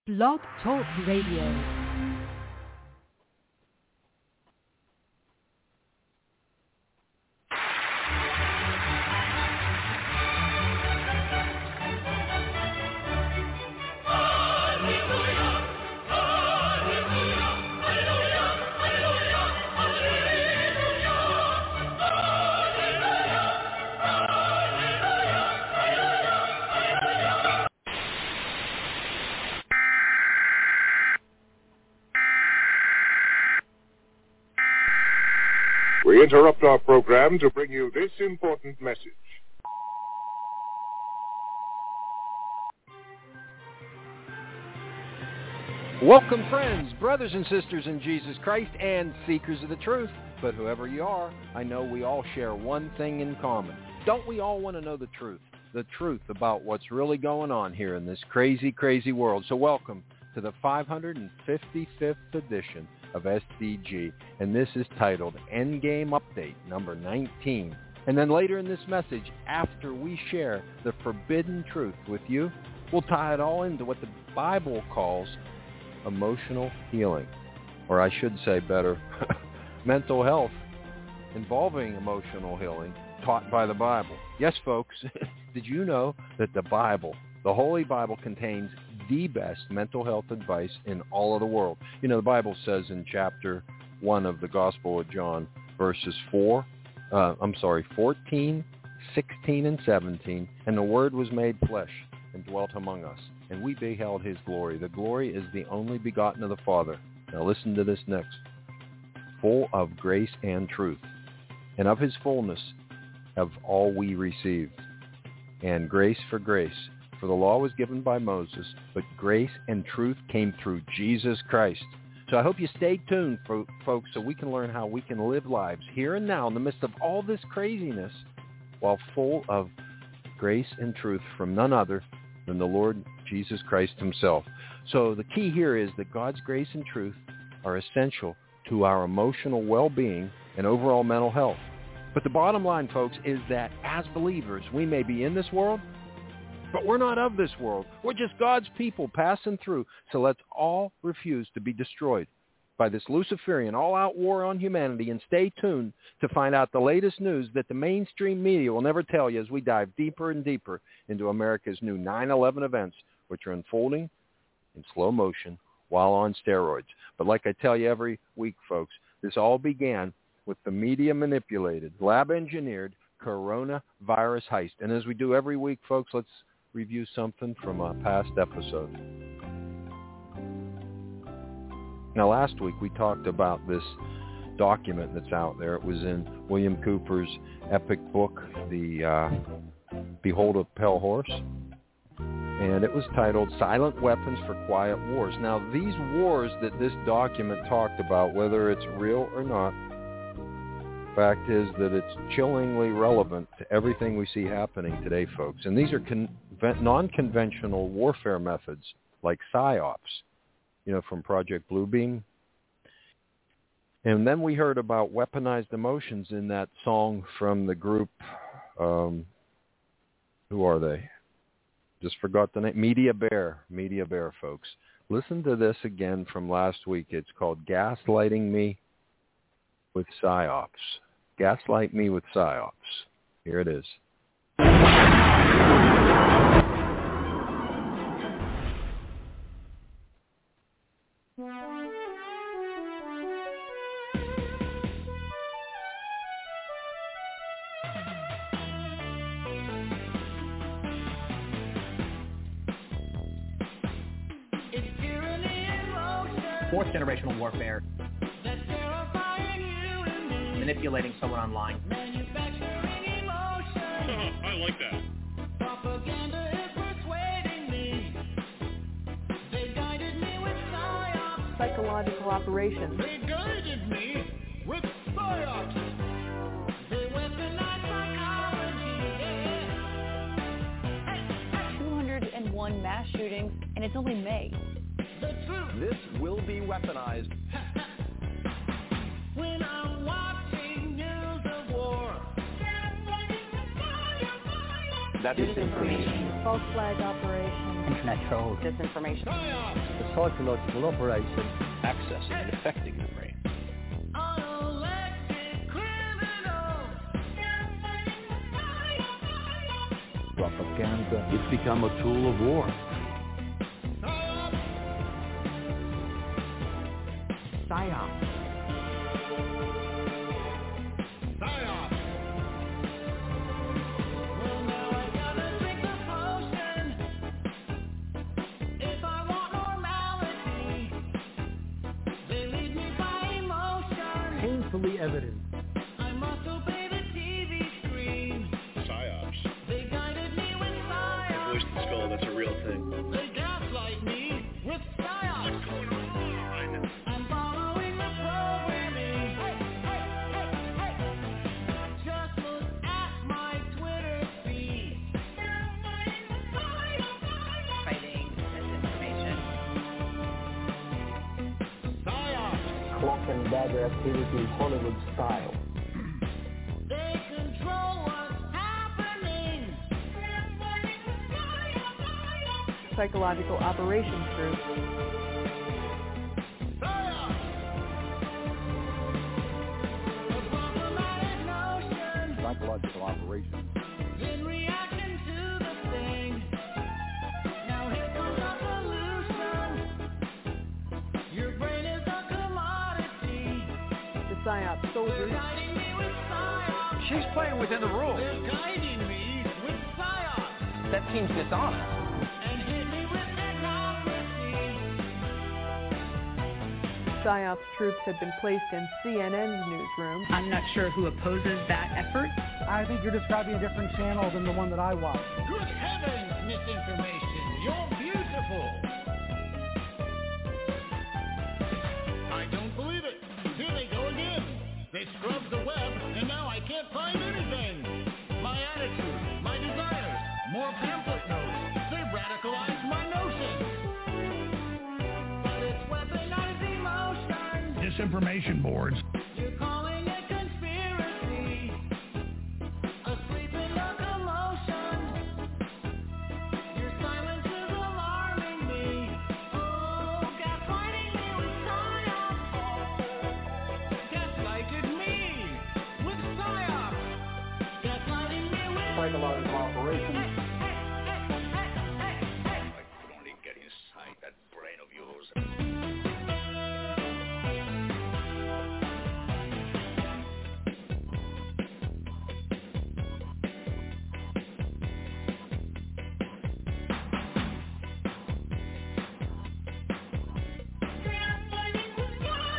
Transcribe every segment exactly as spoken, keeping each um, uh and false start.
Blog Talk Radio. We interrupt our program to bring you this important message. Welcome, friends, brothers and sisters in Jesus Christ, and seekers of the truth. But whoever you are, I know we all share one thing in common. Don't we all want to know the truth? The truth about what's really going on here in this crazy, crazy world. So welcome to the five hundred fifty-fifth edition of S D G, and this is titled Endgame Update number nineteen. And then later in this message, after we share the forbidden truth with you, we'll tie it all into what the Bible calls emotional healing, or I should say better, mental health involving emotional healing taught by the Bible. Yes, folks, did you know that the Bible, the Holy Bible, contains the best mental health advice in all of the world? You know, the Bible says in chapter one of the Gospel of John, verses four, uh, I'm sorry, fourteen, sixteen, and seventeen, and the Word was made flesh and dwelt among us, and we beheld his glory. The glory is the only begotten of the Father. Now listen to this next. Full of grace and truth, and of his fullness have all we received, and grace for grace. For the law was given by Moses, but grace and truth came through Jesus Christ. So I hope you stay tuned, for, folks, so we can learn how we can live lives here and now in the midst of all this craziness while full of grace and truth from none other than the Lord Jesus Christ himself. So the key here is that God's grace and truth are essential to our emotional well-being and overall mental health. But the bottom line, folks, is that as believers, we may be in this world, but we're not of this world. We're just God's people passing through. So let's all refuse to be destroyed by this Luciferian all-out war on humanity, and stay tuned to find out the latest news that the mainstream media will never tell you as we dive deeper and deeper into America's new nine eleven events, which are unfolding in slow motion while on steroids. But like I tell you every week, folks, this all began with the media-manipulated, lab-engineered coronavirus heist. And as we do every week, folks, let's review something from a past episode. Now, last week we talked about this document that's out there. It was in William Cooper's epic book, The uh, Behold a Pale Horse, and it was titled Silent Weapons for Quiet Wars. Now, these wars that this document talked about, whether it's real or not, fact is that it's chillingly relevant to everything we see happening today, folks. And these are con- non-conventional warfare methods like PSYOPs, you know, from Project Bluebeam. And then we heard about weaponized emotions in that song from the group, um, who are they? Just forgot the name. Media Bear. Media Bear, folks. Listen to this again from last week. It's called Gaslighting Me with PSYOPs. Gaslight Me with PSYOPs. Here it is. Fourth generational warfare. Manipulating someone online. I like that. Propaganda is persuading me. They guided me with psyops. Psychological operation. They guided me with psyops. They weaponized psychology. Yeah. two hundred one mass shootings, and it's only May. The truth. This will be weaponized. When I'm watching news of war. That's Disinformation. False flag operation. Internet trolls. Disinformation. The psychological operation. Accessing and affecting the brain. Propaganda. It's become a tool of war. PSYOP. Painfully evident. I must obey the T V screen. PSYOPs. They guided me with PSYOPs. Voice to skull, that's a real thing. They gaslight me with PSYOPs. What's going on? I'm following the programming. Hey, hey, hey, hey. Just look at my Twitter feed. Fighting disinformation. PSYOPs. Cloak and dagger activity Hollywood style. They control what's happening. Psychological operations group. PSYOPs. A problematic notion. Psychological operation. In reaction to the thing, now here comes a solution. Your brain is a commodity. The PSYOP They're soldiers. guiding me with PSYOPs. She's playing within the rules. They're guiding me with PSYOPs. That seems dishonest. And hit me with technocracy. PSYOPs troops had been placed in C N N's newsroom. I'm not sure who opposes that effort. I think you're describing a different channel than the one that I watch. Good heavens, misinformation. You're beautiful. I don't believe it. Here they go again. They scrubbed the web, and now I can't find anything. My attitude, my desires, more pamphlet notes. They radicalized my notions. But it's weaponized emotion. Disinformation boards. You're calling it conspiracy. A sleeping locomotion. Your silence is alarming me. Oh, gaslighting me with PSYOPs. Gaslighted me with PSYOPs. Gaslighting me with Psychological operation. Hey, hey, hey, hey, hey, hey. I could only get inside that brain of yours. Gaslighting with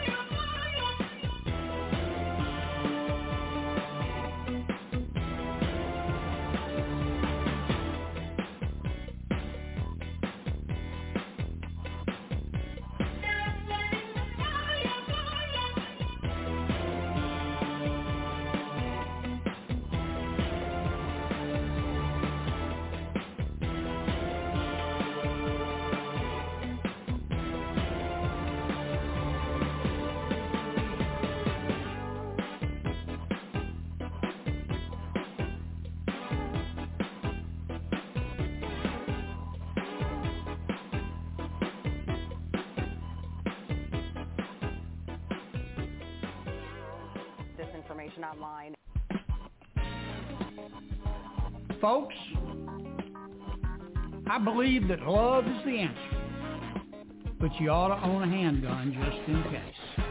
Disinformation online. Folks, I believe that love is the answer, but you ought to own a handgun just in case.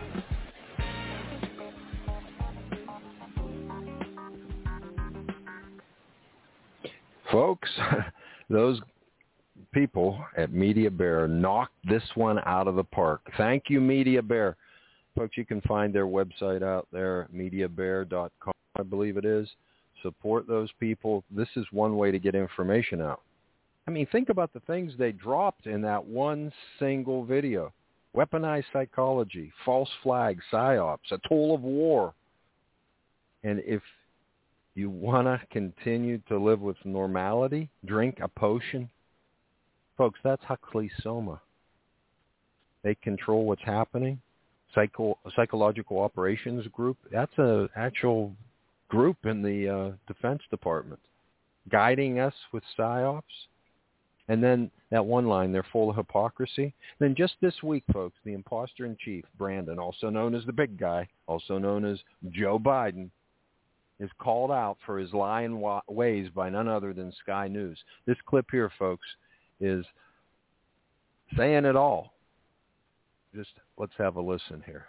Folks, those people at Media Bear knocked this one out of the park. Thank you, Media Bear. Folks, you can find their website out there, media bear dot com, I believe it is. Support those people. This is one way to get information out. I mean, think about the things they dropped in that one single video. Weaponized psychology, false flag, psyops, a tool of war. And if you want to continue to live with normality, drink a potion, folks, that's Huxley's Soma. They control what's happening. Psycho, psychological operations group, that's an actual group in the uh, Defense Department. guiding us with psyops. And then that one line, they're full of hypocrisy. Then just this week, folks, the imposter-in-chief, Brandon, also known as the big guy, also known as Joe Biden, is called out for his lying wa- ways by none other than Sky News. This clip here, folks, is saying it all. Just let's have a listen here.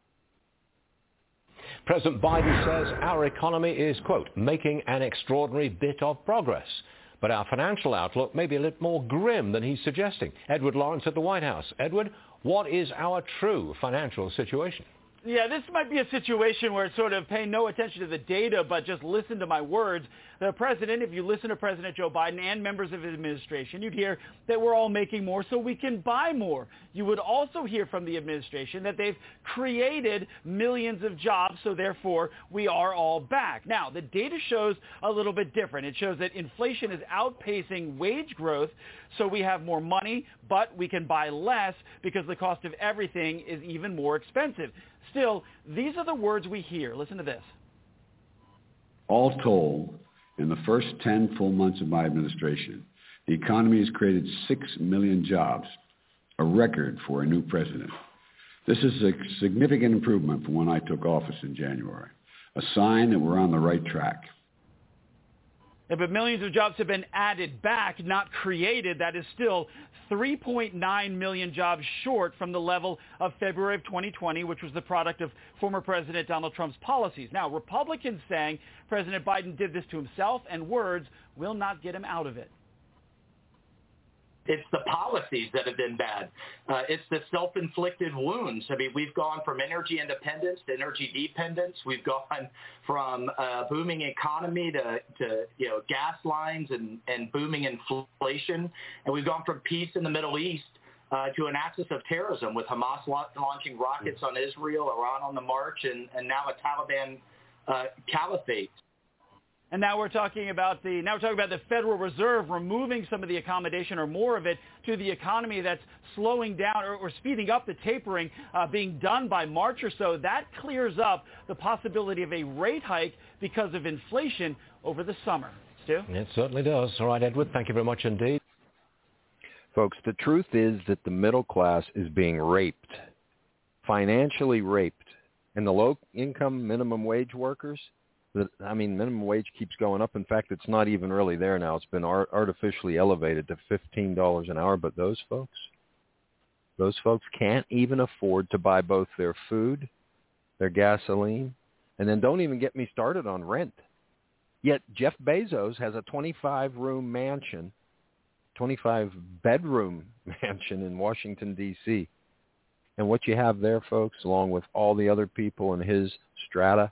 President Biden says our economy is, quote, making an extraordinary bit of progress. But our financial outlook may be a little more grim than he's suggesting. Edward Lawrence at the White House. Edward, what is our true financial situation? Yeah, this might be a situation where it's sort of paying no attention to the data, but just listen to my words. The president, if you listen to President Joe Biden and members of his administration, you'd hear that we're all making more so we can buy more. You would also hear from the administration that they've created millions of jobs, so therefore we are all back. Now, the data shows a little bit different. It shows that inflation is outpacing wage growth, so we have more money, but we can buy less because the cost of everything is even more expensive. Still, these are the words we hear. Listen to this. All told, in the first ten full months of my administration, the economy has created six million jobs, a record for a new president. This is a significant improvement from when I took office in January, a sign that we're on the right track. Yeah, but millions of jobs have been added back, not created. That is still three point nine million jobs short from the level of February of twenty twenty, which was the product of former President Donald Trump's policies. Now, Republicans saying President Biden did this to himself, and words will not get him out of it. It's the policies that have been bad. Uh, it's the self-inflicted wounds. I mean, we've gone from energy independence to energy dependence. We've gone from a booming economy to, to you know, gas lines and, and booming inflation. And we've gone from peace in the Middle East uh, to an axis of terrorism with Hamas la- launching rockets on Israel, Iran on the march, and, and now a Taliban uh, caliphate. And now we're talking about the now we're talking about the Federal Reserve removing some of the accommodation or more of it to the economy that's slowing down or, or speeding up the tapering uh, being done by March or so. That clears up the possibility of a rate hike because of inflation over the summer. Stu? It certainly does. All right, Edward, thank you very much indeed. Folks, the truth is that the middle class is being raped, financially raped, and the low-income minimum wage workers, The, I mean, minimum wage keeps going up. In fact, it's not even really there now. It's been art- artificially elevated to fifteen dollars an hour. But those folks, those folks can't even afford to buy both their food, their gasoline, and then don't even get me started on rent. Yet Jeff Bezos has a twenty-five room mansion, twenty-five bedroom mansion in Washington, D C And what you have there, folks, along with all the other people in his strata,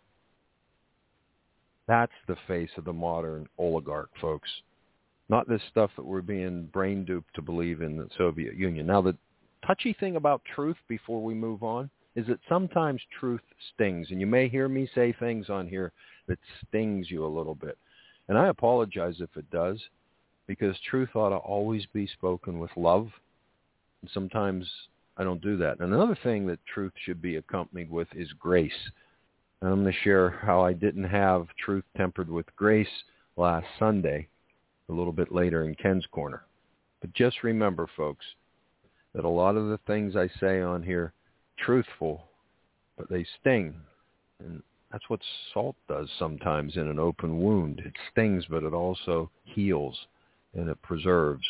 that's the face of the modern oligarch, folks. Not this stuff that we're being brain duped to believe in the Soviet Union. Now, the touchy thing about truth before we move on is that sometimes truth stings. And you may hear me say things on here that stings you a little bit. And I apologize if it does, because truth ought to always be spoken with love. And sometimes I don't do that. And another thing that truth should be accompanied with is grace. And I'm going to share how I didn't have truth tempered with grace last Sunday, a little bit later in Ken's Corner. But just remember, folks, that a lot of the things I say on here, truthful, but they sting. And that's what salt does sometimes in an open wound. It stings, but it also heals and it preserves.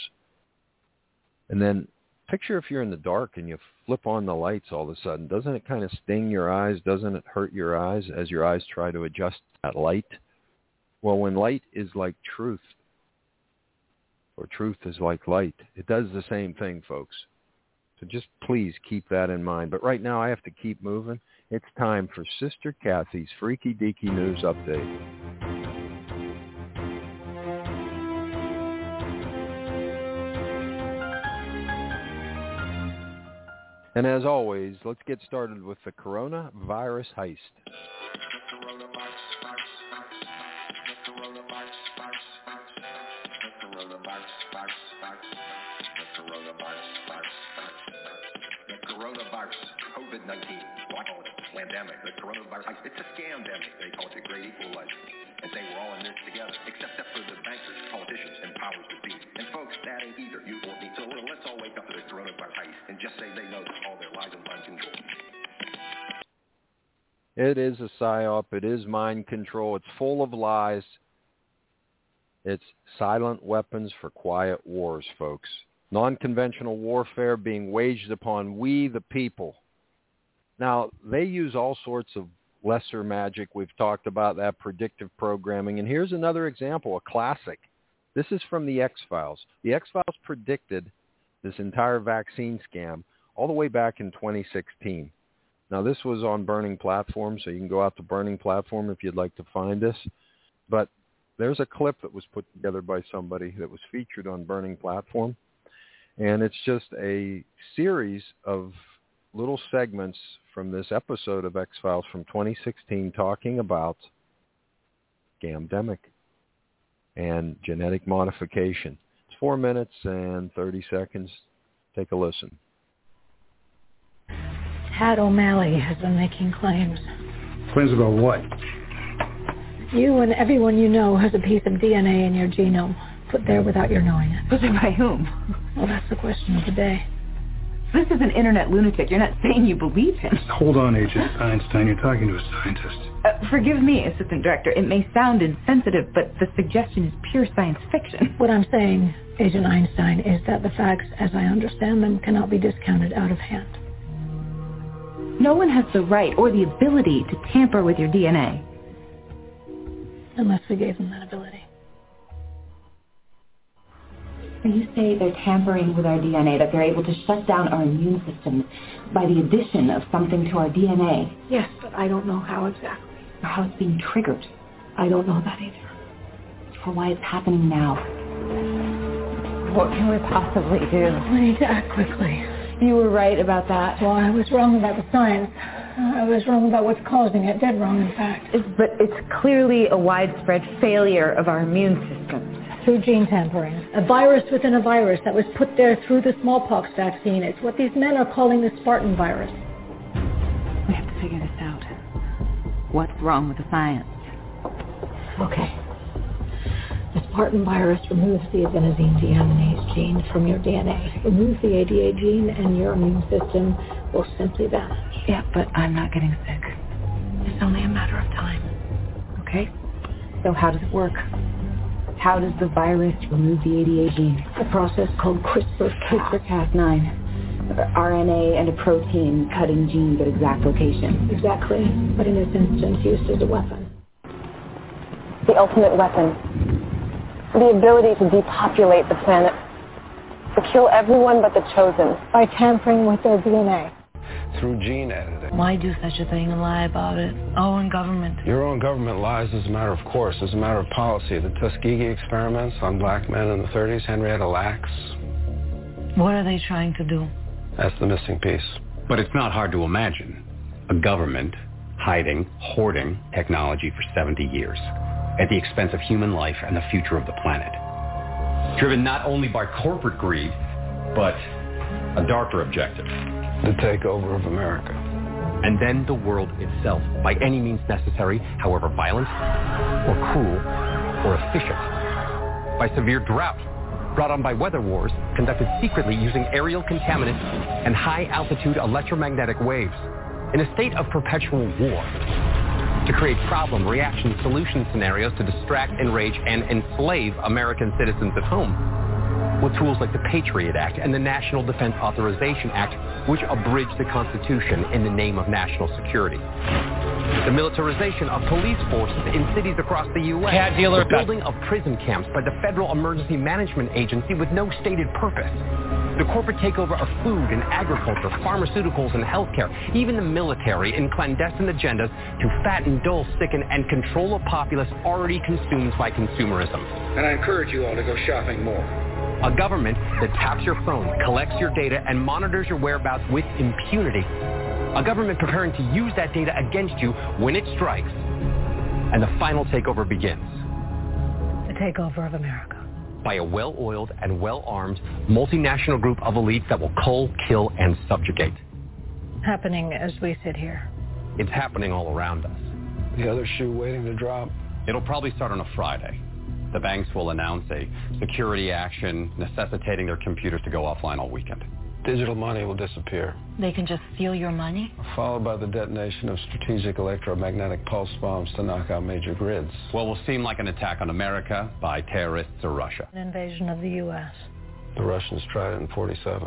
And then picture if you're in the dark and you flip on the lights all of a sudden. Doesn't it kind of sting your eyes? Doesn't it hurt your eyes as your eyes try to adjust that light? Well, when light is like truth, or truth is like light, it does the same thing, folks. So just please keep that in mind. But right now I have to keep moving. It's time for Sister Kathy's Freaky Deaky News Update. And as always, let's get started with the coronavirus heist. The coronavirus, COVID nineteen, I call it a pandemic. The coronavirus heist, it's a scam-demic. They call it the Great Equalizer. and say we're all in this together, except for the bankers, politicians, and powers that be. And folks, that ain't either you or me. So let's all wake up to the coronavirus and just say they know all their lies and mind control. It is a psyop. It is mind control. It's full of lies. It's silent weapons for quiet wars, folks. Non-conventional warfare being waged upon we, the people. Now, they use all sorts of lesser magic. We've talked about that, predictive programming. And here's another example, a classic. This is from the X-Files. The X-Files predicted this entire vaccine scam all the way back in twenty sixteen. Now, this was on Burning Platform, so you can go out to Burning Platform if you'd like to find this. But there's a clip that was put together by somebody that was featured on Burning Platform. And it's just a series of little segments from this episode of X-Files from twenty sixteen talking about scamdemic and genetic modification. It's four minutes and thirty seconds. Take a listen. Pat O'Malley has been making claims. Claims about what? You and everyone you know has a piece of D N A in your genome, put there without your knowing it. Put there by whom? Well, that's the question of the day. This is an internet lunatic. You're not saying you believe him. Hold on, Agent Einstein. You're talking to a scientist. Uh, forgive me, Assistant Director. It may sound insensitive, but the suggestion is pure science fiction. What I'm saying, Agent Einstein, is that the facts, as I understand them, cannot be discounted out of hand. No one has the right or the ability to tamper with your D N A. Unless we gave them that ability. When you say they're tampering with our D N A, that they're able to shut down our immune systems by the addition of something to our D N A. Yes, but I don't know how exactly. Or how it's being triggered. I don't know that either. Or why it's happening now. What can we possibly do? We need to act quickly. You were right about that. Well, I was wrong about the science. I was wrong about what's causing it. Dead wrong, in fact. It's, but it's clearly a widespread failure of our immune systems. Through gene tampering. A virus within a virus that was put there through the smallpox vaccine. It's what these men are calling the Spartan virus. We have to figure this out. What's wrong with the science? Okay. The Spartan virus removes the adenosine deaminase gene from your D N A. Removes the A D A gene and your immune system will simply vanish. Yeah, but I'm not getting sick. It's only a matter of time. Okay? So how does it work? How does the virus remove the A D A gene? A process called CRISPR CRISPR Cas nine. R N A and a protein cutting genes at exact locations. Exactly, but in this instance used as a weapon. The ultimate weapon. The ability to depopulate the planet. To kill everyone but the chosen. By tampering with their D N A. Through gene editing. Why do such a thing and lie about it? Our own government. Your own government lies as a matter of course, as a matter of policy. The Tuskegee experiments on black men in the thirties, Henrietta Lacks. What are they trying to do? That's the missing piece. But it's not hard to imagine a government hiding, hoarding technology for seventy years at the expense of human life and the future of the planet. Driven not only by corporate greed, but a darker objective. The takeover of America. And then the world itself, by any means necessary, however violent, or cruel, or efficient. By severe drought, brought on by weather wars, conducted secretly using aerial contaminants and high-altitude electromagnetic waves. In a state of perpetual war. To create problem, reaction, solution scenarios to distract, enrage, and enslave American citizens at home. With tools like the Patriot Act and the National Defense Authorization Act, which abridge the Constitution in the name of national security. The militarization of police forces in cities across the U S Cat dealer. The building of prison camps by the Federal Emergency Management Agency with no stated purpose. The corporate takeover of food and agriculture, pharmaceuticals and healthcare, even the military in clandestine agendas to fatten, dull, sicken, and control a populace already consumed by consumerism. And I encourage you all to go shopping more. A government that taps your phone, collects your data, and monitors your whereabouts with impunity. A government preparing to use that data against you when it strikes. And the final takeover begins. The takeover of America. By a well-oiled and well-armed multinational group of elites that will cull, kill, and subjugate. Happening as we sit here. It's happening all around us. The other shoe waiting to drop. It'll probably start on a Friday. The banks will announce a security action necessitating their computers to go offline all weekend. Digital money will disappear. They can just steal your money? Followed by the detonation of strategic electromagnetic pulse bombs to knock out major grids. What will seem like an attack on America by terrorists or Russia. An invasion of the U S The Russians tried it in forty-seven.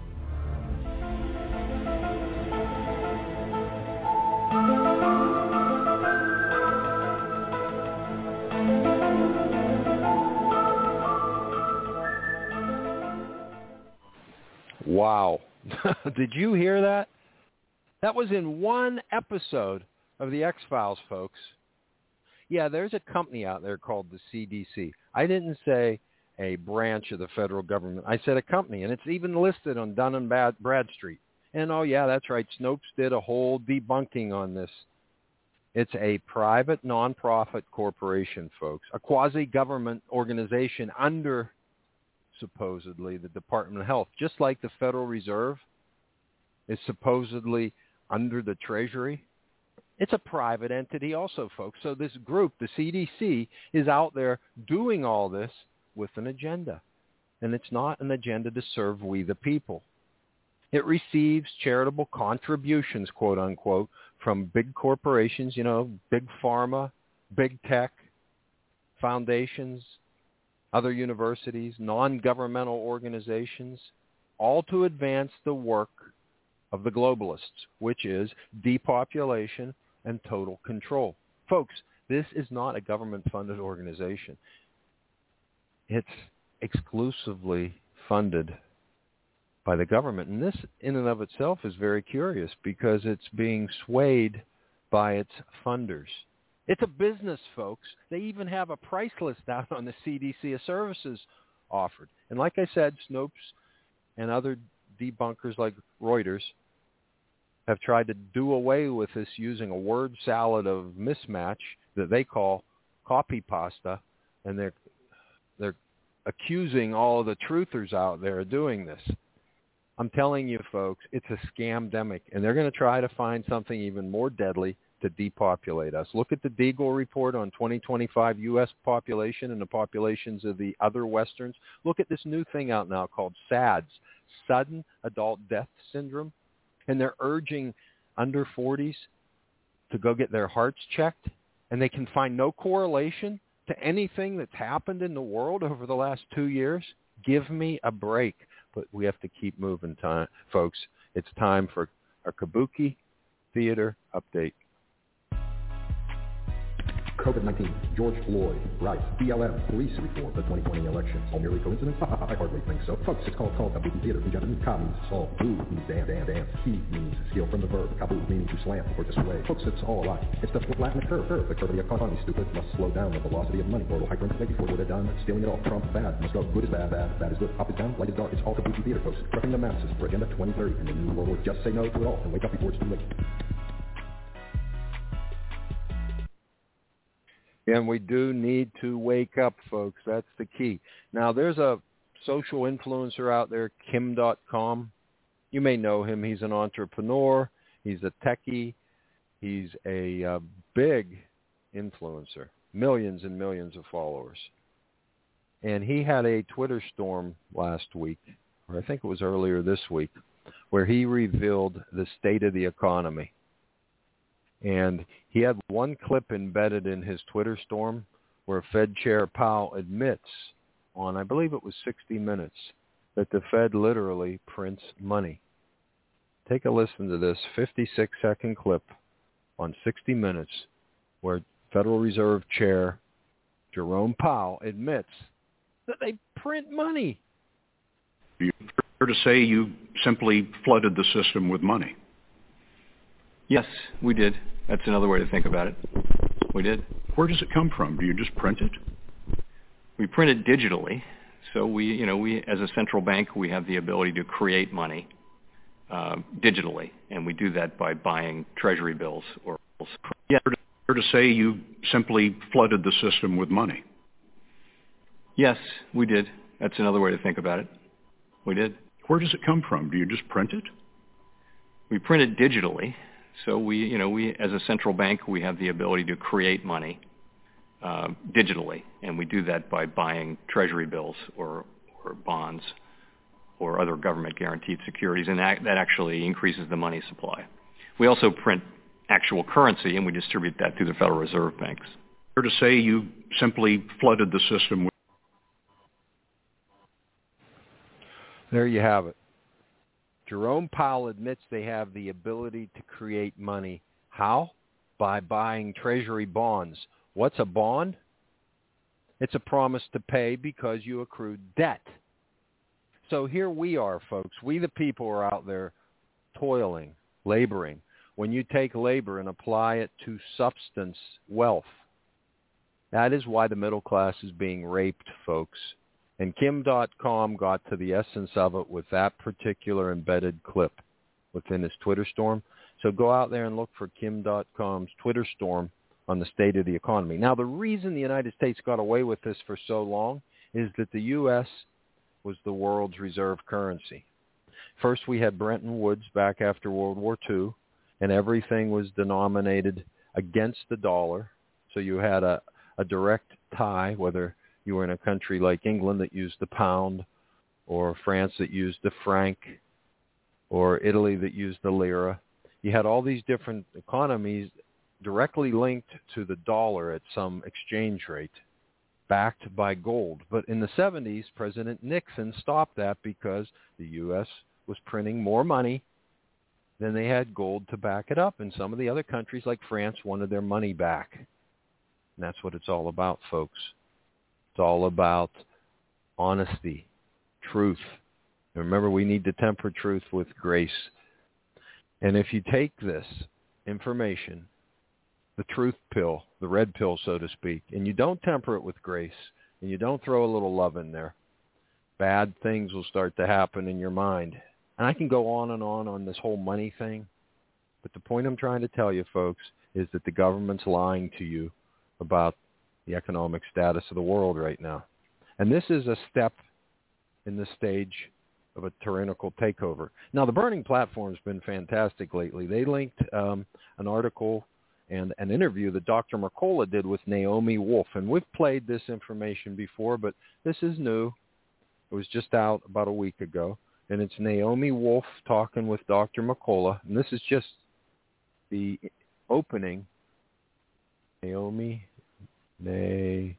Wow. Did you hear that? That was in one episode of the X-Files, folks. Yeah, there's a company out there called the C D C. I didn't say a branch of the federal government. I said a company, and it's even listed on Dun and Bad- Bradstreet. And, oh, yeah, that's right. Snopes did a whole debunking on this. It's a private nonprofit corporation, folks, a quasi-government organization under supposedly the Department of Health, just like the Federal Reserve is supposedly under the Treasury. It's a private entity also, folks. So this group, the C D C, is out there doing all this with an agenda. And it's not an agenda to serve we the people. It receives charitable contributions, quote unquote, from big corporations, you know, big pharma, big tech, foundations, other universities, non-governmental organizations, all to advance the work of the globalists, which is depopulation and total control. Folks, this is not a government-funded organization. It's exclusively funded by the government. And this, in and of itself, is very curious because it's being swayed by its funders. It's a business, folks. They even have a price list out on the C D C of services offered. And like I said, Snopes and other debunkers like Reuters have tried to do away with this using a word salad of mismatch that they call copy pasta, and they're they're accusing all of the truthers out there of doing this. I'm telling you, folks, it's a scamdemic, and they're going to try to find something even more deadly to depopulate us. Look at the Deagle report on twenty twenty-five U S population and the populations of the other Westerns. Look at this new thing out now called SADS, Sudden Adult Death Syndrome, and they're urging under forties to go get their hearts checked, and they can find no correlation to anything that's happened in the world over the last two years. Give me a break. But we have to keep moving, time, folks. It's time for our Kabuki Theater Update. COVID nineteen, George Floyd, rights, B L M, police reform, the twenty twenty election. All merely coincidence? I hardly think so. Folks, it's called called Kabuki Theater from Japanese. Ka means solve, bu means dance, dance, dance. Ki means steal from the verb. Kabu meaning to slam or display. Folks, it's all a lie. It's the flatten the curve. curve. The curve of the economy, stupid, must slow down the velocity of money. Mortal hyperinflation before we're done. Stealing it all. Trump bad. Must go. Good is bad, bad, bad is good. Up is down, light is dark. It's all Kabuki Theater, folks. Prepping the masses for Agenda twenty thirty and the new world order. Just say no to it all and wake up before it's too late. And we do need to wake up, folks. That's the key. Now, there's a social influencer out there, Kim dot com. You may know him. He's an entrepreneur. He's a techie. He's a uh, big influencer, millions and millions of followers. And he had a Twitter storm last week, or I think it was earlier this week, where he revealed the state of the economy. And he had one clip embedded in his Twitter storm where Fed Chair Powell admits on, I believe it was sixty minutes, that the Fed literally prints money. Take a listen to this fifty-six second clip on sixty minutes where Federal Reserve Chair Jerome Powell admits that they print money. You prefer to say you simply flooded the system with money? Yes, we did. That's another way to think about it. We did. Where does it come from? Do you just print it? We print it digitally. So we, you know, we as a central bank, we have the ability to create money uh, digitally, and we do that by buying treasury bills or. Yeah. Fair to say you simply flooded the system with money? Yes, we did. That's another way to think about it. We did. Where does it come from? Do you just print it? We print it digitally. So we, you know, we as a central bank, we have the ability to create money uh, digitally, and we do that by buying treasury bills or, or bonds or other government-guaranteed securities, and that, that actually increases the money supply. We also print actual currency, and we distribute that through the Federal Reserve banks. Fair to say you simply flooded the system with... There you have it. Jerome Powell admits they have the ability to create money. How? By buying treasury bonds. What's a bond? It's a promise to pay because you accrued debt. So here we are, folks. We the people are out there toiling, laboring. When you take labor and apply it to substance wealth, that is why the middle class is being raped, folks. And Kim dot com got to the essence of it with that particular embedded clip within his Twitter storm. So go out there and look for Kim dot com's Twitter storm on the state of the economy. Now, the reason the United States got away with this for so long is that the U S was the world's reserve currency. First, we had Bretton Woods back after World War Two, and everything was denominated against the dollar. So you had a, a direct tie, whether you were in a country like England that used the pound, or France that used the franc, or Italy that used the lira. You had all these different economies directly linked to the dollar at some exchange rate, backed by gold. But in the seventies, President Nixon stopped that because the U S was printing more money than they had gold to back it up. And some of the other countries like France wanted their money back. And that's what it's all about, folks. It's all about honesty, truth. And remember, we need to temper truth with grace. And if you take this information, the truth pill, the red pill, so to speak, and you don't temper it with grace, and you don't throw a little love in there, bad things will start to happen in your mind. And I can go on and on on this whole money thing, but the point I'm trying to tell you, folks, is that the government's lying to you about the economic status of the world right now. And this is a step in the stage of a tyrannical takeover. Now, the Burning Platform's been fantastic lately. They linked um, an article and an interview that Doctor Mercola did with Naomi Wolf. And we've played this information before, but this is new. It was just out about a week ago. And it's Naomi Wolf talking with Doctor Mercola. And this is just the opening. Naomi, Naomi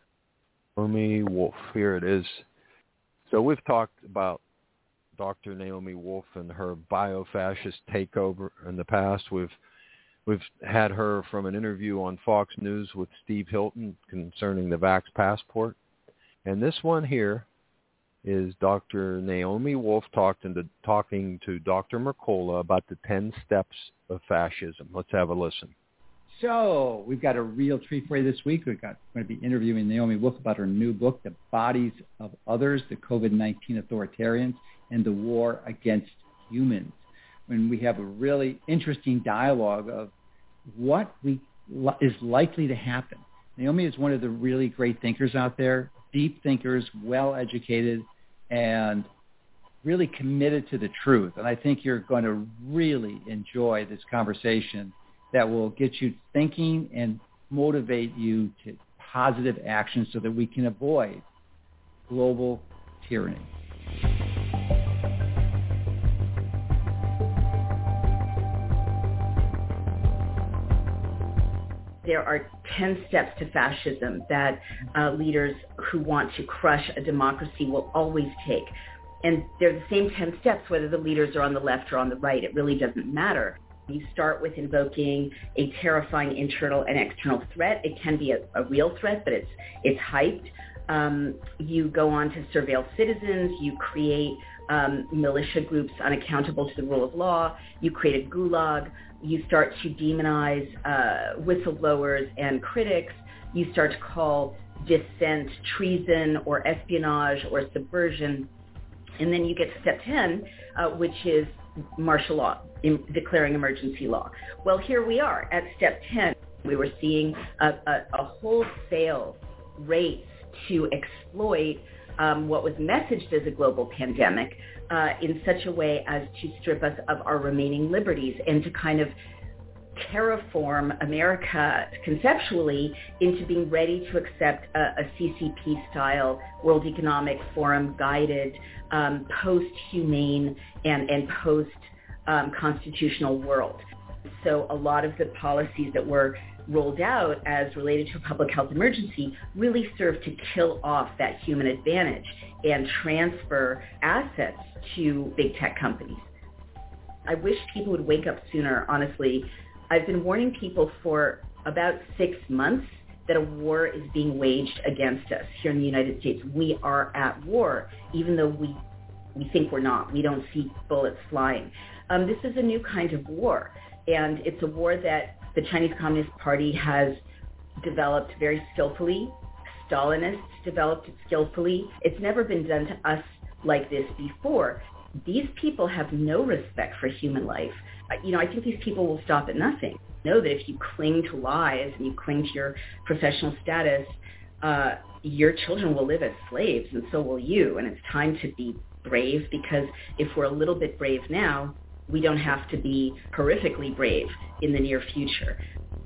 Wolf. Here it is. So we've talked about Doctor Naomi Wolf and her bio-fascist takeover in the past. We've we've had her from an interview on Fox News with Steve Hilton concerning the Vax Passport. And this one here is Doctor Naomi Wolf talking to, talking to Doctor Mercola about the ten steps of fascism. Let's have a listen. So we've got a real treat for you this week. We've got, we're going to be interviewing Naomi Wolf about her new book, The Bodies of Others, the COVID nineteen Authoritarians, and the War Against Humans. When we have a really interesting dialogue of what we is likely to happen. Naomi is one of the really great thinkers out there, deep thinkers, well-educated, and really committed to the truth. And I think you're going to really enjoy this conversation that will get you thinking and motivate you to positive action so that we can avoid global tyranny. There are ten steps to fascism that uh, leaders who want to crush a democracy will always take. And they're the same ten steps whether the leaders are on the left or on the right. It really doesn't matter. You start with invoking a terrifying internal and external threat. It can be a, a real threat, but it's it's hyped. Um, you go on to surveil citizens. You create um, militia groups unaccountable to the rule of law. You create a gulag. You start to demonize uh, whistleblowers and critics. You start to call dissent treason or espionage or subversion. And then you get to step ten, uh, which is martial law, in declaring emergency law. Well, here we are at step ten. We were seeing a, a, a wholesale race to exploit um, what was messaged as a global pandemic uh, in such a way as to strip us of our remaining liberties and to kind of terraform America conceptually into being ready to accept a, a C C P-style World Economic Forum-guided, um, post-humane and, and post-constitutional um, world. So a lot of the policies that were rolled out as related to a public health emergency really serve to kill off that human advantage and transfer assets to big tech companies. I wish people would wake up sooner, honestly. I've been warning people for about six months that a war is being waged against us here in the United States. We are at war, even though we we think we're not. We don't see bullets flying. Um, this is a new kind of war, and it's a war that the Chinese Communist Party has developed very skillfully. Stalinists developed it skillfully. It's never been done to us like this before. These people have no respect for human life. You know, I think these people will stop at nothing. Know that if you cling to lies and you cling to your professional status, uh, your children will live as slaves, and so will you. And it's time to be brave, because if we're a little bit brave now, we don't have to be horrifically brave in the near future.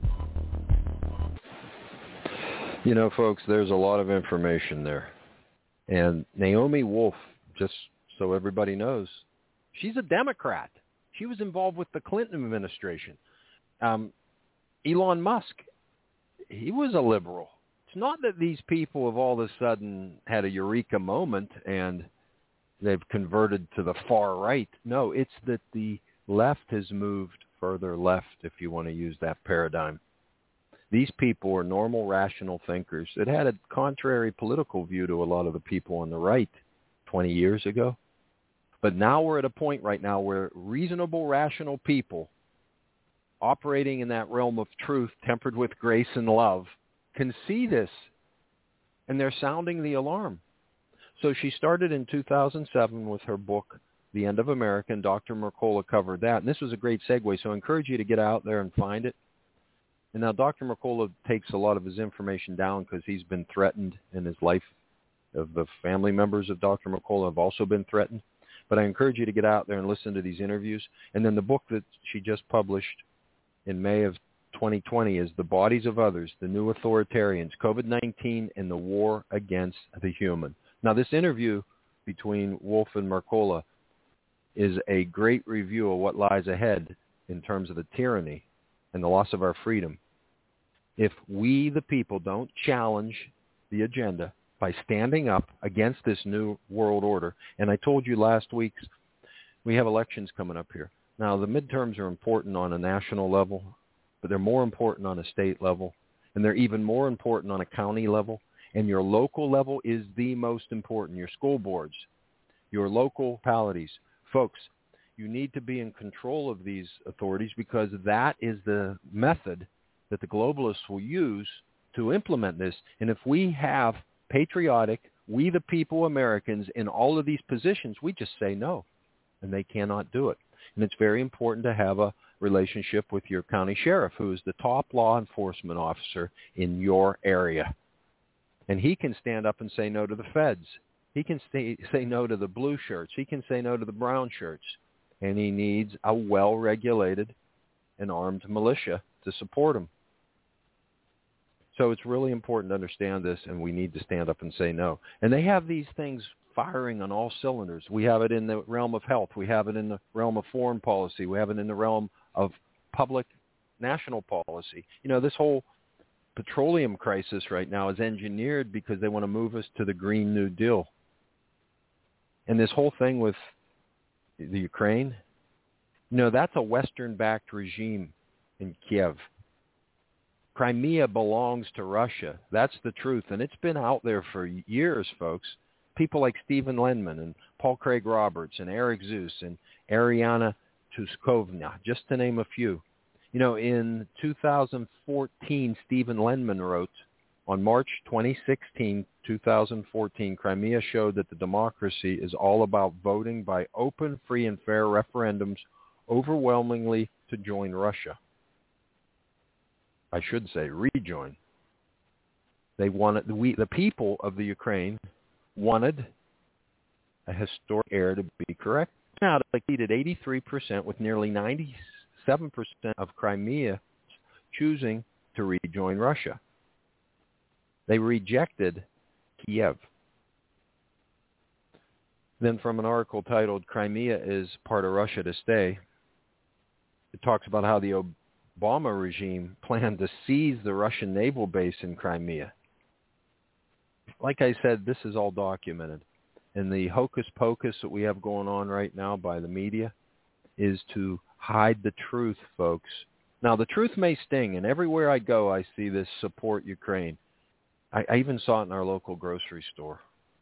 You know, folks, there's a lot of information there. And Naomi Wolf, just so everybody knows, she's a Democrat. She was involved with the Clinton administration. Um, Elon Musk, he was a liberal. It's not that these people have all of a sudden had a eureka moment and they've converted to the far right. No, it's that the left has moved further left, if you want to use that paradigm. These people are normal, rational thinkers that had a contrary political view to a lot of the people on the right twenty years ago. But now we're at a point right now where reasonable, rational people operating in that realm of truth, tempered with grace and love, can see this, and they're sounding the alarm. So she started in two thousand seven with her book, The End of America, and Doctor Mercola covered that. And this was a great segue, so I encourage you to get out there and find it. And now Doctor Mercola takes a lot of his information down because he's been threatened, and his life of the family members of Doctor Mercola have also been threatened. But I encourage you to get out there and listen to these interviews. And then the book that she just published in May of twenty twenty is The Bodies of Others, The New Authoritarians, COVID nineteen and the War Against the Human. Now, this interview between Wolf and Mercola is a great review of what lies ahead in terms of the tyranny and the loss of our freedom. If we, the people, don't challenge the agenda by standing up against this new world order, and I told you last week, we have elections coming up here. Now, the midterms are important on a national level, but they're more important on a state level, and they're even more important on a county level. And your local level is the most important, your school boards, your local municipalities. Folks, you need to be in control of these authorities, because that is the method that the globalists will use to implement this. And if we have patriotic, we the people Americans in all of these positions, we just say no, and they cannot do it. And it's very important to have a relationship with your county sheriff, who is the top law enforcement officer in your area. And he can stand up and say no to the feds. He can stay, say no to the blue shirts. He can say no to the brown shirts. And he needs a well-regulated and armed militia to support him. So it's really important to understand this, and we need to stand up and say no. And they have these things firing on all cylinders. We have it in the realm of health. We have it in the realm of foreign policy. We have it in the realm of public national policy. You know, this whole petroleum crisis right now is engineered because they want to move us to the Green New Deal. And this whole thing with the Ukraine, you know, that's a Western-backed regime in Kiev. Crimea belongs to Russia. That's the truth. And it's been out there for years, folks. People like Stephen Lendman and Paul Craig Roberts and Eric Zeus and Ariana Tuskovna, just to name a few. You know, in two thousand fourteen, Stephen Lendman wrote, on March twenty-sixth, two thousand fourteen, Crimea showed that the democracy is all about voting by open, free, and fair referendums overwhelmingly to join Russia. I should say rejoin. They wanted, we, the people of the Ukraine wanted a historic heir to be correct. Now, they defeated eighty-three percent with nearly ninety seven percent of Crimea choosing to rejoin Russia. They rejected Kiev. Then from an article titled Crimea is Part of Russia to Stay, it talks about how the Obama regime planned to seize the Russian naval base in Crimea. Like I said, this is all documented. And the hocus pocus that we have going on right now by the media is to hide the truth, folks. Now, the truth may sting, and everywhere I go, I see this support Ukraine. I, I even saw it in our local grocery store.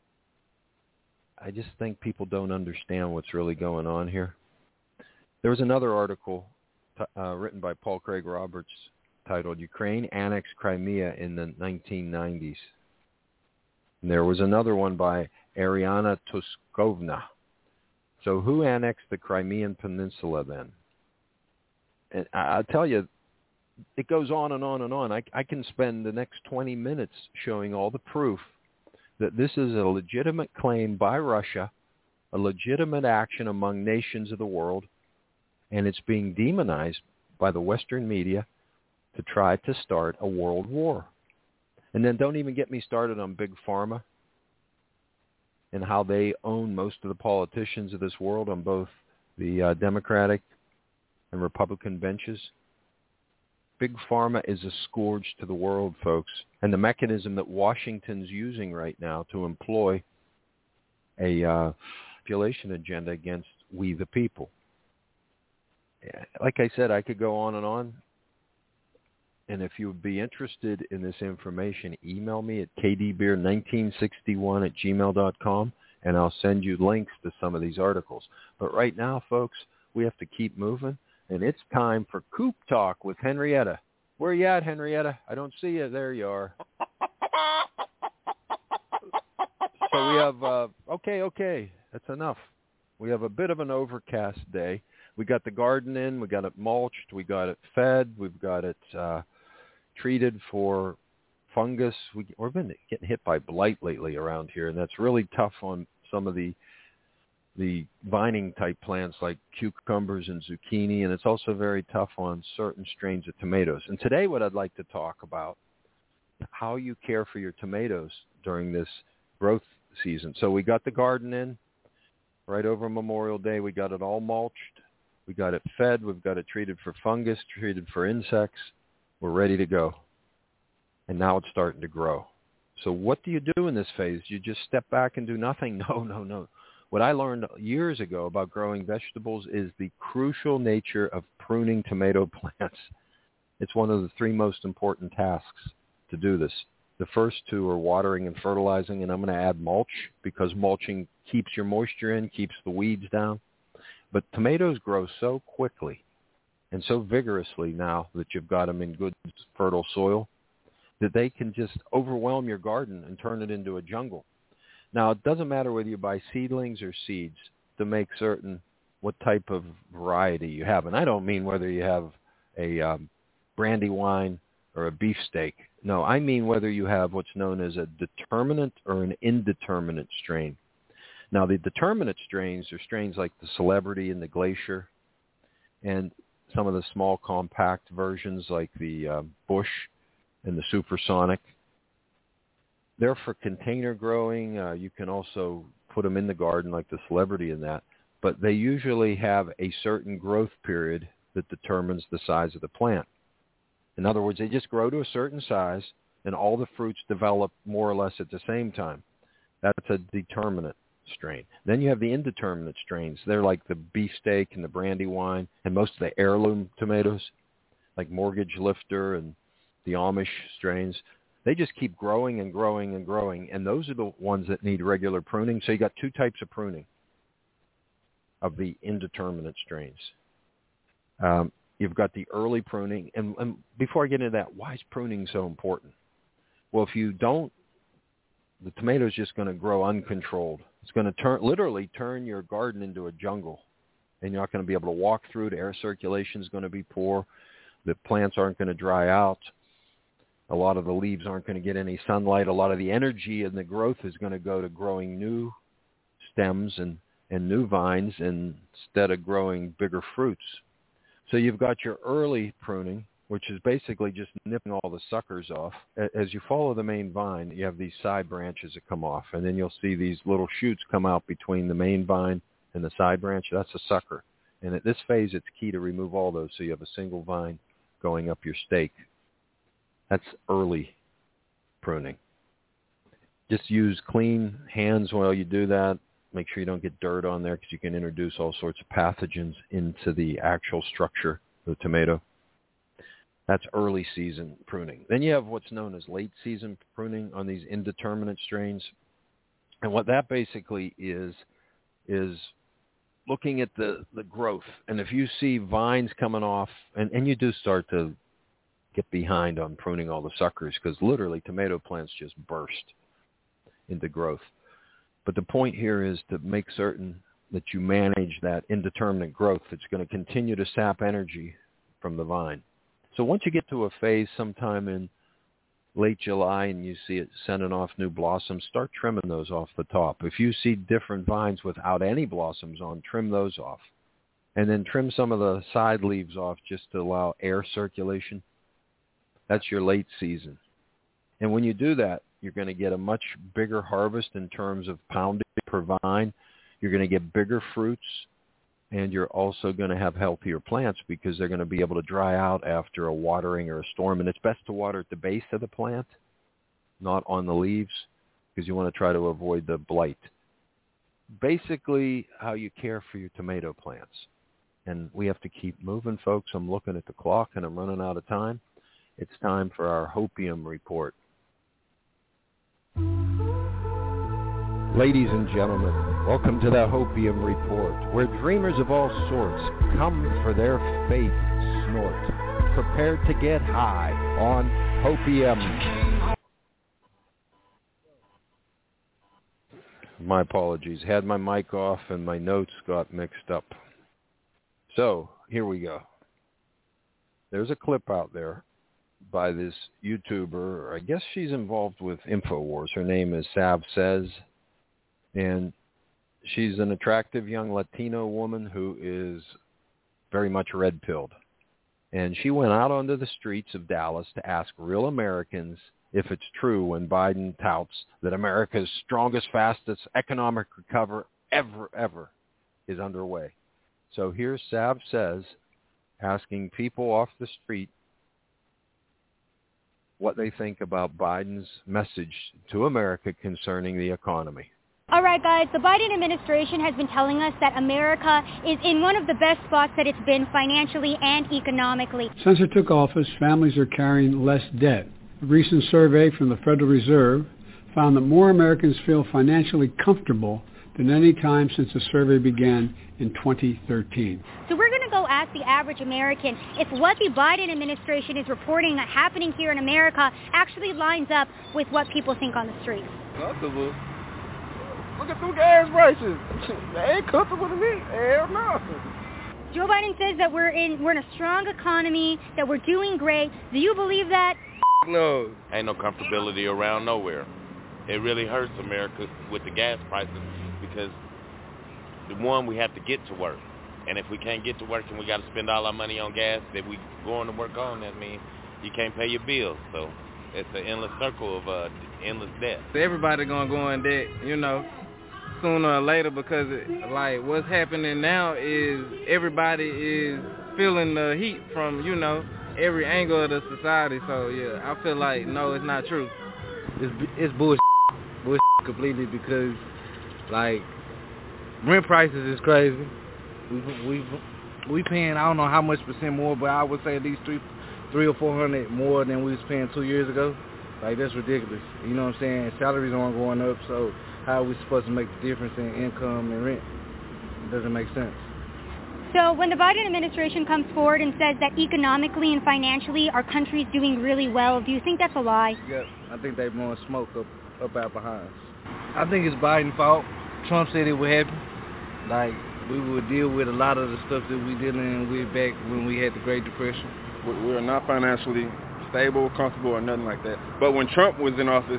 I just think people don't understand what's really going on here. There was another article uh, written by Paul Craig Roberts titled Ukraine Annexed Crimea in the nineteen nineties. And there was another one by Ariana Tuskovna. So who annexed the Crimean Peninsula then? And I'll tell you, it goes on and on and on. I, I can spend the next twenty minutes showing all the proof that this is a legitimate claim by Russia, a legitimate action among nations of the world, and it's being demonized by the Western media to try to start a world war. And then don't even get me started on Big Pharma and how they own most of the politicians of this world on both the uh, Democratic and Republican benches. Big Pharma is a scourge to the world, folks, and the mechanism that Washington's using right now to employ a uh, population agenda against we the people. Like I said, I could go on and on, and if you would be interested in this information, email me at k d beer nineteen sixty-one at gmail dot com, and I'll send you links to some of these articles. But right now, folks, we have to keep moving. And it's time for Coop Talk with Henrietta. Where you at, Henrietta? I don't see you. There you are. So we have, uh, okay, okay, that's enough. We have a bit of an overcast day. We got the garden in. We got it mulched. We got it fed. We've got it uh, treated for fungus. We, we've been getting hit by blight lately around here, and that's really tough on some of the the vining type plants like cucumbers and zucchini, and it's also very tough on certain strains of tomatoes. And today what I'd like to talk about, how you care for your tomatoes during this growth season. So we got the garden in right over Memorial Day. We got it all mulched. We got it fed. We've got it treated for fungus, treated for insects. We're ready to go. And now it's starting to grow. So what do you do in this phase? You just step back and do nothing? No, no, no. What I learned years ago about growing vegetables is the crucial nature of pruning tomato plants. It's one of the three most important tasks to do this. The first two are watering and fertilizing, and I'm going to add mulch because mulching keeps your moisture in, keeps the weeds down. But tomatoes grow so quickly and so vigorously now that you've got them in good, fertile soil that they can just overwhelm your garden and turn it into a jungle. Now, it doesn't matter whether you buy seedlings or seeds to make certain what type of variety you have. And I don't mean whether you have a um, Brandywine or a beefsteak. No, I mean whether you have what's known as a determinate or an indeterminate strain. Now, the determinate strains are strains like the Celebrity and the Glacier, and some of the small compact versions like the uh, Bush and the Supersonic. They're for container growing. Uh, you can also put them in the garden like the Celebrity and that. But they usually have a certain growth period that determines the size of the plant. In other words, they just grow to a certain size, and all the fruits develop more or less at the same time. That's a determinate strain. Then you have the indeterminate strains. They're like the beefsteak and the Brandywine and most of the heirloom tomatoes, like Mortgage Lifter and the Amish strains. They just keep growing and growing and growing, and those are the ones that need regular pruning. So you got two types of pruning of the indeterminate strains. Um, you've got the early pruning, and, and before I get into that, why is pruning so important? Well, if you don't, the tomato's just going to grow uncontrolled. It's going to turn, literally turn your garden into a jungle, and you're not going to be able to walk through it. Air circulation is going to be poor. The plants aren't going to dry out. A lot of the leaves aren't going to get any sunlight. A lot of the energy and the growth is going to go to growing new stems and, and new vines instead of growing bigger fruits. So you've got your early pruning, which is basically just nipping all the suckers off. As you follow the main vine, you have these side branches that come off, and then you'll see these little shoots come out between the main vine and the side branch. That's a sucker. And at this phase, it's key to remove all those so you have a single vine going up your stake. That's early pruning. Just use clean hands while you do that. Make sure you don't get dirt on there because you can introduce all sorts of pathogens into the actual structure of the tomato. That's early season pruning. Then you have what's known as late season pruning on these indeterminate strains. And what that basically is, is looking at the, the growth. And if you see vines coming off, and, and you do start to get behind on pruning all the suckers because literally tomato plants just burst into growth. But the point here is to make certain that you manage that indeterminate growth that's going to continue to sap energy from the vine. So once you get to a phase sometime in late July and you see it sending off new blossoms, start trimming those off the top. If you see different vines without any blossoms on, trim those off. And then trim some of the side leaves off just to allow air circulation. That's your late season. And when you do that, you're going to get a much bigger harvest in terms of poundage per vine. You're going to get bigger fruits, and you're also going to have healthier plants because they're going to be able to dry out after a watering or a storm. And it's best to water at the base of the plant, not on the leaves, because you want to try to avoid the blight. Basically, how you care for your tomato plants. And we have to keep moving, folks. I'm looking at the clock, and I'm running out of time. It's time for our Hopium Report. Ladies and gentlemen, welcome to the Hopium Report, where dreamers of all sorts come for their faith snort, prepared to get high on Hopium. My apologies. Had my mic off and my notes got mixed up. So, here we go. There's a clip out there by this YouTuber. I guess she's involved with InfoWars. Her name is Sav Says. And she's an attractive young Latino woman who is very much red-pilled. And she went out onto the streets of Dallas to ask real Americans if it's true when Biden touts that America's strongest, fastest economic recovery ever, ever is underway. So here's Sav Says asking people off the street what they think about Biden's message to America concerning the economy. All right, guys, the Biden administration has been telling us that America is in one of the best spots that it's been financially and economically. Since it took office, families are carrying less debt. A recent survey from the Federal Reserve found that more Americans feel financially comfortable than any time since the survey began in twenty thirteen. So we're going to go ask the average American if what the Biden administration is reporting happening here in America actually lines up with what people think on the streets. Comfortable? Look at them gas prices. They ain't comfortable to me. Hell no. Joe Biden says that we're in we're in a strong economy, that we're doing great. Do you believe that? No. Ain't no comfortability around nowhere. It really hurts America with the gas prices because, the one, we have to get to work. And if we can't get to work and we got to spend all our money on gas that we going to work on, that means you can't pay your bills. So it's an endless circle of uh, endless debt. Everybody going to go in debt, you know, sooner or later because, it, like, what's happening now is everybody is feeling the heat from, you know, every angle of the society. So, yeah, I feel like, no, it's not true. It's, it's bullshit. Bullshit completely because, like, rent prices is crazy. We we we paying I don't know how much percent more, but I would say at least three three or four hundred more than we was paying two years ago. Like that's ridiculous. You know what I'm saying? Salaries aren't going up, so how are we supposed to make the difference in income and rent? It doesn't make sense. So when the Biden administration comes forward and says that economically and financially our country's doing really well, do you think that's a lie? Yep, I think they're blowing smoke up up out behind us. I think it's Biden's fault. Trump said it would happen. Like, we would deal with a lot of the stuff that we dealing with back when we had the Great Depression. We are not financially stable, comfortable, or nothing like that. But when Trump was in office,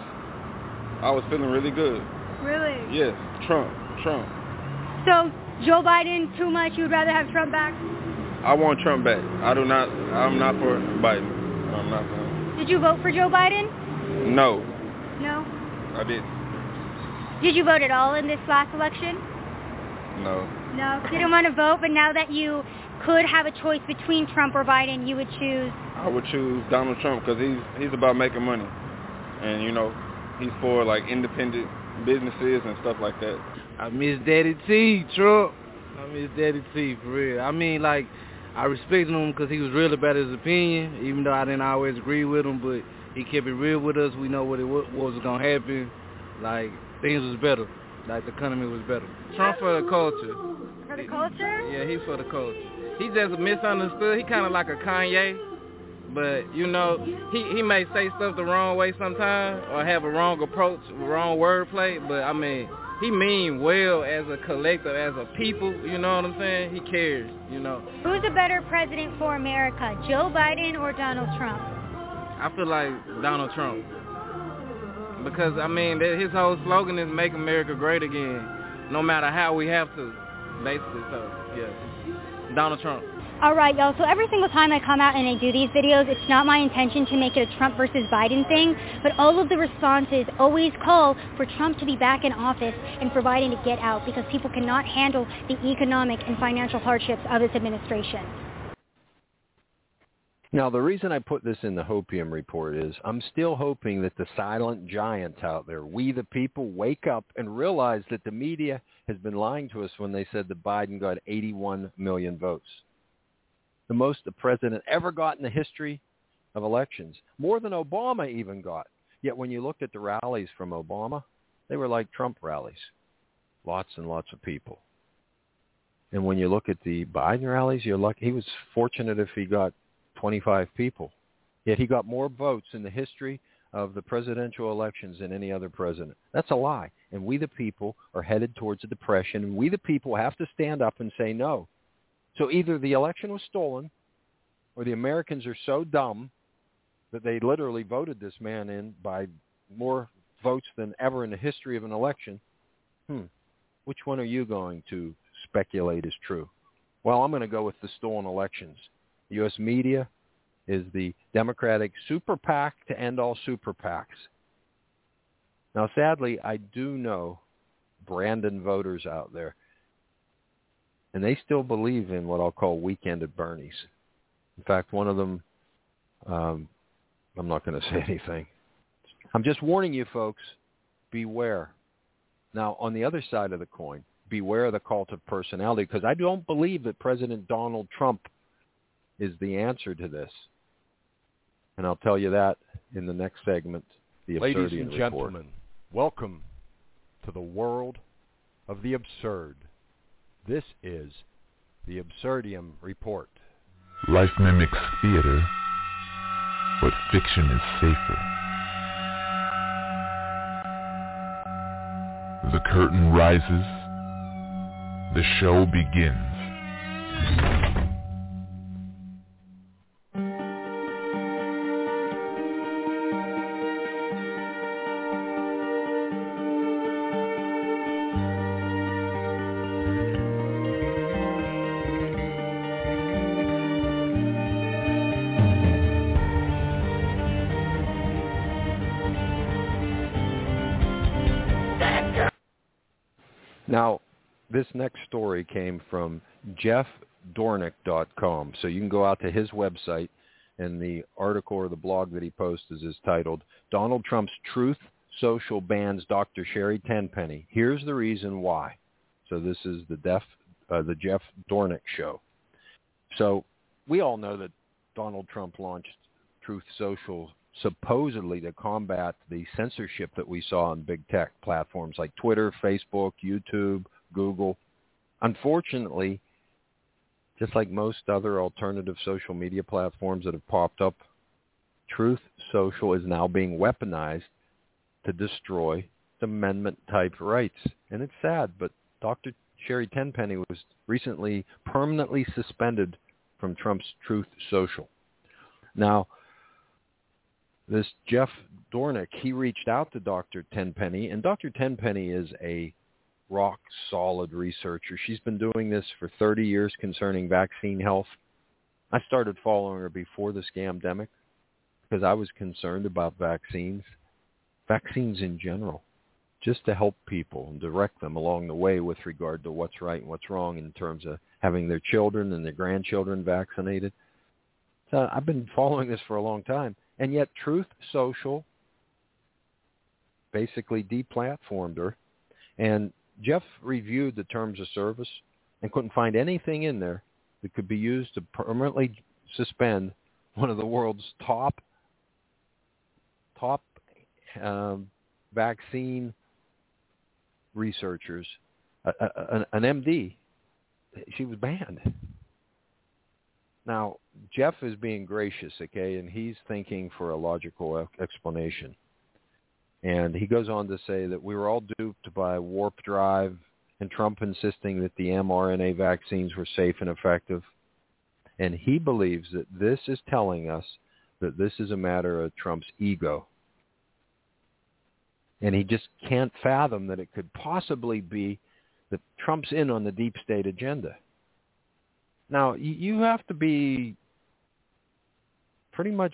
I was feeling really good. Really? Yes, Trump, Trump. So, Joe Biden, too much, you'd rather have Trump back? I want Trump back. I do not. I'm not for Biden. I'm not for him. Did you vote for Joe Biden? No. No. I did. Did you vote at all in this last election? No. No. Didn't want to vote, but now that you could have a choice between Trump or Biden, you would choose? I would choose Donald Trump because he's he's about making money, and you know, he's for like independent businesses and stuff like that. I miss Daddy T, Trump. I miss Daddy T, for real. I mean, like, I respected him because he was real about his opinion, even though I didn't always agree with him, but he kept it real with us. We know what it what was going to happen. Like, things was better. Like, the economy was better. Trump for the culture. For the culture? Yeah, he for the culture. He just misunderstood. He kind of like a Kanye, but, you know, he, he may say stuff the wrong way sometimes or have a wrong approach, wrong wordplay, but, I mean, he mean well as a collective, as a people, you know what I'm saying? He cares, you know. Who's a better president for America, Joe Biden or Donald Trump? I feel like Donald Trump. Because, I mean, his whole slogan is make America great again, no matter how we have to, basically, so, yeah. Donald Trump. All right, y'all, so every single time I come out and I do these videos, it's not my intention to make it a Trump versus Biden thing, but all of the responses always call for Trump to be back in office and for Biden to get out because people cannot handle the economic and financial hardships of his administration. Now, the reason I put this in the Hopium report is I'm still hoping that the silent giants out there, we the people, wake up and realize that the media has been lying to us when they said that Biden got eighty-one million votes. The most the president ever got in the history of elections, more than Obama even got. Yet when you looked at the rallies from Obama, they were like Trump rallies, lots and lots of people. And when you look at the Biden rallies, you're lucky. He was fortunate if he got twenty-five people. Yet he got more votes in the history of the presidential elections than any other president. That's a lie. And we the people are headed towards a depression, and we the people have to stand up and say no. So either the election was stolen or the Americans are so dumb that they literally voted this man in by more votes than ever in the history of an election. Hmm. Which one are you going to speculate is true? Well, I'm going to go with the stolen elections. The U S media is the Democratic super PAC to end all super PACs. Now, sadly, I do know Brandon voters out there, and they still believe in what I'll call weekend at Bernie's. In fact, one of them, um, I'm not going to say anything. I'm just warning you, folks, beware. Now, on the other side of the coin, beware of the cult of personality, because I don't believe that President Donald Trump is the answer to this. And I'll tell you that in the next segment, the Absurdian Ladies and Report. gentlemen, welcome to the world of the absurd. This is the Absurdium Report. Life mimics theater, but fiction is safer. The curtain rises. The show begins. Now, this next story came from Jeff Dornick dot com. So you can go out to his website, and the article or the blog that he posts is titled, Donald Trump's Truth Social Bans Doctor Sherry Tenpenny. Here's the reason why. So this is the, Def, uh, the Jeff Dornick Show. So we all know that Donald Trump launched Truth Social supposedly to combat the censorship that we saw on big tech platforms like Twitter, Facebook, YouTube, Google. Unfortunately, just like most other alternative social media platforms that have popped up, Truth Social is now being weaponized to destroy amendment-type rights. And it's sad, but Doctor Sherry Tenpenny was recently permanently suspended from Trump's Truth Social. Now, this Jeff Dornick, he reached out to Doctor Tenpenny, and Doctor Tenpenny is a rock-solid researcher. She's been doing this for thirty years concerning vaccine health, I started following her before the scamdemic because I was concerned about vaccines, vaccines in general, just to help people and direct them along the way with regard to what's right and what's wrong in terms of having their children and their grandchildren vaccinated. So I've been following this for a long time, and yet Truth Social basically deplatformed her, and Jeff reviewed the terms of service and couldn't find anything in there that could be used to permanently suspend one of the world's top top um, vaccine researchers, a, a, an M D. She was banned. Now, Jeff is being gracious, okay, and he's thinking for a logical explanation. And he goes on to say that we were all duped by warp drive and Trump insisting that the mRNA vaccines were safe and effective. And he believes that this is telling us that this is a matter of Trump's ego. And he just can't fathom that it could possibly be that Trump's in on the deep state agenda. Now, you have to be pretty much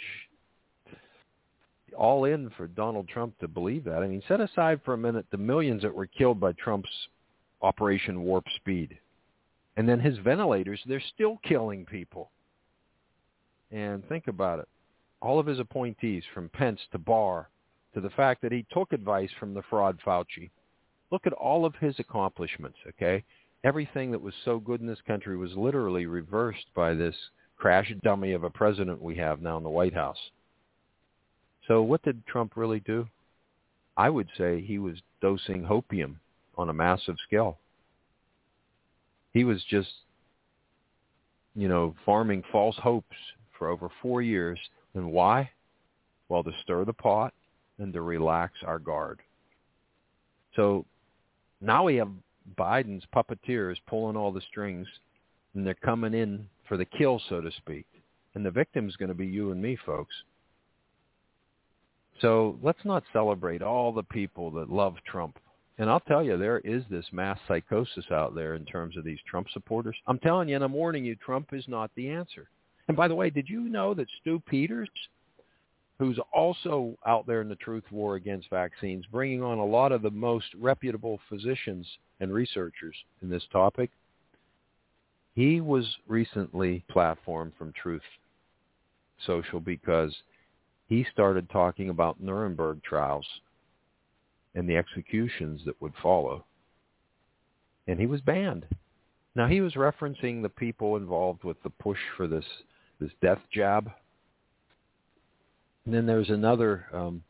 all in for Donald Trump to believe that. I mean, set aside for a minute the millions that were killed by Trump's Operation Warp Speed. And then his ventilators, they're still killing people. And think about it. All of his appointees, from Pence to Barr, to the fact that he took advice from the fraud Fauci. Look at all of his accomplishments, okay? Everything that was so good in this country was literally reversed by this crash dummy of a president we have now in the White House. So what did Trump really do? I would say he was dosing hopium on a massive scale. He was just, you know, farming false hopes for over four years. And why? Well, to stir the pot and to relax our guard. So now we have Biden's puppeteers pulling all the strings, and they're coming in for the kill, so to speak. And the victim's going to be you and me, folks. So let's not celebrate all the people that love Trump. And I'll tell you, there is this mass psychosis out there in terms of these Trump supporters. I'm telling you, and I'm warning you, Trump is not the answer. And by the way, did you know that Stu Peters, who's also out there in the truth war against vaccines, bringing on a lot of the most reputable physicians and researchers in this topic, he was recently platformed from Truth Social because he started talking about Nuremberg trials and the executions that would follow. And he was banned. Now, he was referencing the people involved with the push for this, this death jab. And then there's another um,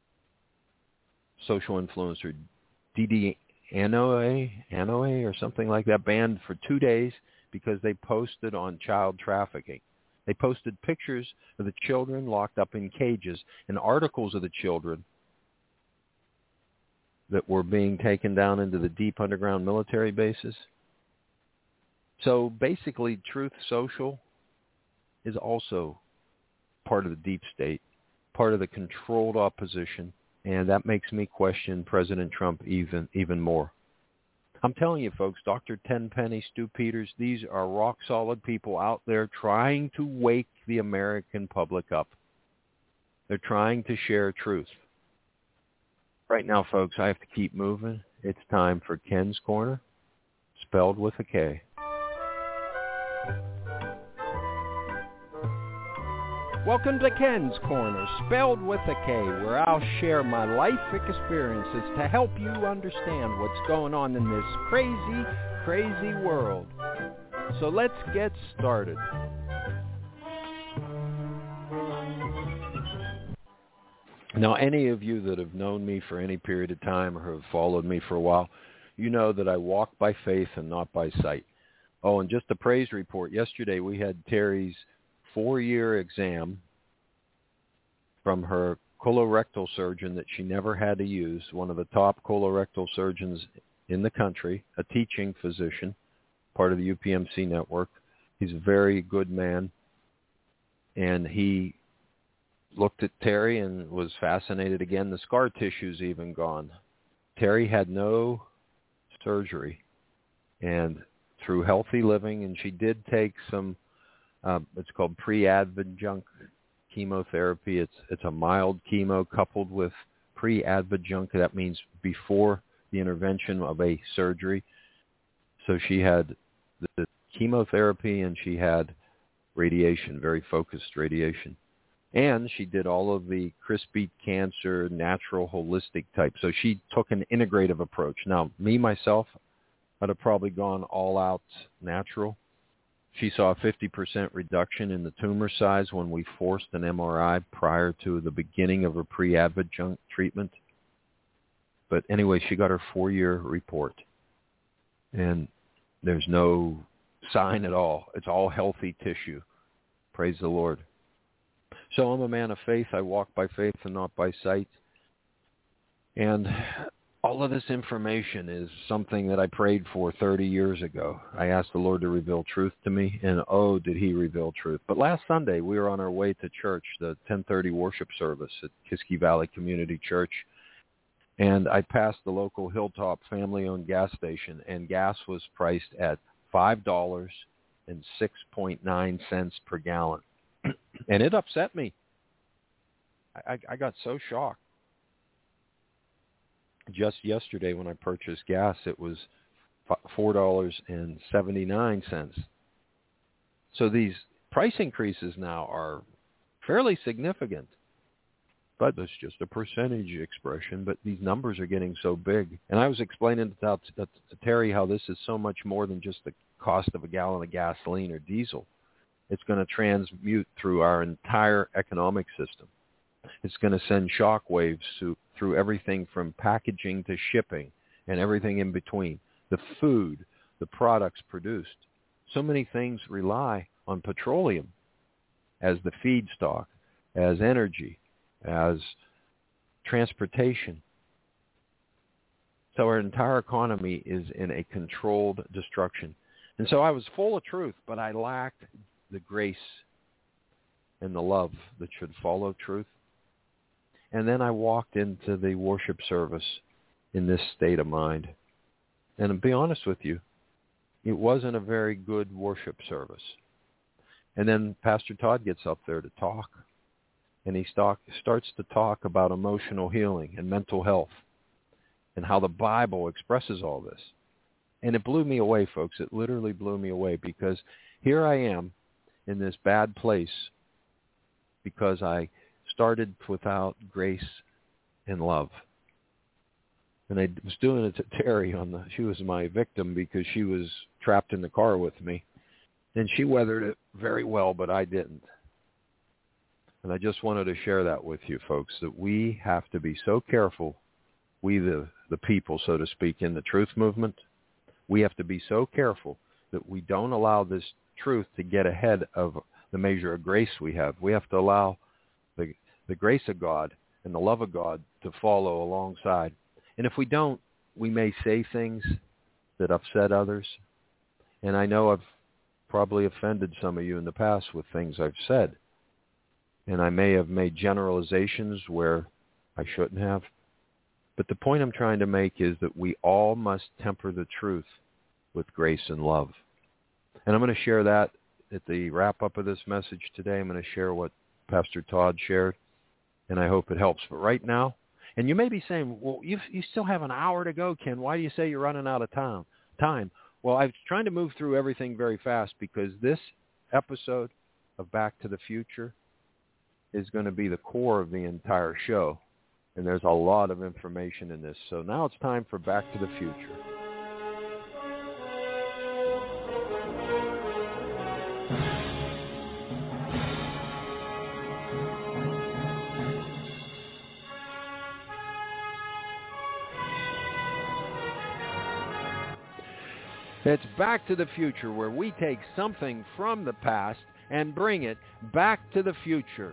social influencer, Didi Anoa'i, Anoa'i or something like that, banned for two days because they posted on child trafficking. They posted pictures of the children locked up in cages and articles of the children that were being taken down into the deep underground military bases. So basically, Truth Social is also part of the deep state, part of the controlled opposition, and that makes me question President Trump even even more. I'm telling you, folks, Doctor Tenpenny, Stu Peters, these are rock-solid people out there trying to wake the American public up. They're trying to share truth. Right now, folks, I have to keep moving. It's time for Ken's Corner, spelled with a K. Welcome to Ken's Corner, spelled with a K, where I'll share my life experiences to help you understand what's going on in this crazy, crazy world. So let's get started. Now, any of you that have known me for any period of time or have followed me for a while, you know that I walk by faith and not by sight. Oh, and just a praise report. Yesterday we had Terry's four-year exam from her colorectal surgeon that she never had to use, one of the top colorectal surgeons in the country, a teaching physician, part of the U P M C network. He's a very good man, and he looked at Terry and was fascinated again. The scar tissue's even gone. Terry had no surgery, and through healthy living, and she did take some Uh, it's called pre-adjunct chemotherapy. It's it's a mild chemo coupled with pre-adjunct. That means before the intervention of a surgery. So she had the chemotherapy and she had radiation, very focused radiation. And she did all of the Chris Beat Cancer, natural, holistic type. So she took an integrative approach. Now, me, myself, I'd have probably gone all out natural. She saw a fifty percent reduction in the tumor size when we forced an M R I prior to the beginning of her pre-adjunct treatment. But anyway, she got her four-year report. And there's no sign at all. It's all healthy tissue. Praise the Lord. So I'm a man of faith. I walk by faith and not by sight. And all of this information is something that I prayed for thirty years ago. I asked the Lord to reveal truth to me, and oh, did he reveal truth. But last Sunday, we were on our way to church, the ten thirty worship service at Kiski Valley Community Church, and I passed the local Hilltop family-owned gas station, and gas was priced at five dollars and six point nine cents per gallon. And it upset me. I, I got so shocked. Just yesterday when I purchased gas, it was four dollars and seventy-nine cents. So these price increases now are fairly significant. But it's just a percentage expression, but these numbers are getting so big. And I was explaining to, to, to Terry how this is so much more than just the cost of a gallon of gasoline or diesel. It's going to transmute through our entire economic system. It's going to send shock waves through, through everything from packaging to shipping and everything in between. The food, the products produced. So many things rely on petroleum as the feedstock, as energy, as transportation. So our entire economy is in a controlled destruction. And so I was full of truth, but I lacked the grace and the love that should follow truth. And then I walked into the worship service in this state of mind. And to be honest with you, it wasn't a very good worship service. And then Pastor Todd gets up there to talk. And he start, starts to talk about emotional healing and mental health and how the Bible expresses all this. And it blew me away, folks. It literally blew me away because here I am in this bad place because I started without grace and love. And I was doing it to Terry on the, she was my victim because she was trapped in the car with me. And she weathered it very well, but I didn't. And I just wanted to share that with you, folks, that we have to be so careful, we the, the people, so to speak, in the truth movement, we have to be so careful that we don't allow this truth to get ahead of the measure of grace we have. We have to allow the, the grace of God and the love of God to follow alongside. And if we don't, we may say things that upset others. And I know I've probably offended some of you in the past with things I've said. And I may have made generalizations where I shouldn't have. But the point I'm trying to make is that we all must temper the truth with grace and love. And I'm going to share that at the wrap-up of this message today. I'm going to share what Pastor Todd shared, and I hope it helps. But right now, and you may be saying, well, you you still have an hour to go, Ken. Why do you say you're running out of time? Time. Well, I was trying to move through everything very fast because this episode of Back to the Future is going to be the core of the entire show. And there's a lot of information in this. So now it's time for Back to the Future. It's Back to the Future, where we take something from the past and bring it back to the future.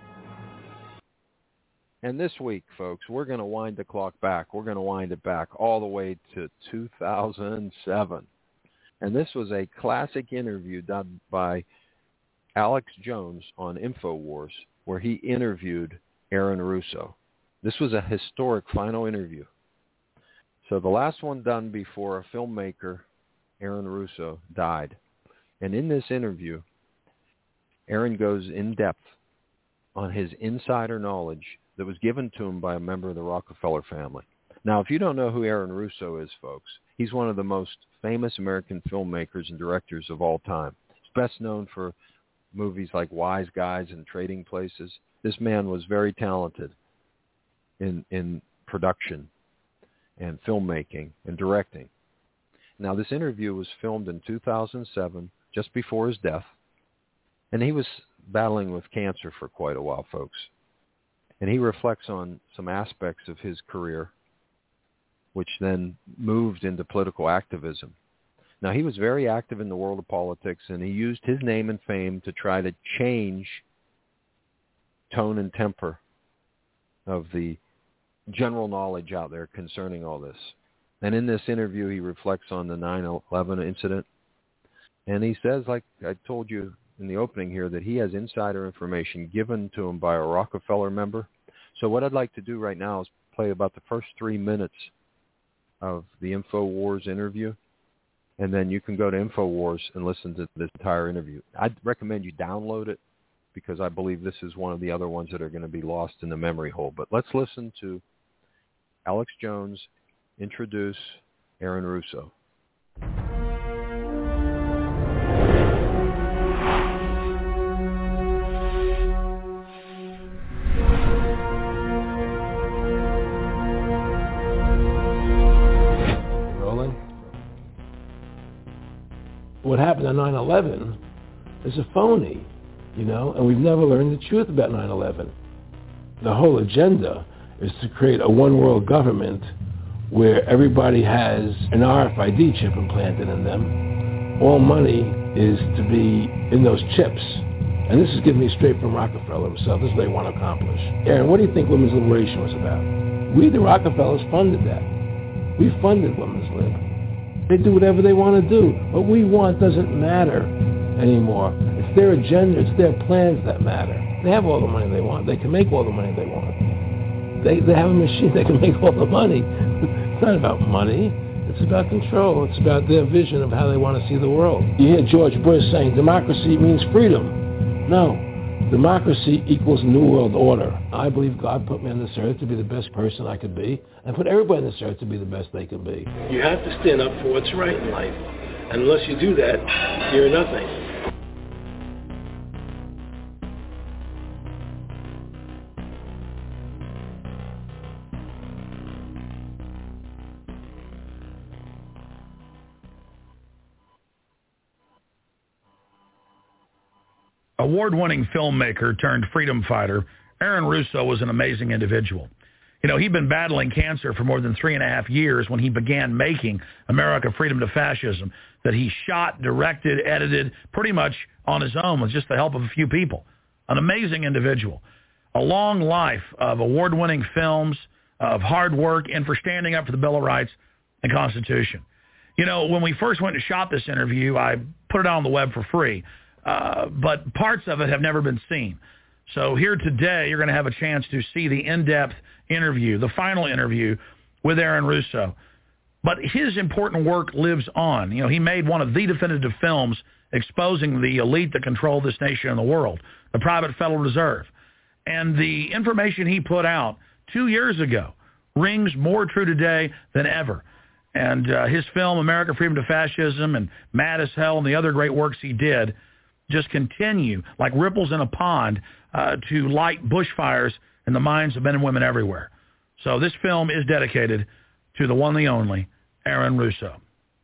And this week, folks, we're going to wind the clock back. We're going to wind it back all the way to two thousand seven. And this was a classic interview done by Alex Jones on InfoWars, where he interviewed Aaron Russo. This was a historic final interview. So the last one done before a filmmaker, Aaron Russo, died. And in this interview, Aaron goes in depth on his insider knowledge that was given to him by a member of the Rockefeller family. Now, if you don't know who Aaron Russo is, folks, he's one of the most famous American filmmakers and directors of all time. He's best known for movies like Wise Guys and Trading Places. This man was very talented in in production and filmmaking and directing. Now, this interview was filmed in two thousand seven, just before his death, and he was battling with cancer for quite a while, folks. And he reflects on some aspects of his career, which then moved into political activism. Now, he was very active in the world of politics, and he used his name and fame to try to change tone and temper of the general knowledge out there concerning all this. And in this interview, he reflects on the nine eleven incident. And he says, like I told you in the opening here, that he has insider information given to him by a Rockefeller member. So what I'd like to do right now is play about the first three minutes of the InfoWars interview. And then you can go to InfoWars and listen to this entire interview. I'd recommend you download it because I believe this is one of the other ones that are going to be lost in the memory hole. But let's listen to Alex Jones introduce Aaron Russo. What happened on nine eleven is a phony, you know, and we've never learned the truth about nine eleven. The whole agenda is to create a one-world government where everybody has an R F I D chip implanted in them. All money is to be in those chips. And this is given me straight from Rockefeller himself. This is what they want to accomplish. Aaron, what do you think women's liberation was about? We, the Rockefellers, funded that. We funded women's lib. They do whatever they want to do. What we want doesn't matter anymore. It's their agenda, it's their plans that matter. They have all the money they want. They can make all the money they want. They they have a machine that can make all the money. It's not about money. It's about control. It's about their vision of how they want to see the world. You hear George Bush saying democracy means freedom. No. Democracy equals New World Order. I believe God put me on this earth to be the best person I could be, and put everybody on this earth to be the best they can be. You have to stand up for what's right in life. And unless you do that, you're nothing. Award-winning filmmaker turned freedom fighter, Aaron Russo was an amazing individual. You know, he'd been battling cancer for more than three and a half years when he began making America Freedom to Fascism, that he shot, directed, edited pretty much on his own with just the help of a few people. An amazing individual. A long life of award-winning films, of hard work, and for standing up for the Bill of Rights and Constitution. You know, when we first went and shot this interview, I put it out on the web for free. Uh, but parts of it have never been seen. So here today, you're going to have a chance to see the in-depth interview, the final interview with Aaron Russo. But his important work lives on. You know, he made one of the definitive films exposing the elite that control this nation and the world, the private Federal Reserve. And the information he put out two years ago rings more true today than ever. And uh, his film, America Freedom to Fascism, and Mad as Hell, and the other great works he did, just continue like ripples in a pond uh, to light bushfires in the minds of men and women everywhere. So this film is dedicated to the one, the only, Aaron Russo.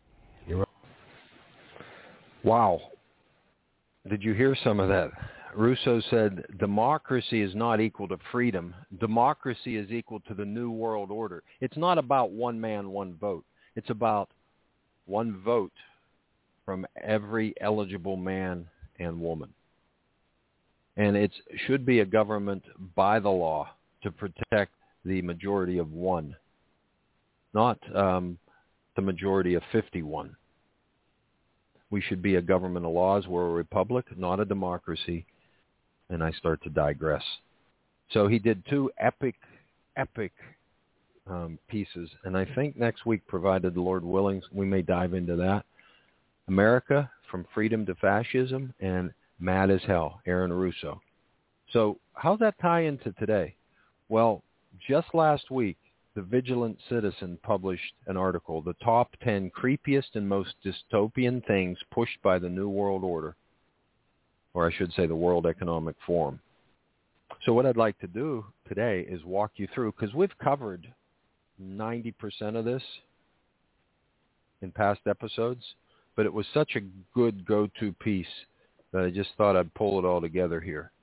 Wow. Did you hear some of that? Russo said democracy is not equal to freedom. Democracy is equal to the New World Order. It's not about one man, one vote. It's about one vote from every eligible man and woman. And it should be a government by the law to protect the majority of one, not um, the majority of fifty-one. We should be a government of laws. We're a republic, not a democracy. And I start to digress. So he did two epic, epic um, pieces. And I think next week, provided the Lord willing, we may dive into that. America from Freedom to Fascism, and mad as hell, Aaron Russo. So how's that tie into today? Well, just last week, the Vigilant Citizen published an article, The Top ten Creepiest and Most Dystopian Things Pushed by the New World Order, or I should say the World Economic Forum. So what I'd like to do today is walk you through, because we've covered ninety percent of this in past episodes, but it was such a good go-to piece that I just thought I'd pull it all together here.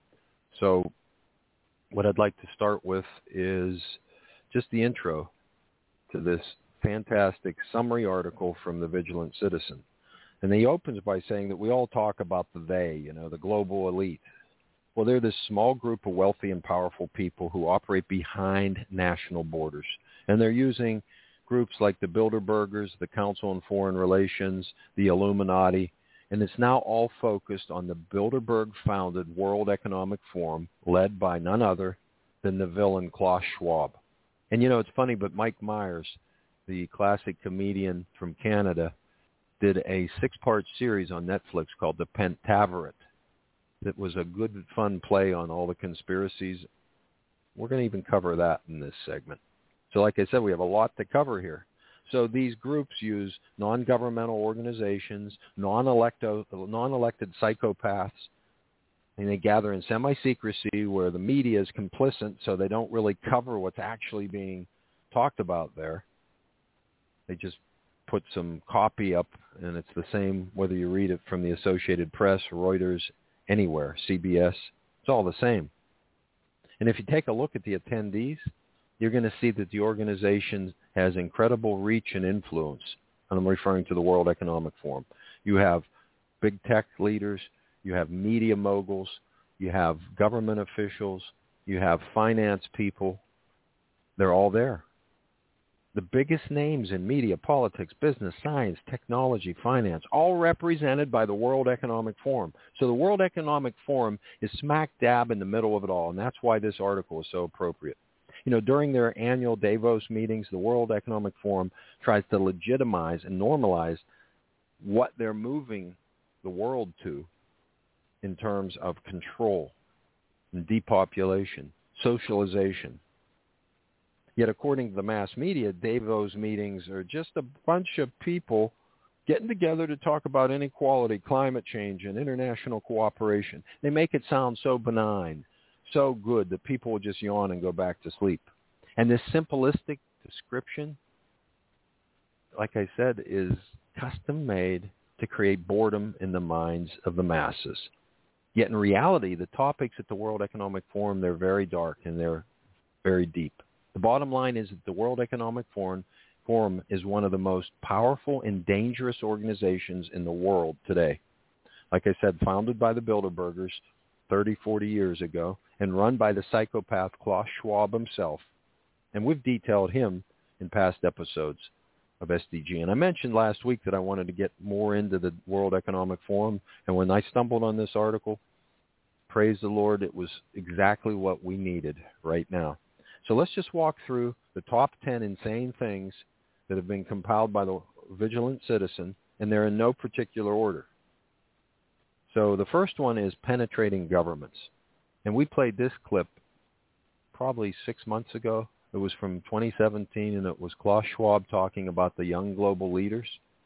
So what I'd like to start with is just the intro to this fantastic summary article from the Vigilant Citizen. And he opens by saying that we all talk about the they, you know, the global elite. Well, they're this small group of wealthy and powerful people who operate behind national borders. And they're using groups like the Bilderbergers, the Council on Foreign Relations, the Illuminati, and it's now all focused on the Bilderberg-founded World Economic Forum, led by none other than the villain Klaus Schwab. And, you know, it's funny, but Mike Myers, the classic comedian from Canada, did a six-part series on Netflix called The Pentaverate. That was a good, fun play on all the conspiracies. We're going to even cover that in this segment. So like I said, we have a lot to cover here. So these groups use non-governmental organizations, non-electo, non-elected psychopaths, and they gather in semi-secrecy where the media is complicit, so they don't really cover what's actually being talked about there. They just put some copy up, and it's the same whether you read it from the Associated Press, Reuters, anywhere, C B S. It's all the same. And if you take a look at the attendees, you're going to see that the organization has incredible reach and influence. And I'm referring to the World Economic Forum. You have big tech leaders, you have media moguls, you have government officials, you have finance people. They're all there. The biggest names in media, politics, business, science, technology, finance, all represented by the World Economic Forum. So the World Economic Forum is smack dab in the middle of it all, and that's why this article is so appropriate. You know, during their annual Davos meetings, the World Economic Forum tries to legitimize and normalize what they're moving the world to in terms of control and depopulation, socialization. Yet according to the mass media, Davos meetings are just a bunch of people getting together to talk about inequality, climate change, and international cooperation. They make it sound so benign, so good that people will just yawn and go back to sleep. And this simplistic description, like I said, is custom made to create boredom in the minds of the masses. Yet in reality, the topics at the World Economic Forum, they're very dark and they're very deep. The bottom line is that the World Economic Forum, Forum is one of the most powerful and dangerous organizations in the world today. Like I said, founded by the Bilderbergers thirty, forty years ago and run by the psychopath Klaus Schwab himself. And we've detailed him in past episodes of S D G. And I mentioned last week that I wanted to get more into the World Economic Forum. And when I stumbled on this article, praise the Lord, it was exactly what we needed right now. So let's just walk through the top ten insane things that have been compiled by the Vigilant Citizen, and they're in no particular order. So the first one is penetrating governments. And we played this clip probably six months ago. It was from twenty seventeen, and it was Klaus Schwab talking about the young global leaders.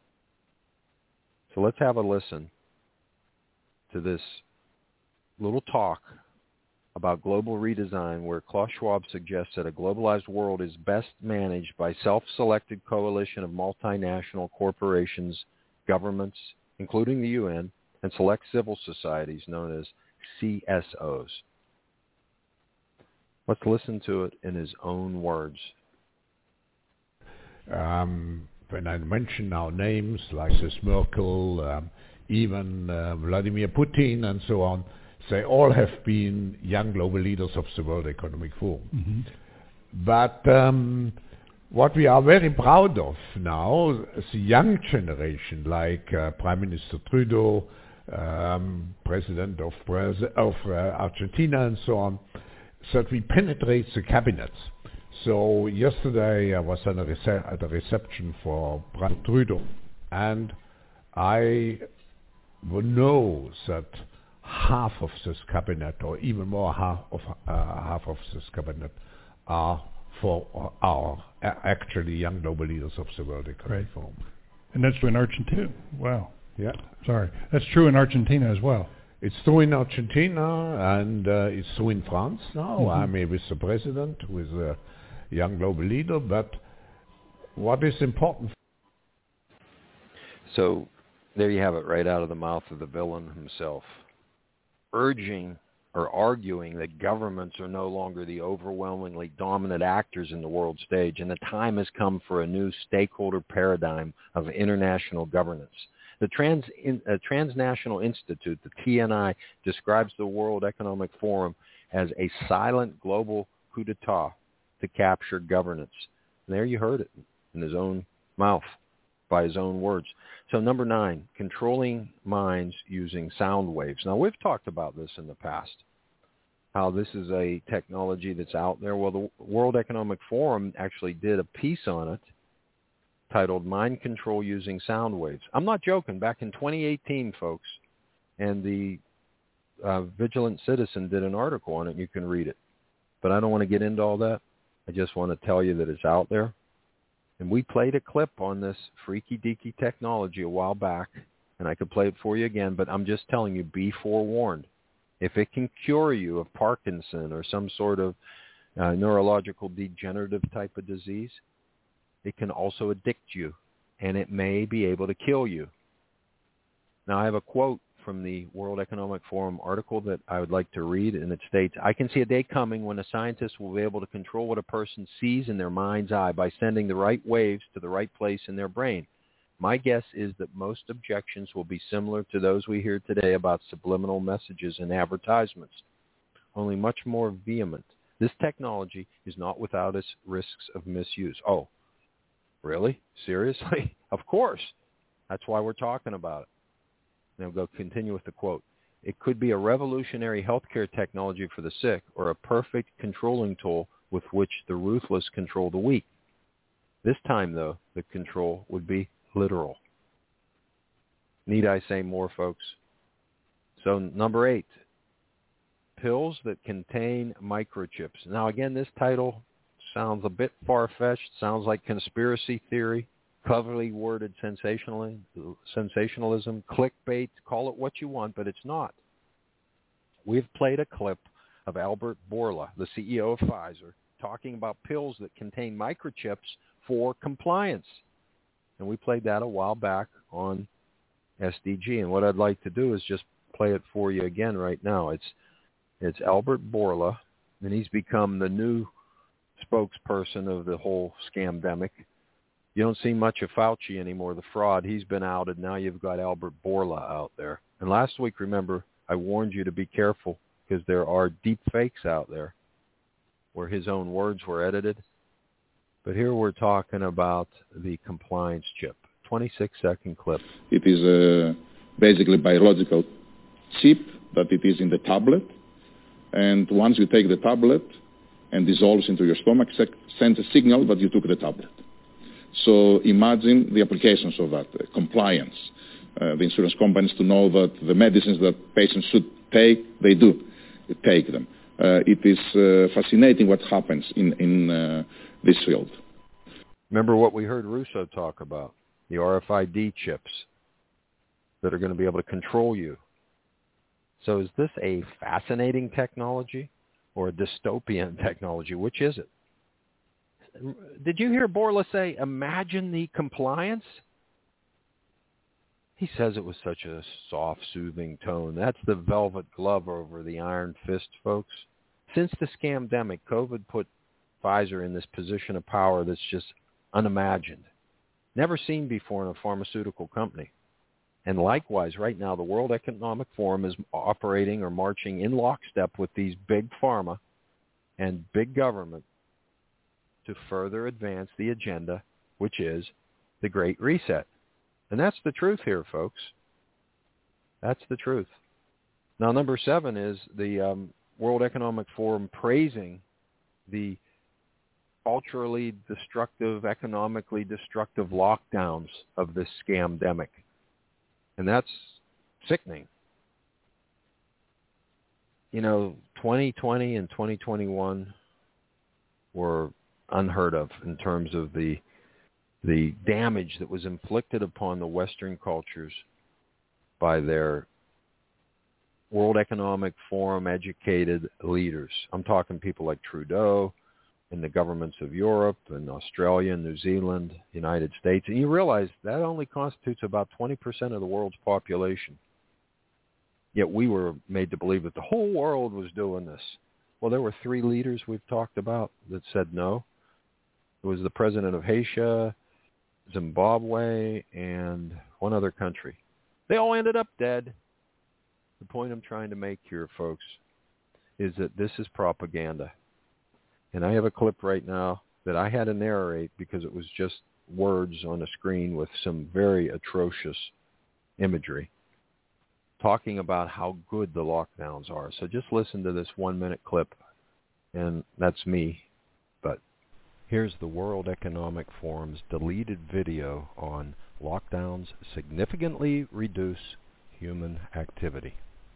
So let's have a listen to this little talk about global redesign, where Klaus Schwab suggests that a globalized world is best managed by self-selected coalition of multinational corporations, governments, including the U N, and select civil societies known as C S Os. Let's listen to it in his own words. Um, when I mention now names like this Merkel, um, even uh, Vladimir Putin and so on, they all have been young global leaders of the World Economic Forum. Mm-hmm. But um, what we are very proud of now, the young generation, like uh, Prime Minister Trudeau, um, President of, of uh, Argentina and so on, that we penetrate the cabinets. So yesterday I was at a, rece- at a reception for Prime Trudeau, and I know that half of this cabinet, or even more half of uh, half of this cabinet, are for our actually young global leaders of the World Economic Forum. And that's true in Argentina. Wow. Yeah. Sorry. That's true in Argentina as well. It's true in Argentina, and uh, it's true in France now. Mm-hmm. I mean, with the president, with a young global leader. But what is important? So there you have it, right out of the mouth of the villain himself, urging or arguing that governments are no longer the overwhelmingly dominant actors in the world stage, and the time has come for a new stakeholder paradigm of international governance. The Trans, in, uh, Transnational Institute, the T N I, describes the World Economic Forum as a silent global coup d'etat to capture governance. And there you heard it in his own mouth, by his own words. So number nine, controlling minds using sound waves. Now, we've talked about this in the past, how this is a technology that's out there. Well, the World Economic Forum actually did a piece on it titled Mind Control Using Sound Waves. I'm not joking. Back in twenty eighteen, folks, and the uh, Vigilant Citizen did an article on it. You can read it. But I don't want to get into all that. I just want to tell you that it's out there. And we played a clip on this freaky-deaky technology a while back, and I could play it for you again, but I'm just telling you, be forewarned. If it can cure you of Parkinson or some sort of uh, neurological degenerative type of disease, it can also addict you, and it may be able to kill you. Now, I have a quote from the World Economic Forum article that I would like to read, and it states, I can see a day coming when a scientist will be able to control what a person sees in their mind's eye by sending the right waves to the right place in their brain. My guess is that most objections will be similar to those we hear today about subliminal messages and advertisements, only much more vehement. This technology is not without its risks of misuse. Oh, really? Seriously? Of course. That's why we're talking about it. Now go continue with the quote. It could be a revolutionary healthcare technology for the sick or a perfect controlling tool with which the ruthless control the weak. This time, though, the control would be literal. Need I say more, folks? So number eight, pills that contain microchips. Now, again, this title sounds a bit far-fetched, sounds like conspiracy theory, cleverly worded sensationalism, sensationalism, clickbait, call it what you want, but it's not. We've played a clip of Albert Bourla, the C E O of Pfizer, talking about pills that contain microchips for compliance. And we played that a while back on S D G. And what I'd like to do is just play it for you again right now. It's it's Albert Bourla, and he's become the new spokesperson of the whole scamdemic. You don't see much of Fauci anymore, the fraud. He's been outed. Now you've got Albert Bourla out there. And last week, remember, I warned you to be careful because there are deep fakes out there where his own words were edited. But here we're talking about the compliance chip. twenty-six second clip. It is a basically biological chip that it is in the tablet. And once you take the tablet and dissolves into your stomach, sends a signal that you took the tablet. So imagine the applications of that, uh, compliance. Uh, the insurance companies to know that the medicines that patients should take, they do take them. Uh, it is uh, fascinating what happens in, in uh, this field. Remember what we heard Russo talk about, the R F I D chips that are going to be able to control you. So is this a fascinating technology or a dystopian technology? Which is it? Did you hear Bourla say, imagine the compliance? He says it with such a soft, soothing tone. That's the velvet glove over the iron fist, folks. Since the scamdemic, COVID put Pfizer in this position of power that's just unimagined, never seen before in a pharmaceutical company. And likewise, right now, the World Economic Forum is operating or marching in lockstep with these big pharma and big government to further advance the agenda, which is the Great Reset. And that's the truth here, folks. That's the truth. Now, number seven is the um, World Economic Forum praising the culturally destructive, economically destructive lockdowns of this scamdemic. And that's sickening. you know, twenty twenty and twenty twenty-one were unheard of in terms of the the damage that was inflicted upon the Western cultures by their World Economic Forum educated leaders. I'm talking people like Trudeau and the governments of Europe and Australia and New Zealand, United States. And you realize that only constitutes about twenty percent of the world's population. Yet we were made to believe that the whole world was doing this. Well, there were three leaders we've talked about that said no. It was the president of Haiti, Zimbabwe, and one other country. They all ended up dead. The point I'm trying to make here, folks, is that this is propaganda. And I have a clip right now that I had to narrate because it was just words on a screen with some very atrocious imagery talking about how good the lockdowns are. So just listen to this one-minute clip, and that's me. But here's the World Economic Forum's deleted video on lockdowns significantly reduce human activity.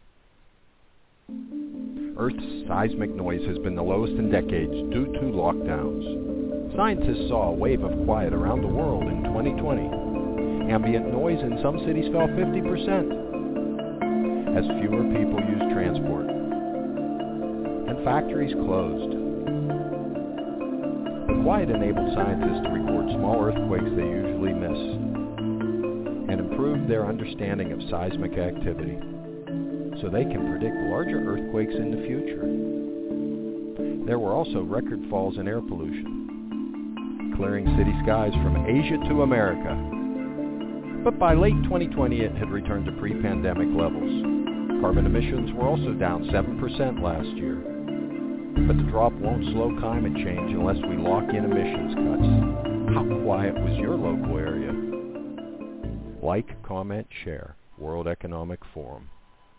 Earth's seismic noise has been the lowest in decades due to lockdowns. Scientists saw a wave of quiet around the world in twenty twenty. Ambient noise in some cities fell fifty percent as fewer people used transport. And factories closed. The quiet enabled scientists to record small earthquakes they usually miss and improve their understanding of seismic activity, so they can predict larger earthquakes in the future. There were also record falls in air pollution, clearing city skies from Asia to America. But by late twenty twenty, it had returned to pre-pandemic levels. Carbon emissions were also down seven percent last year. But the drop won't slow climate change unless we lock in emissions cuts. How quiet was your local area? Like, comment, share. World Economic Forum.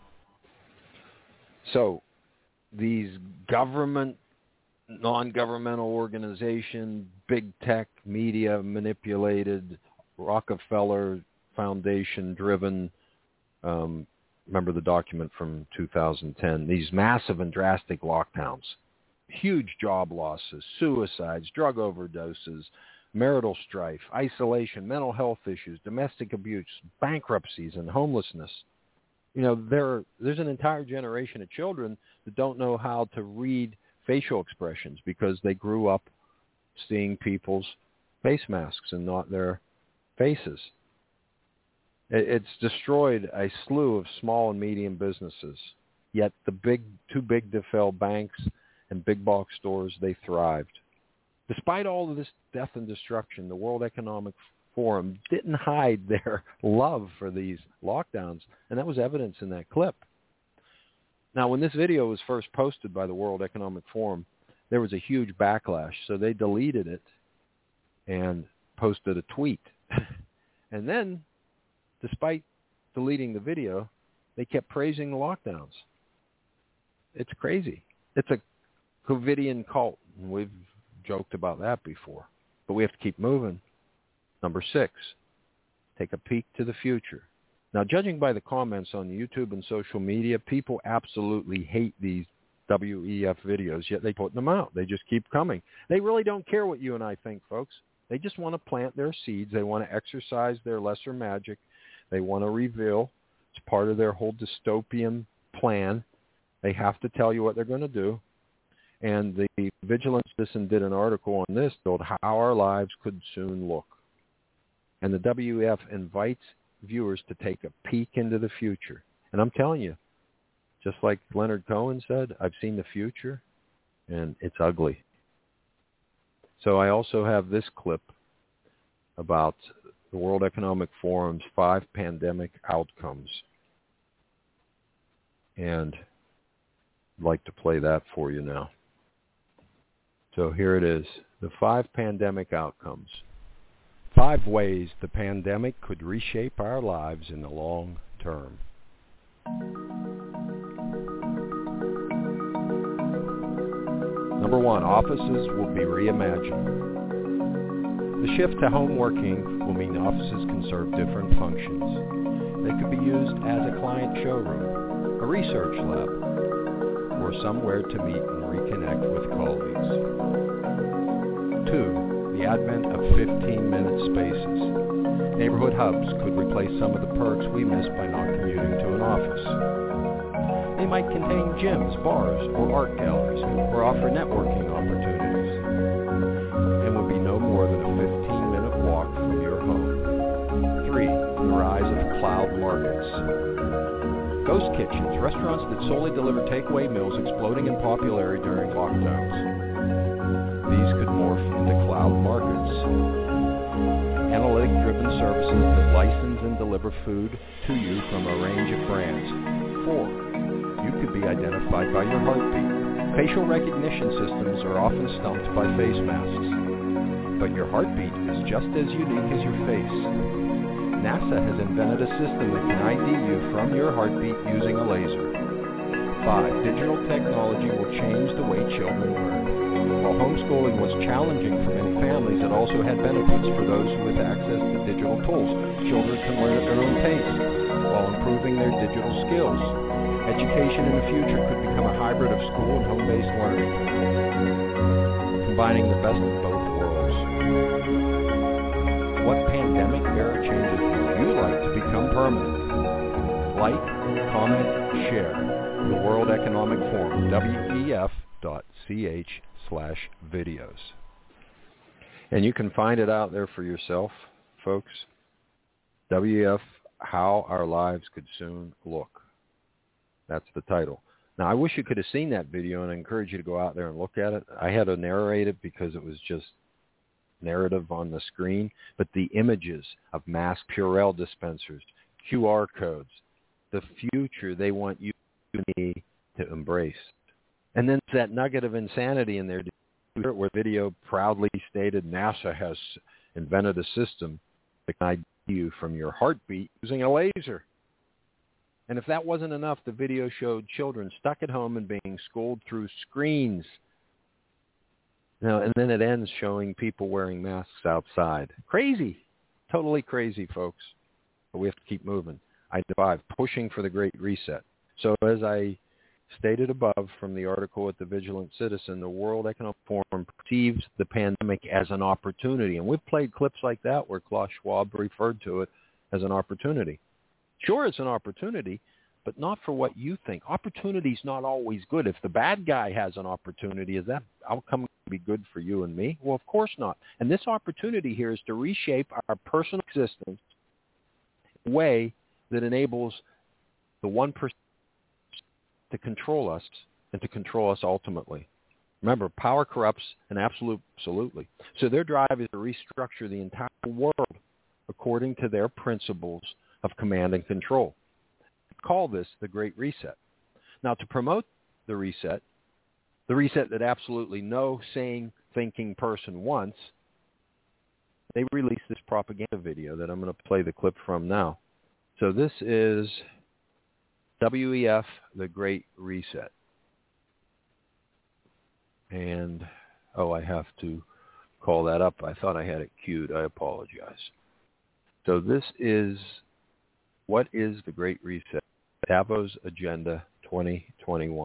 So these government, non-governmental organization, big tech, media manipulated, Rockefeller Foundation driven, um, remember the document from two thousand ten, these massive and drastic lockdowns, huge job losses, suicides, drug overdoses, marital strife, isolation, mental health issues, domestic abuse, bankruptcies, and homelessness. You know, there there's an entire generation of children that don't know how to read facial expressions because they grew up seeing people's face masks and not their faces. It's destroyed a slew of small and medium businesses. Yet the big, too big to fail banks and big box stores, they thrived. Despite all of this death and destruction, the World Economic Forum didn't hide their love for these lockdowns, and that was evidence in that clip. Now, when this video was first posted by the World Economic Forum, there was a huge backlash, so they deleted it and posted a tweet. And then, despite deleting the video, they kept praising the lockdowns. It's crazy. It's a COVIDian cult, and we've joked about that before. But we have to keep moving. Number six, take a peek to the future. Now, judging by the comments on YouTube and social media, people absolutely hate these W E F videos, yet they put them out. They just keep coming. They really don't care what you and I think, folks. They just want to plant their seeds. They want to exercise their lesser magic. They want to reveal. It's part of their whole dystopian plan. They have to tell you what they're going to do. And the Vigilance Citizen did an article on this called How Our Lives Could Soon Look. And the W E F invites viewers to take a peek into the future. And I'm telling you, just like Leonard Cohen said, I've seen the future, and it's ugly. So I also have this clip about the World Economic Forum's five pandemic outcomes. And I'd like to play that for you now. So here it is, the five pandemic outcomes. Five ways the pandemic could reshape our lives in the long term. Number one, offices will be reimagined. The shift to home working will mean offices can serve different functions. They could be used as a client showroom, a research lab, or somewhere to meet and reconnect with colleagues. Two, the advent of fifteen-minute spaces. Neighborhood hubs could replace some of the perks we miss by not commuting to an office. They might contain gyms, bars, or art galleries, or offer networking opportunities, and would be no more than a fifteen-minute walk from your home. Three, the rise of cloud markets. Ghost kitchens, restaurants that solely deliver takeaway meals exploding in popularity during lockdowns. These could morph into cloud markets. Analytic-driven services that license and deliver food to you from a range of brands. Four, you could be identified by your heartbeat. Facial recognition systems are often stumped by face masks, but your heartbeat is just as unique as your face. NASA has invented a system that can I D you from your heartbeat using a laser. Five, digital technology will change the way children learn. While homeschooling was challenging for many families, it also had benefits for those with access to digital tools. Children can learn at their own pace while improving their digital skills. Education in the future could become a hybrid of school and home-based learning, combining the best of both worlds. What pandemic-era changes would you like to become permanent? Like, comment, share. The World Economic Forum, W E F dot C H slash videos. And you can find it out there for yourself, folks. W E F, How Our Lives Could Soon Look. That's the title. Now, I wish you could have seen that video, and I encourage you to go out there and look at it. I had to narrate it because it was just narrative on the screen, but the images of mass Purell dispensers, Q R codes, the future they want you and me to embrace. And then that nugget of insanity in there where video proudly stated NASA has invented a system that can I D you from your heartbeat using a laser. And if that wasn't enough, the video showed children stuck at home and being schooled through screens. Now, and then it ends showing people wearing masks outside. Crazy. Totally crazy, folks. But we have to keep moving. Item five, pushing for the Great Reset. So as I stated above from the article at the Vigilant Citizen, the World Economic Forum perceives the pandemic as an opportunity. And we've played clips like that where Klaus Schwab referred to it as an opportunity. Sure, it's an opportunity, but not for what you think. Opportunity's not always good. If the bad guy has an opportunity, is that outcome going to be good for you and me? Well, of course not. And this opportunity here is to reshape our personal existence in a way that enables the one percent to control us and to control us ultimately. Remember, power corrupts, and absolute, absolutely. So their drive is to restructure the entire world according to their principles of command and control. Call this the Great Reset. Now, to promote the reset, the reset that absolutely no sane, thinking person wants, they released this propaganda video that I'm going to play the clip from now. So this is W E F, the Great Reset. And, oh, I have to call that up. I thought I had it queued. I apologize. So this is What is the Great Reset? Davos Agenda twenty twenty-one.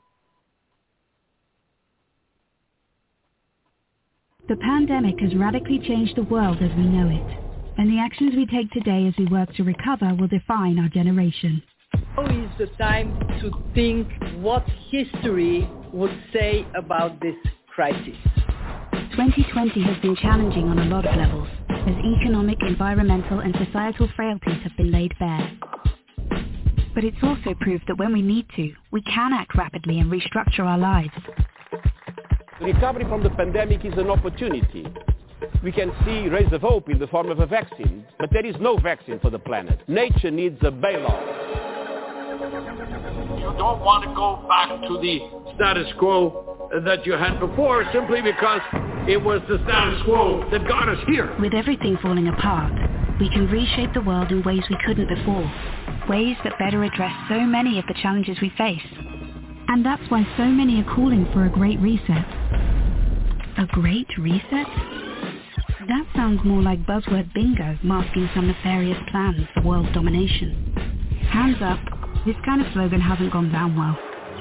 The pandemic has radically changed the world as we know it, and the actions we take today as we work to recover will define our generation. Now is the time to think what history would say about this crisis. twenty twenty has been challenging on a lot of levels, as economic, environmental and societal frailties have been laid bare. But it's also proved that when we need to, we can act rapidly and restructure our lives. The recovery from the pandemic is an opportunity. We can see rays of hope in the form of a vaccine, but there is no vaccine for the planet. Nature needs a bailout. You don't want to go back to the status quo that you had before simply because it was the status quo that got us here. With everything falling apart, we can reshape the world in ways we couldn't before. Ways that better address so many of the challenges we face. And that's why so many are calling for a great reset. A great reset? That sounds more like buzzword bingo masking some nefarious plans for world domination. Hands up, this kind of slogan hasn't gone down well.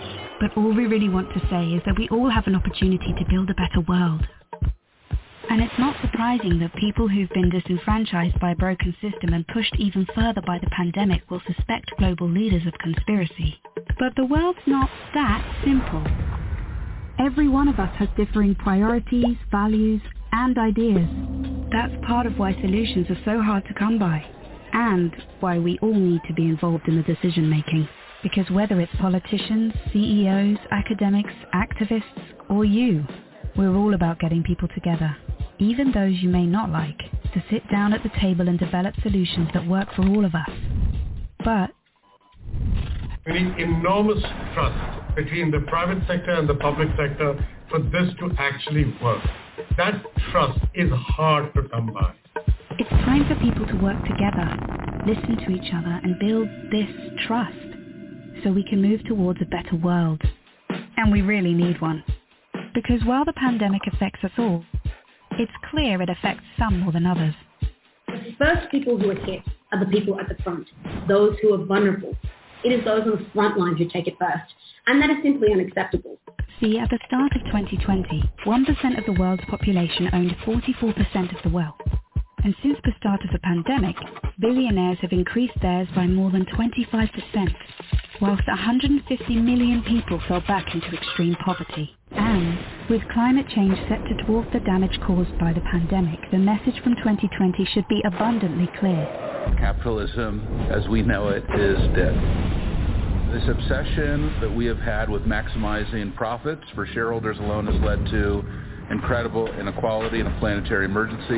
But all we really want to say is that we all have an opportunity to build a better world. And it's not surprising that people who've been disenfranchised by a broken system and pushed even further by the pandemic will suspect global leaders of conspiracy. But the world's not that simple. Every one of us has differing priorities, values, and ideas. That's part of why solutions are so hard to come by, and why we all need to be involved in the decision making. Because whether it's politicians, C E Os, academics, activists, or you, we're all about getting people together, even those you may not like, to sit down at the table and develop solutions that work for all of us. But we need enormous trust between the private sector and the public sector for this to actually work. That trust is hard to come by. It's time for people to work together, listen to each other, and build this trust so we can move towards a better world. And we really need one. Because while the pandemic affects us all, it's clear it affects some more than others. The first people who are hit are the people at the front, those who are vulnerable. It is those on the front lines who take it first, and that is simply unacceptable. See, at the start of twenty twenty, one percent of the world's population owned forty-four percent of the wealth. And since the start of the pandemic, billionaires have increased theirs by more than twenty-five percent, whilst one hundred fifty million people fell back into extreme poverty. And with climate change set to dwarf the damage caused by the pandemic, the message from twenty twenty should be abundantly clear. Capitalism, as we know it, is dead. This obsession that we have had with maximizing profits for shareholders alone has led to incredible inequality and a planetary emergency.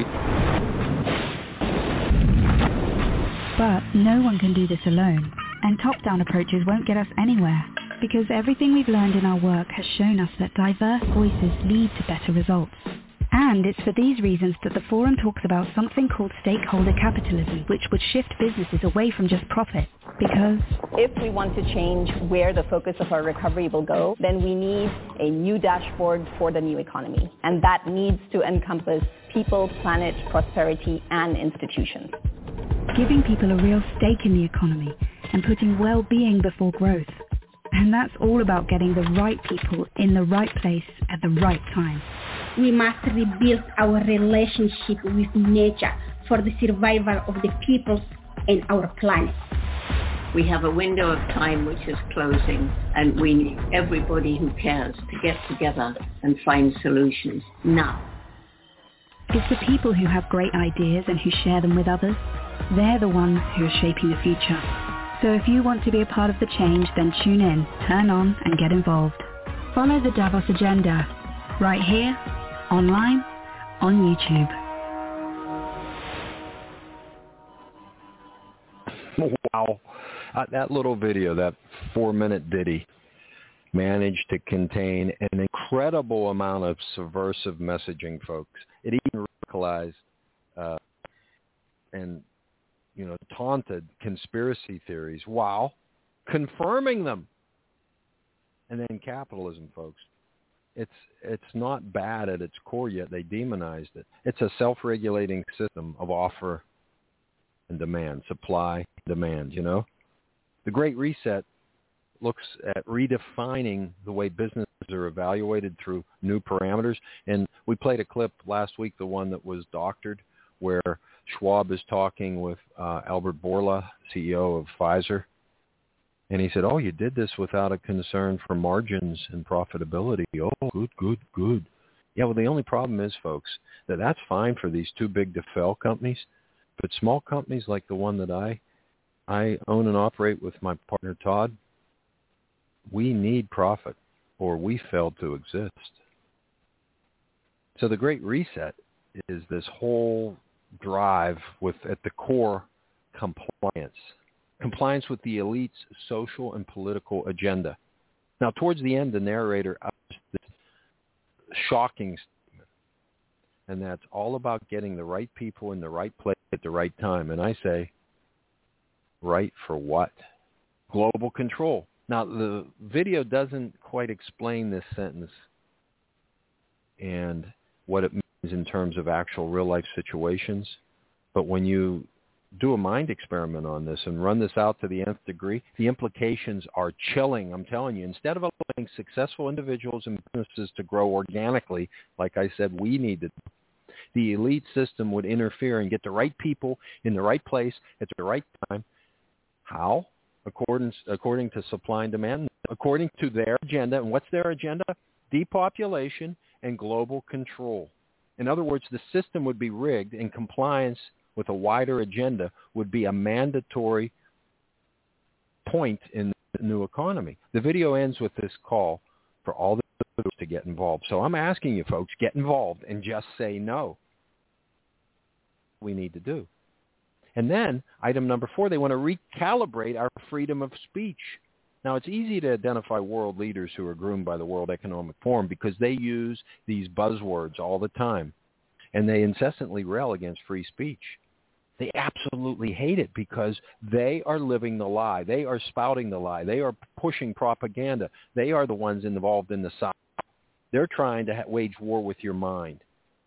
But no one can do this alone, and top-down approaches won't get us anywhere, because everything we've learned in our work has shown us that diverse voices lead to better results. And it's for these reasons that the forum talks about something called stakeholder capitalism, which would shift businesses away from just profit. Because if we want to change where the focus of our recovery will go, then we need a new dashboard for the new economy. And that needs to encompass people, planet, prosperity, and institutions. Giving people a real stake in the economy and putting well-being before growth. And that's all about getting the right people in the right place at the right time. We must rebuild our relationship with nature for the survival of the peoples and our planet. We have a window of time which is closing, and we need everybody who cares to get together and find solutions now. It's the people who have great ideas and who share them with others. They're the ones who are shaping the future. So if you want to be a part of the change, then tune in, turn on, and get involved. Follow the Davos Agenda, right here, online, on YouTube. Wow. Uh, that little video, that four-minute ditty, managed to contain an incredible amount of subversive messaging, folks. It even radicalized uh, and, you know, taunted conspiracy theories while confirming them. And then capitalism, folks. It's it's not bad at its core yet. They demonized it. It's a self-regulating system of offer and demand, supply, demand, you know. The Great Reset looks at redefining the way businesses are evaluated through new parameters. And we played a clip last week, the one that was doctored, where Schwab is talking with uh, Albert Bourla, C E O of Pfizer. And he said, oh, you did this without a concern for margins and profitability. Oh, good, good, good. Yeah, well, the only problem is, folks, that that's fine for these too big to fail companies. But small companies like the one that I I own and operate with my partner, Todd, we need profit or we fail to exist. So the Great Reset is this whole drive with, at the core, compliance. Compliance with the elite's social and political agenda. Now, towards the end, the narrator utters this shocking statement, and that's all about getting the right people in the right place at the right time. And I say, right for what? Global control. Now, the video doesn't quite explain this sentence and what it means in terms of actual real-life situations, but when you do a mind experiment on this and run this out to the nth degree, the implications are chilling. I'm telling you, instead of allowing successful individuals and businesses to grow organically, like I said, we need to, the elite system would interfere and get the right people in the right place at the right time. How? According, according to supply and demand, according to their agenda. And what's their agenda? Depopulation and global control. In other words, the system would be rigged, and compliance with a wider agenda would be a mandatory point in the new economy. The video ends with this call for all the groups to get involved. So I'm asking you folks, get involved and just say no. We need to do. And then, item number four, they want to recalibrate our freedom of speech. Now, it's easy to identify world leaders who are groomed by the World Economic Forum because they use these buzzwords all the time, and they incessantly rail against free speech. They absolutely hate it because they are living the lie. They are spouting the lie. They are pushing propaganda. They are the ones involved in the side. They're trying to wage war with your mind.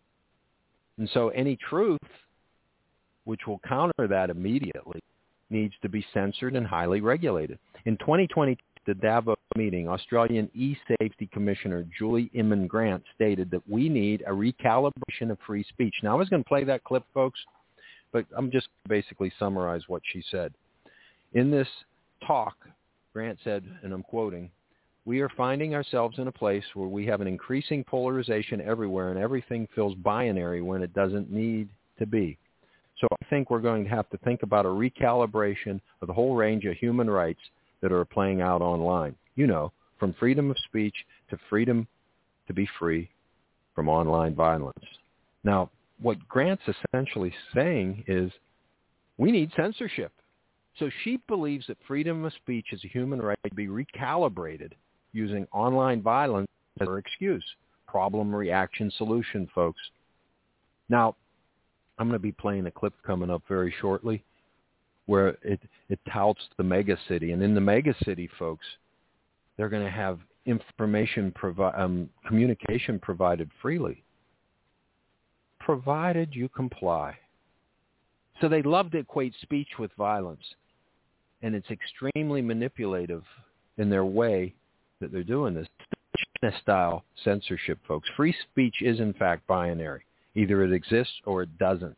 And so any truth which will counter that immediately, needs to be censored and highly regulated. In twenty twenty, the Davos meeting, Australian E-Safety Commissioner Julie Inman Grant stated that we need a recalibration of free speech. Now, I was going to play that clip, folks, but I'm just basically summarize what she said. In this talk, Grant said, and I'm quoting, "We are finding ourselves in a place where we have an increasing polarization everywhere and everything feels binary when it doesn't need to be. So I think we're going to have to think about a recalibration of the whole range of human rights that are playing out online. You know, from freedom of speech to freedom to be free from online violence." Now, what Grant's essentially saying is we need censorship. So she believes that freedom of speech as a human right to be recalibrated using online violence as her excuse. Problem, reaction, solution, folks. Now, I'm going to be playing a clip coming up very shortly where it, it touts the mega city. And in the mega city, folks, they're going to have information, provi- um, communication provided freely, provided you comply. So they love to equate speech with violence, and it's extremely manipulative in their way that they're doing this. Style censorship, folks. Free speech is, in fact, binary. Either it exists or it doesn't.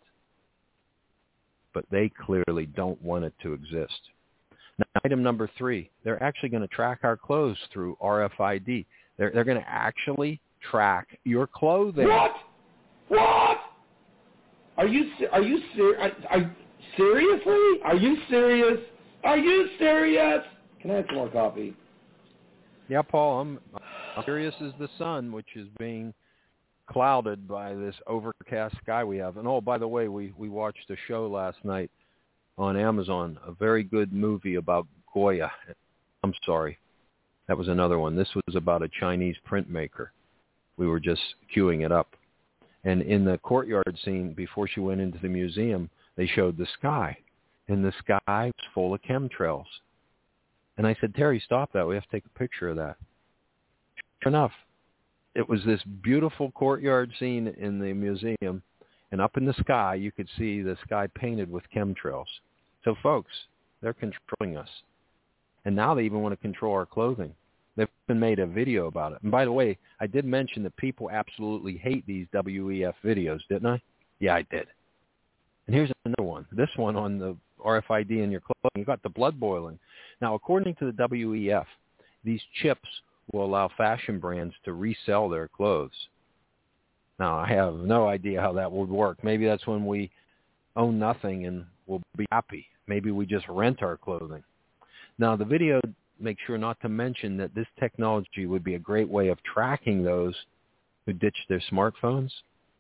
But they clearly don't want it to exist. Now, item number three, they're actually going to track our clothes through R F I D. They're, they're going to actually track your clothing. What? What? Are you are you serious? Are, seriously? Are you serious? Are you serious? Can I have some more coffee? Yeah, Paul, I'm, I'm serious as the sun, which is being clouded by this overcast sky we have. And oh, by the way, we, we watched a show last night on Amazon, a very good movie about Goya. I'm sorry, that was another one. This was about a Chinese printmaker. We were just queuing it up. And in the courtyard scene, before she went into the museum, they showed the sky. And the sky was full of chemtrails. And I said, Terry, stop that. We have to take a picture of that. Sure enough, it was this beautiful courtyard scene in the museum, and up in the sky, you could see the sky painted with chemtrails. So, folks, they're controlling us. And now they even want to control our clothing. They've even made a video about it. And by the way, I did mention that people absolutely hate these W E F videos, didn't I? Yeah, I did. And here's another one. This one on the R F I D in your clothing. You got the blood boiling. Now, according to the W E F, these chips will allow fashion brands to resell their clothes. Now, I have no idea how that would work. Maybe that's when we own nothing and we'll be happy. Maybe we just rent our clothing. Now, the video makes sure not to mention that this technology would be a great way of tracking those who ditch their smartphones.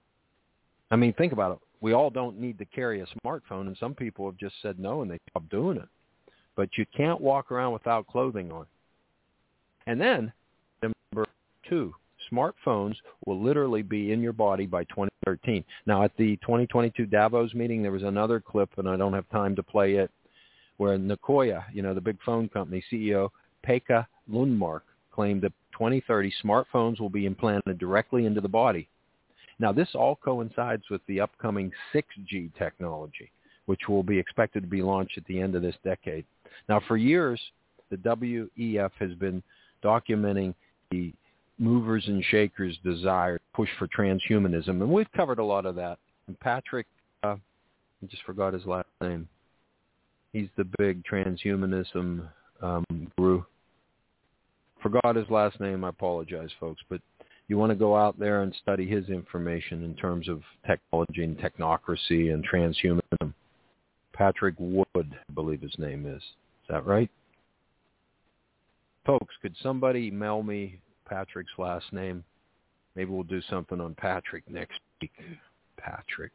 I mean, think about it. We all don't need to carry a smartphone, and some people have just said no and they stopped doing it. But you can't walk around without clothing on. And then, number two, smartphones will literally be in your body by twenty thirteen. Now, at the twenty twenty-two Davos meeting, there was another clip, and I don't have time to play it, where Nokia, you know, the big phone company C E O, Pekka Lundmark, claimed that twenty thirty smartphones will be implanted directly into the body. Now, this all coincides with the upcoming six G technology, which will be expected to be launched at the end of this decade. Now, for years, the W E F has been documenting the movers and shakers' desire to push for transhumanism, and we've covered a lot of that. And Patrick, uh, I just forgot his last name. He's the big transhumanism um, guru. Forgot his last name. I apologize, folks, but you want to go out there and study his information in terms of technology and technocracy and transhumanism. Patrick Wood, I believe his name is. Is that right? Folks, could somebody mail me Patrick's last name? Maybe we'll do something on Patrick next week. Patrick.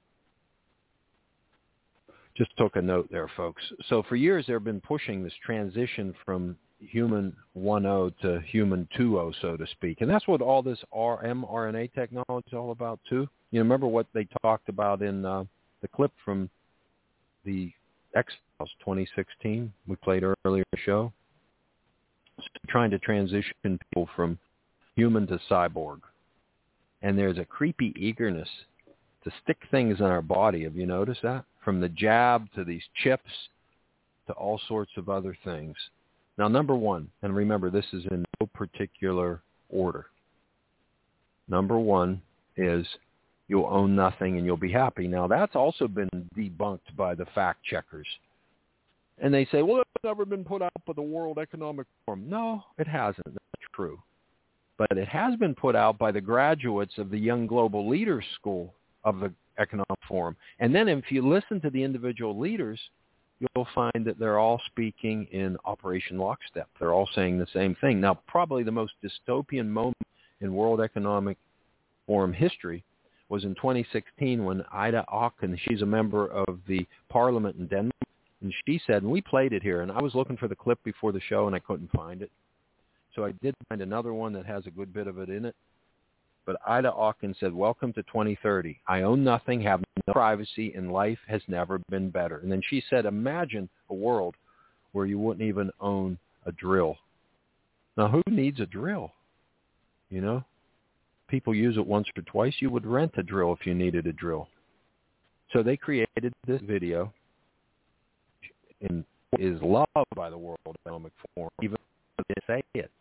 Just took a note there, folks. So for years, they've been pushing this transition from human one point oh to human two point oh, so to speak. And that's what all this mRNA technology is all about, too. You remember what they talked about in uh, the clip from the X-Files twenty sixteen we played earlier in the show? So trying to transition people from human to cyborg. And there's a creepy eagerness to stick things in our body. Have you noticed that? From the jab to these chips to all sorts of other things. Now, number one, and remember, this is in no particular order. Number one is you'll own nothing and you'll be happy. Now, that's also been debunked by the fact checkers. And they say, well, it's never been put out by the World Economic Forum. No, it hasn't. That's true. But it has been put out by the graduates of the Young Global Leaders School of the Economic Forum. And then if you listen to the individual leaders, you'll find that they're all speaking in Operation Lockstep. They're all saying the same thing. Now, probably the most dystopian moment in World Economic Forum history was in twenty sixteen when Ida Auken, she's a member of the parliament in Denmark, and she said, and we played it here, and I was looking for the clip before the show, and I couldn't find it. So I did find another one that has a good bit of it in it. But Ida Auken said, welcome to twenty thirty. I own nothing, have no privacy, and life has never been better. And then she said, imagine a world where you wouldn't even own a drill. Now, who needs a drill? You know, people use it once or twice. You would rent a drill if you needed a drill. So they created this video and is loved by the World Economic Forum, even though they say it.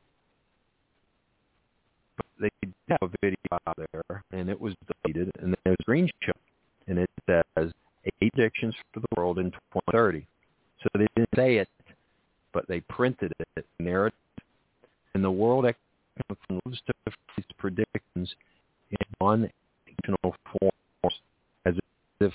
But they did have a video out there, and it was deleted, and there's a screenshot, and it says, eight predictions for the world in twenty thirty. So they didn't say it, but they printed it, narrative, and the World Economic Forum moves to these predictions in non-fictional forms, as if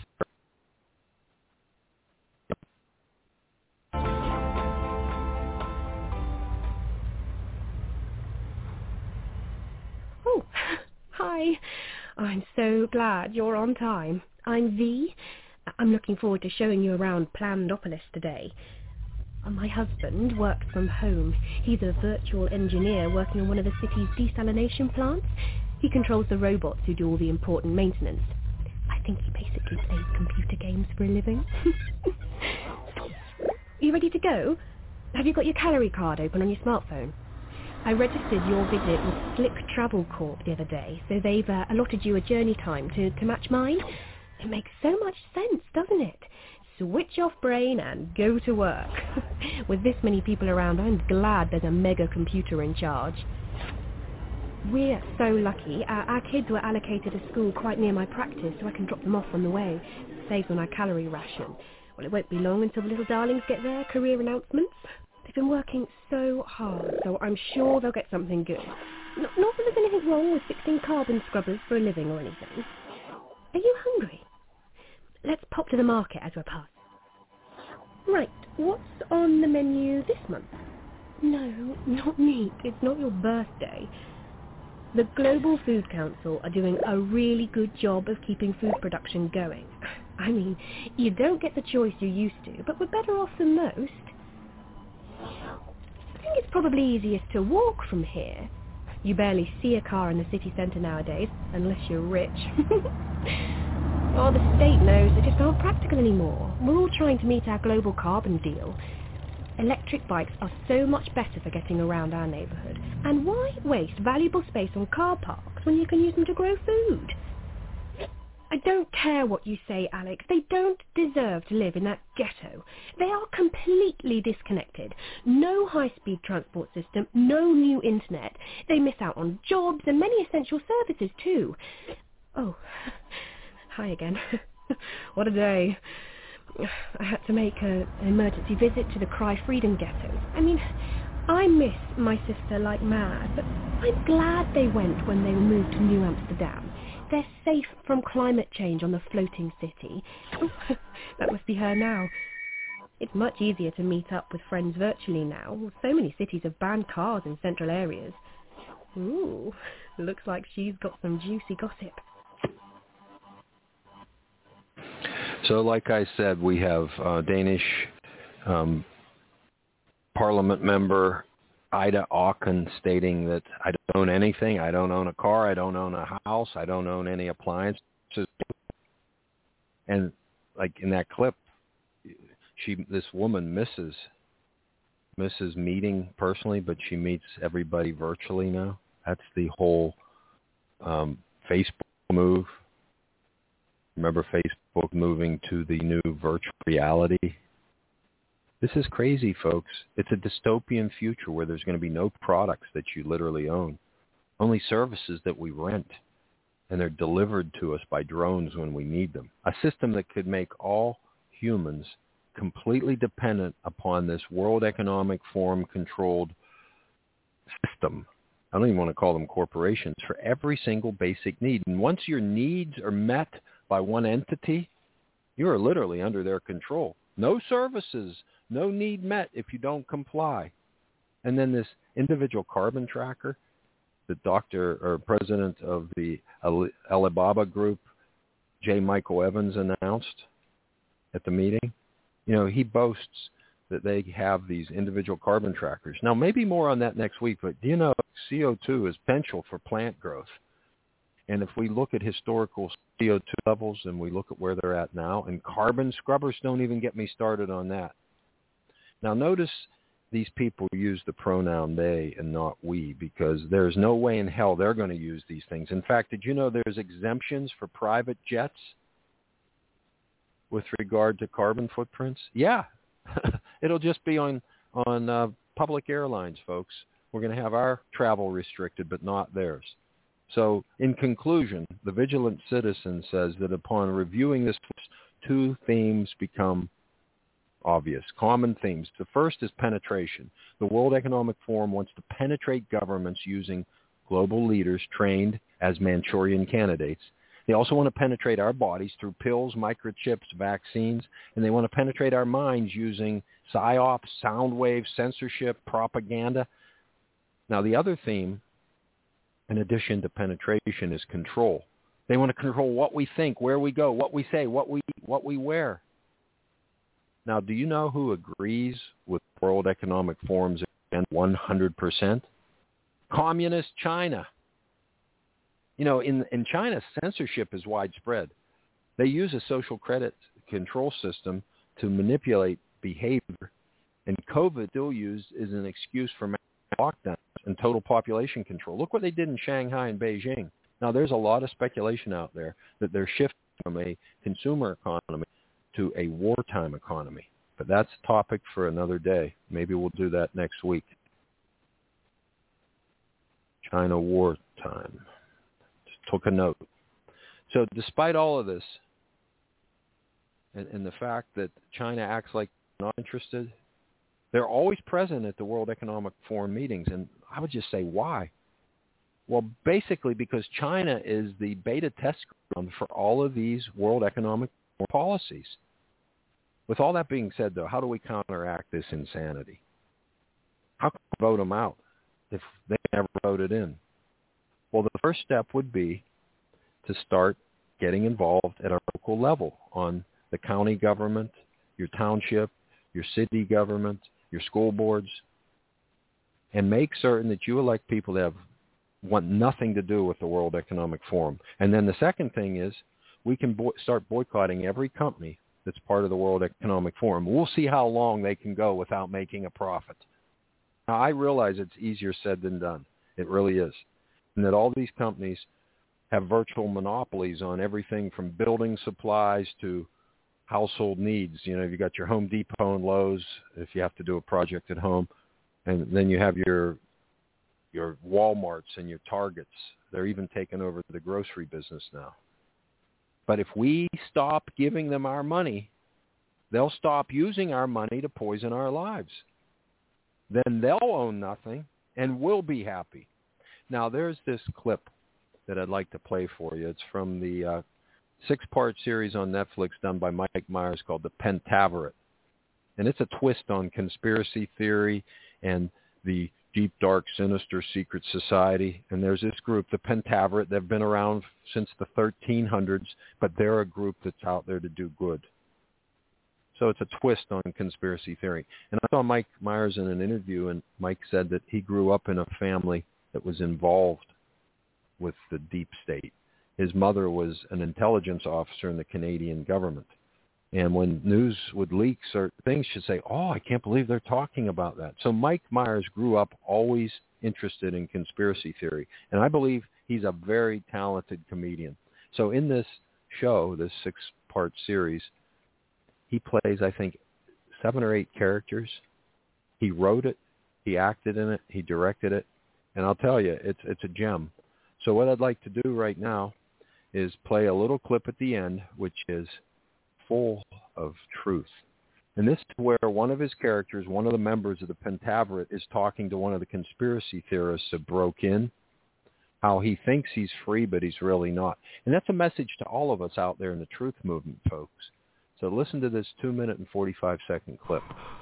Oh, hi. I'm so glad you're on time. I'm V. I'm looking forward to showing you around Plandopolis today. My husband works from home. He's a virtual engineer working on one of the city's desalination plants. He controls the robots who do all the important maintenance. I think he basically plays computer games for a living. You ready to go? Have you got your calorie card open on your smartphone? I registered your visit with Slick Travel Corp the other day, so they've uh, allotted you a journey time to, to match mine. It makes so much sense, doesn't it? Switch off brain and go to work. With this many people around, I'm glad there's a mega computer in charge. We're so lucky. Our, our kids were allocated a school quite near my practice, so I can drop them off on the way. It saves on our calorie ration. Well, it won't be long until the little darlings get their career announcements. They've been working so hard, so I'm sure they'll get something good. Not, not that there's anything wrong with fixing carbon scrubbers for a living or anything. Are you hungry? Let's pop to the market as we're passing. Right, what's on the menu this month? No, not meat. It's not your birthday. The Global Food Council are doing a really good job of keeping food production going. I mean, you don't get the choice you used to, but we're better off than most. I think it's probably easiest to walk from here. You barely see a car in the city centre nowadays, unless you're rich. Oh, the state knows they just aren't practical anymore. We're all trying to meet our global carbon deal. Electric bikes are so much better for getting around our neighbourhood. And why waste valuable space on car parks when you can use them to grow food? I don't care what you say, Alex. They don't deserve to live in that ghetto. They are completely disconnected. No high-speed transport system, no new internet. They miss out on jobs and many essential services too. Oh, hi again. What a day. I had to make a, an emergency visit to the Cry Freedom ghettos. I mean, I miss my sister like mad, but I'm glad they went when they were moved to New Amsterdam. They're safe from climate change on the floating city. Oh, that must be her now. It's much easier to meet up with friends virtually now. So many cities have banned cars in central areas. Ooh, looks like she's got some juicy gossip. So like I said, we have uh, Danish um, Parliament member Ida Auken stating that I don't own anything. I don't own a car. I don't own a house. I don't own any appliances. And like in that clip, she this woman misses misses meeting personally, but she meets everybody virtually now. That's the whole um, Facebook move. Remember Facebook moving to the new virtual reality? This is crazy, folks. It's a dystopian future where there's going to be no products that you literally own, only services that we rent, and they're delivered to us by drones when we need them. A system that could make all humans completely dependent upon this World Economic Forum controlled system. I don't even want to call them corporations, for every single basic need. And once your needs are met by one entity, you are literally under their control. No services, no need met if you don't comply. And then this individual carbon tracker, the doctor or president of the Alibaba Group, J. Michael Evans, announced at the meeting, you know, he boasts that they have these individual carbon trackers. Now, maybe more on that next week, but do you know C O two is essential for plant growth? And if we look at historical C O two levels and we look at where they're at now, and carbon scrubbers, don't even get me started on that. Now, notice these people use the pronoun they and not we, because there's no way in hell they're going to use these things. In fact, did you know there's exemptions for private jets with regard to carbon footprints? Yeah. It'll just be on, on uh, public airlines, folks. We're going to have our travel restricted, but not theirs. So, in conclusion, the Vigilant Citizen says that upon reviewing this, two themes become obvious, common themes. The first is penetration. The World Economic Forum wants to penetrate governments using global leaders trained as Manchurian candidates. They also want to penetrate our bodies through pills, microchips, vaccines, and they want to penetrate our minds using psyops, sound waves, censorship, propaganda. Now, the other theme, in addition to penetration, is control. They want to control what we think, where we go, what we say, what we eat, what we wear. Now, do you know who agrees with World Economic Forum's agenda one hundred percent? Communist China. You know, in, in China, censorship is widespread. They use a social credit control system to manipulate behavior, and COVID still used as an excuse for lockdowns and total population control. Look what they did in Shanghai and Beijing. Now, there's a lot of speculation out there that they're shifting from a consumer economy to a wartime economy. But that's a topic for another day. Maybe we'll do that next week. China wartime. Just took a note. So despite all of this, and, and the fact that China acts like they're not interested, they're always present at the World Economic Forum meetings. And I would just say, why? Well, basically because China is the beta test ground for all of these World Economic Forum policies. With all that being said, though, how do we counteract this insanity? How can we vote them out if they never voted in? Well, the first step would be to start getting involved at a local level on the county government, your township, your city government, your school boards, and make certain that you elect people that have, want nothing to do with the World Economic Forum. And then the second thing is we can bo- start boycotting every company that's part of the World Economic Forum. We'll see how long they can go without making a profit. Now, I realize it's easier said than done. It really is. And that all these companies have virtual monopolies on everything from building supplies to household needs. You know, you got your Home Depot and Lowe's if you have to do a project at home, and then you have your your Walmarts and your Targets. They're even taking over the grocery business now. But if we stop giving them our money, they'll stop using our money to poison our lives. Then they'll own nothing and we'll be happy. Now, there's this clip that I'd like to play for you. It's from the uh, six-part series on Netflix done by Mike Myers called The Pentaverate. And it's a twist on conspiracy theory and the deep, dark, sinister secret society. And there's this group, the Pentaverate. They've been around since the thirteen hundreds, but they're a group that's out there to do good. So it's a twist on conspiracy theory. And I saw Mike Myers in an interview, and Mike said that he grew up in a family that was involved with the deep state. His mother was an intelligence officer in the Canadian government. And when news would leak certain things, she'd say, oh, I can't believe they're talking about that. So Mike Myers grew up always interested in conspiracy theory. And I believe he's a very talented comedian. So in this show, this six-part series, he plays, I think, seven or eight characters. He wrote it. He acted in it. He directed it. And I'll tell you, it's it's a gem. So what I'd like to do right now is play a little clip at the end, which is full of truth. And this is where one of his characters, one of the members of the Pentaverate, is talking to one of the conspiracy theorists that broke in, how he thinks he's free, but he's really not. And that's a message to all of us out there in the truth movement, folks. So listen to this two minute and forty-five second clip.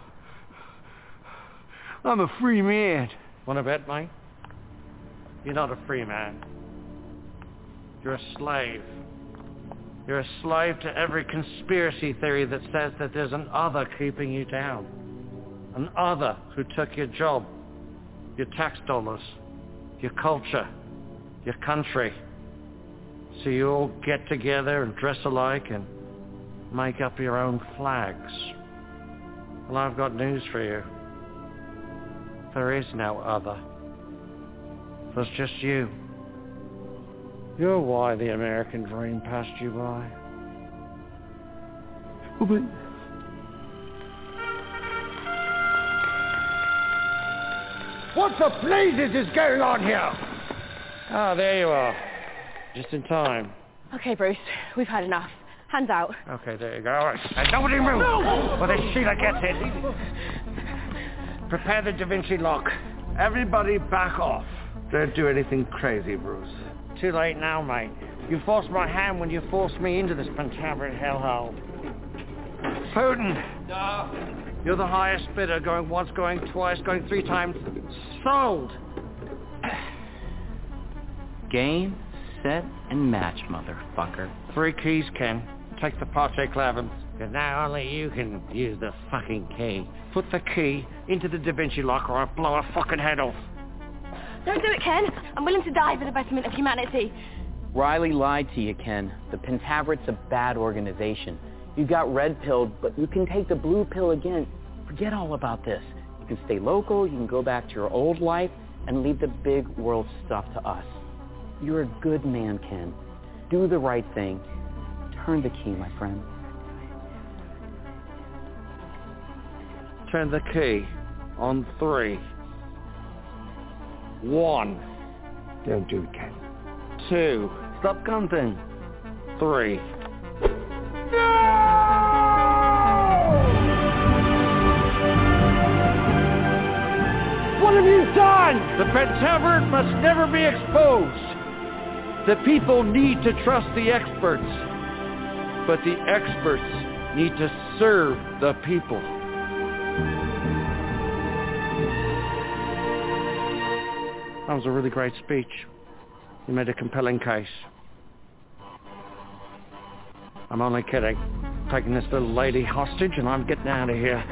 I'm a free man. Want to bet, Mike? You're not a free man. You're a slave. You're a slave to every conspiracy theory that says that there's an other keeping you down. An other who took your job, your tax dollars, your culture, your country. So you all get together and dress alike and make up your own flags. Well, I've got news for you. There is no other. There's just you. You're why the American dream passed you by. Oh, but... What the blazes is going on here? Ah, there you are. Just in time. Okay, Bruce. We've had enough. Hands out. Okay, there you go. All right. Hey, nobody move. No! Well, then Sheila gets it. Prepare the Da Vinci lock. Everybody back off. Don't do anything crazy, Bruce. Too late now, mate. You forced my hand when you forced me into this Pentaverate hellhole. Putin! No. You're the highest bidder, going once, going twice, going three times. Sold! Game, set, and match, motherfucker. Three keys, Ken. Take the Pache Clavin. Because now only you can use the fucking key. Put the key into the Da Vinci lock or I'll blow a fucking head off. Don't do it, Ken. I'm willing to die for the betterment of humanity. Riley lied to you, Ken. The Pentaverate's a bad organization. You got red-pilled, but you can take the blue pill again. Forget all about this. You can stay local, you can go back to your old life, and leave the big world stuff to us. You're a good man, Ken. Do the right thing. Turn the key, my friend. Turn the key on three. One. Don't do it, Ken. Two. Stop counting. Three. What have you done? The Pentaverate must never be exposed. The people need to trust the experts. But the experts need to serve the people. That was a really great speech. You made a compelling case. I'm only kidding. Taking this little lady hostage and I'm getting out of here.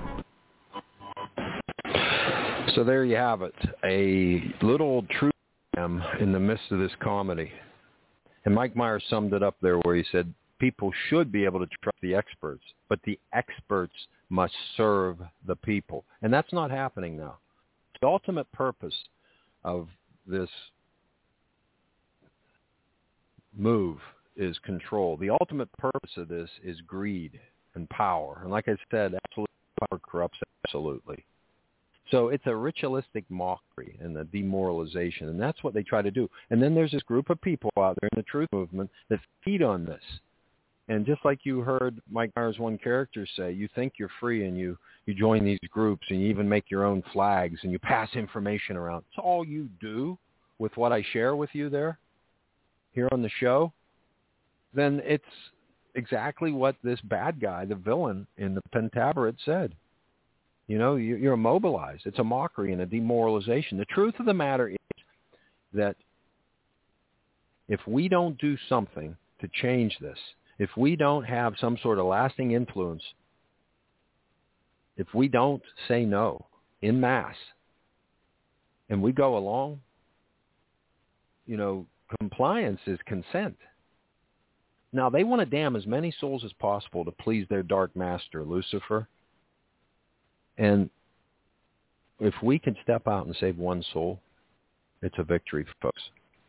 So there you have it. A little truth in the midst of this comedy. And Mike Myers summed it up there where he said, people should be able to trust the experts, but the experts must serve the people. And that's not happening now. The ultimate purpose of this move is control. The ultimate purpose of this is greed and power. And like I said, absolute power corrupts absolutely. So it's a ritualistic mockery and a demoralization, and that's what they try to do. And then there's this group of people out there in the truth movement that feed on this. And just like you heard Mike Myers' one character say, you think you're free and you, you join these groups and you even make your own flags and you pass information around. It's all you do with what I share with you there, here on the show. Then it's exactly what this bad guy, the villain in the Pentaverate said. You know, you're immobilized. It's a mockery and a demoralization. The truth of the matter is that if we don't do something to change this, if we don't have some sort of lasting influence, if we don't say no en masse, and we go along, you know, compliance is consent. Now, they want to damn as many souls as possible to please their dark master, Lucifer. And if we can step out and save one soul, it's a victory, folks.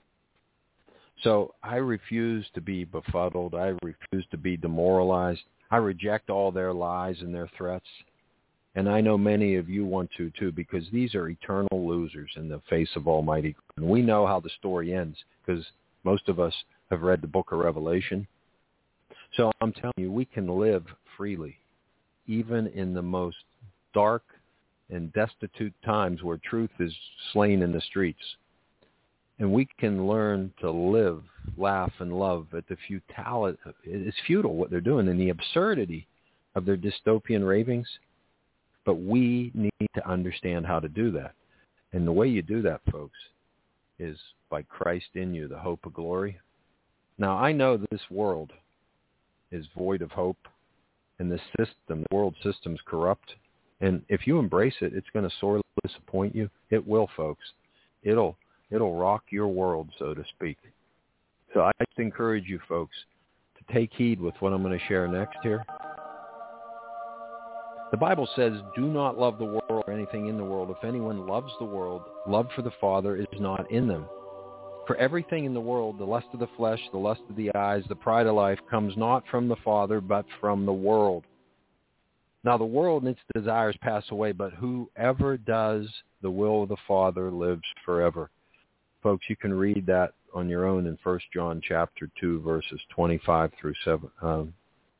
So I refuse to be befuddled. I refuse to be demoralized. I reject all their lies and their threats. And I know many of you want to, too, because these are eternal losers in the face of Almighty. And we know how the story ends because most of us have read the book of Revelation. So I'm telling you, we can live freely, even in the most dark and destitute times where truth is slain in the streets. And we can learn to live, laugh, and love at the futility. It's futile what they're doing and the absurdity of their dystopian ravings. But we need to understand how to do that. And the way you do that, folks, is by Christ in you, the hope of glory. Now, I know this world is void of hope, and the system, the world system's corrupt. And if you embrace it, it's going to sorely disappoint you. It will, folks. It'll it'll rock your world, so to speak. So I just encourage you, folks, to take heed with what I'm going to share next here. The Bible says, do not love the world or anything in the world. If anyone loves the world, love for the Father is not in them. For everything in the world, the lust of the flesh, the lust of the eyes, the pride of life, comes not from the Father, but from the world. Now the world and its desires pass away, but whoever does the will of the Father lives forever. Folks, you can read that on your own in First John chapter two, verses twenty-five through seven, um,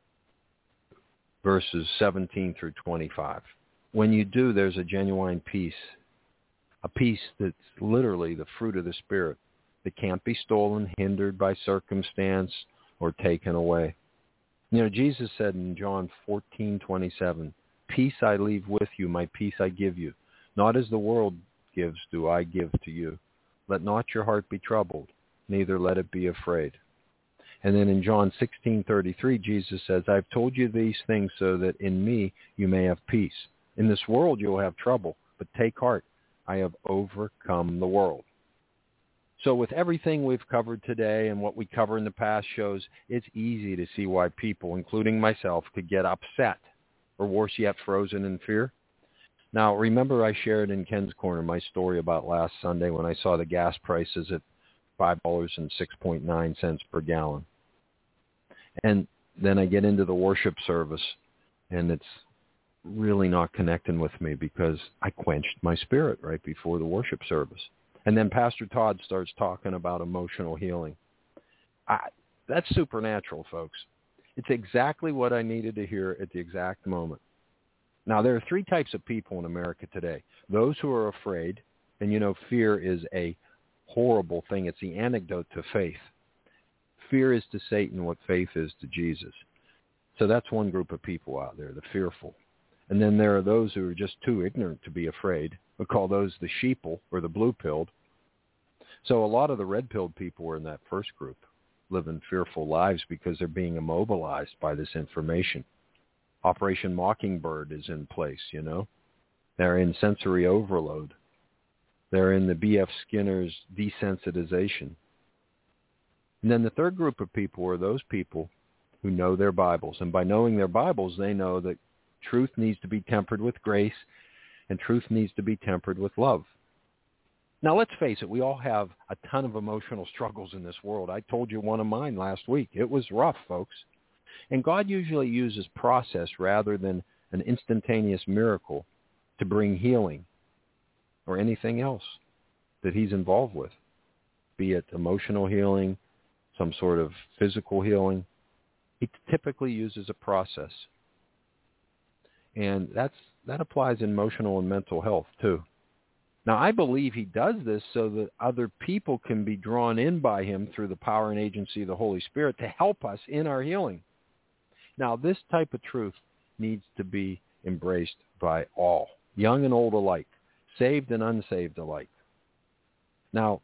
verses seventeen through twenty-five. When you do, there's a genuine peace, a peace that's literally the fruit of the Spirit, that can't be stolen, hindered by circumstance, or taken away. You know, Jesus said in John fourteen twenty-seven, peace I leave with you, my peace I give you. Not as the world gives do I give to you. Let not your heart be troubled, neither let it be afraid. And then in John sixteen thirty-three, Jesus says, I've told you these things so that in me you may have peace. In this world you will have trouble, but take heart, I have overcome the world. So with everything we've covered today and what we cover in the past shows, it's easy to see why people, including myself, could get upset, or worse yet, frozen in fear. Now, remember I shared in Ken's Corner my story about last Sunday when I saw the gas prices at five dollars and six point nine cents per gallon. And then I get into the worship service, and it's really not connecting with me because I quenched my spirit right before the worship service. And then Pastor Todd starts talking about emotional healing. I, that's supernatural, folks. It's exactly what I needed to hear at the exact moment. Now, there are three types of people in America today. Those who are afraid, and you know, fear is a horrible thing. It's the antidote to faith. Fear is to Satan what faith is to Jesus. So that's one group of people out there, the fearful. And then there are those who are just too ignorant to be afraid. We call those the sheeple or the blue-pilled. So a lot of the red-pilled people are in that first group, living fearful lives because they're being immobilized by this information. Operation Mockingbird is in place, you know. They're in sensory overload. They're in the B F Skinner's desensitization. And then the third group of people are those people who know their Bibles. And by knowing their Bibles, they know that truth needs to be tempered with grace and truth needs to be tempered with love. Now, let's face it, we all have a ton of emotional struggles in this world. I told you one of mine last week. It was rough, folks. And God usually uses process rather than an instantaneous miracle to bring healing or anything else that he's involved with, be it emotional healing, some sort of physical healing. He typically uses a process. And that's that applies in emotional and mental health too. Now, I believe he does this so that other people can be drawn in by him through the power and agency of the Holy Spirit to help us in our healing. Now, this type of truth needs to be embraced by all, young and old alike, saved and unsaved alike. Now,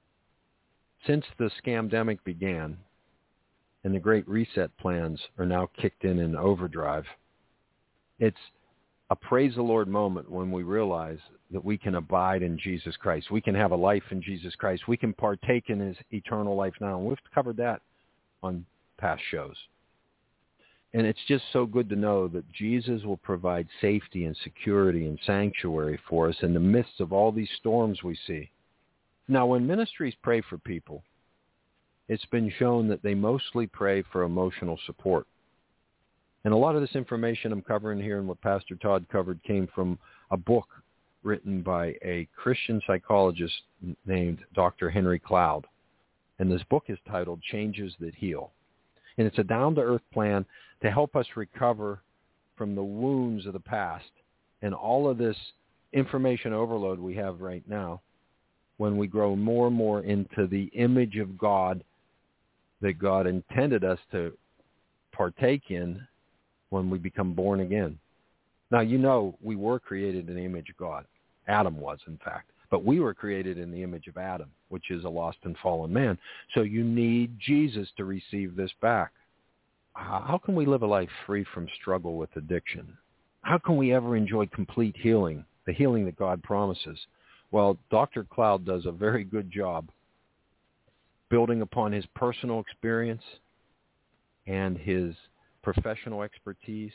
since the scamdemic began and the Great Reset plans are now kicked in in overdrive, it's a praise the Lord moment when we realize that we can abide in Jesus Christ. We can have a life in Jesus Christ. We can partake in his eternal life now. And we've covered that on past shows. And it's just so good to know that Jesus will provide safety and security and sanctuary for us in the midst of all these storms we see. Now, when ministries pray for people, it's been shown that they mostly pray for emotional support. And a lot of this information I'm covering here and what Pastor Todd covered came from a book written by a Christian psychologist named Doctor Henry Cloud. And this book is titled Changes That Heal. And it's a down-to-earth plan to help us recover from the wounds of the past and all of this information overload we have right now when we grow more and more into the image of God that God intended us to partake in when we become born again. Now, you know we were created in the image of God. Adam was, in fact. But we were created in the image of Adam, which is a lost and fallen man. So you need Jesus to receive this back. How can we live a life free from struggle with addiction? How can we ever enjoy complete healing, the healing that God promises? Well, Doctor Cloud does a very good job building upon his personal experience and his professional expertise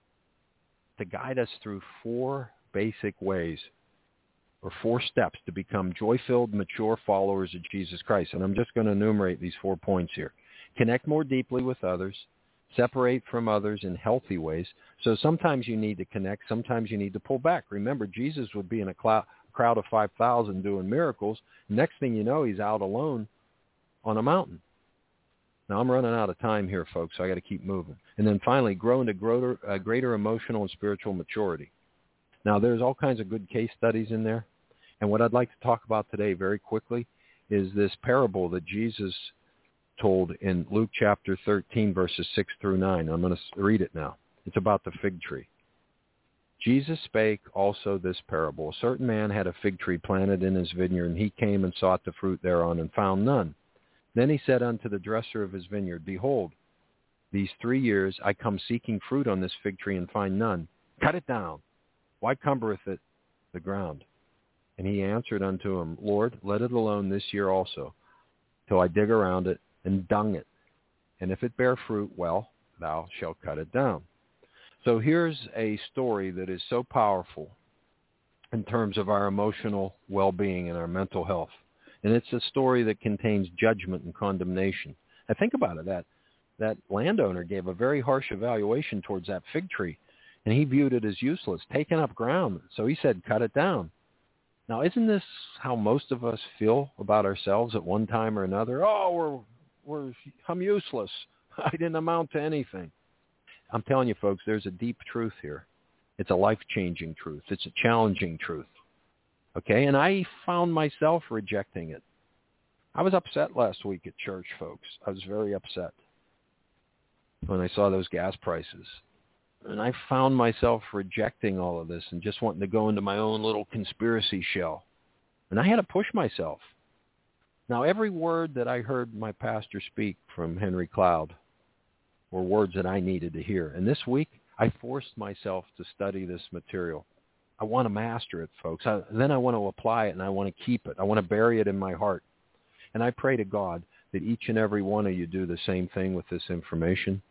to guide us through four basic ways or four steps to become joy-filled, mature followers of Jesus Christ. And I'm just going to enumerate these four points here. Connect more deeply with others. Separate from others in healthy ways. So sometimes you need to connect. Sometimes you need to pull back. Remember, Jesus would be in a clou- crowd of five thousand doing miracles. Next thing you know, he's out alone on a mountain. Now, I'm running out of time here, folks, so I got to keep moving. And then finally, grow into greater, uh, greater emotional and spiritual maturity. Now, there's all kinds of good case studies in there. And what I'd like to talk about today very quickly is this parable that Jesus told in Luke chapter thirteen, verses six through nine. I'm going to read it now. It's about the fig tree. Jesus spake also this parable. A certain man had a fig tree planted in his vineyard, and he came and sought the fruit thereon and found none. Then he said unto the dresser of his vineyard, Behold, these three years I come seeking fruit on this fig tree and find none. Cut it down. Why cumbereth it the ground? And he answered unto him, Lord, let it alone this year also, till I dig around it and dung it. And if it bear fruit, well, thou shalt cut it down. So here's a story that is so powerful in terms of our emotional well-being and our mental health. And it's a story that contains judgment and condemnation. Now think about it. That, that landowner gave a very harsh evaluation towards that fig tree, and he viewed it as useless, taking up ground. So he said, cut it down. Now, isn't this how most of us feel about ourselves at one time or another? Oh, we're We're, I'm useless. I didn't amount to anything. I'm telling you, folks, there's a deep truth here. It's a life-changing truth. It's a challenging truth. Okay? And I found myself rejecting it. I was upset last week at church, folks. I was very upset when I saw those gas prices. And I found myself rejecting all of this and just wanting to go into my own little conspiracy shell. And I had to push myself. Now, every word that I heard my pastor speak from Henry Cloud were words that I needed to hear. And this week, I forced myself to study this material. I want to master it, folks. I, then I want to apply it, and I want to keep it. I want to bury it in my heart. And I pray to God that each and every one of you do the same thing with this information.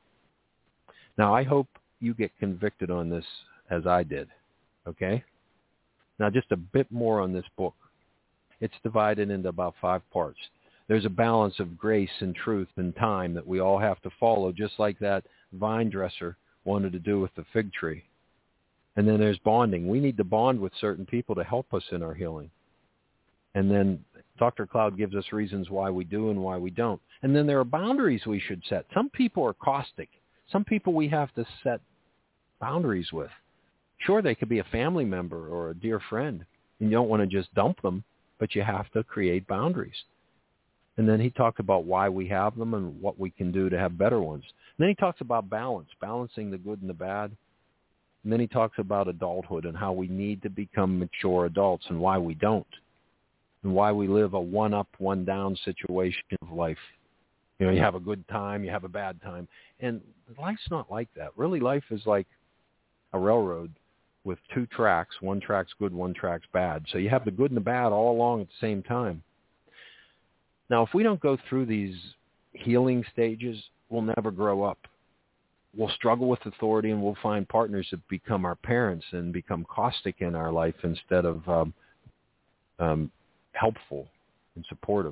Now, I hope you get convicted on this as I did, okay? Now, just a bit more on this book. It's divided into about five parts. There's a balance of grace and truth and time that we all have to follow, just like that vine dresser wanted to do with the fig tree. And then there's bonding. We need to bond with certain people to help us in our healing. And then Doctor Cloud gives us reasons why we do and why we don't. And then there are boundaries we should set. Some people are caustic. Some people we have to set boundaries with. Sure, they could be a family member or a dear friend. And you don't want to just dump them, but you have to create boundaries. And then he talks about why we have them and what we can do to have better ones. And then he talks about balance, balancing the good and the bad. And then he talks about adulthood and how we need to become mature adults and why we don't. And why we live a one-up, one-down situation of life. You know, you have a good time, you have a bad time. And life's not like that. Really, life is like a railroad with two tracks. One track's good, one track's bad. So you have the good and the bad all along at the same time. Now, if we don't go through these healing stages, we'll never grow up. We'll struggle with authority, and we'll find partners that become our parents and become caustic in our life instead of um, um, helpful and supportive.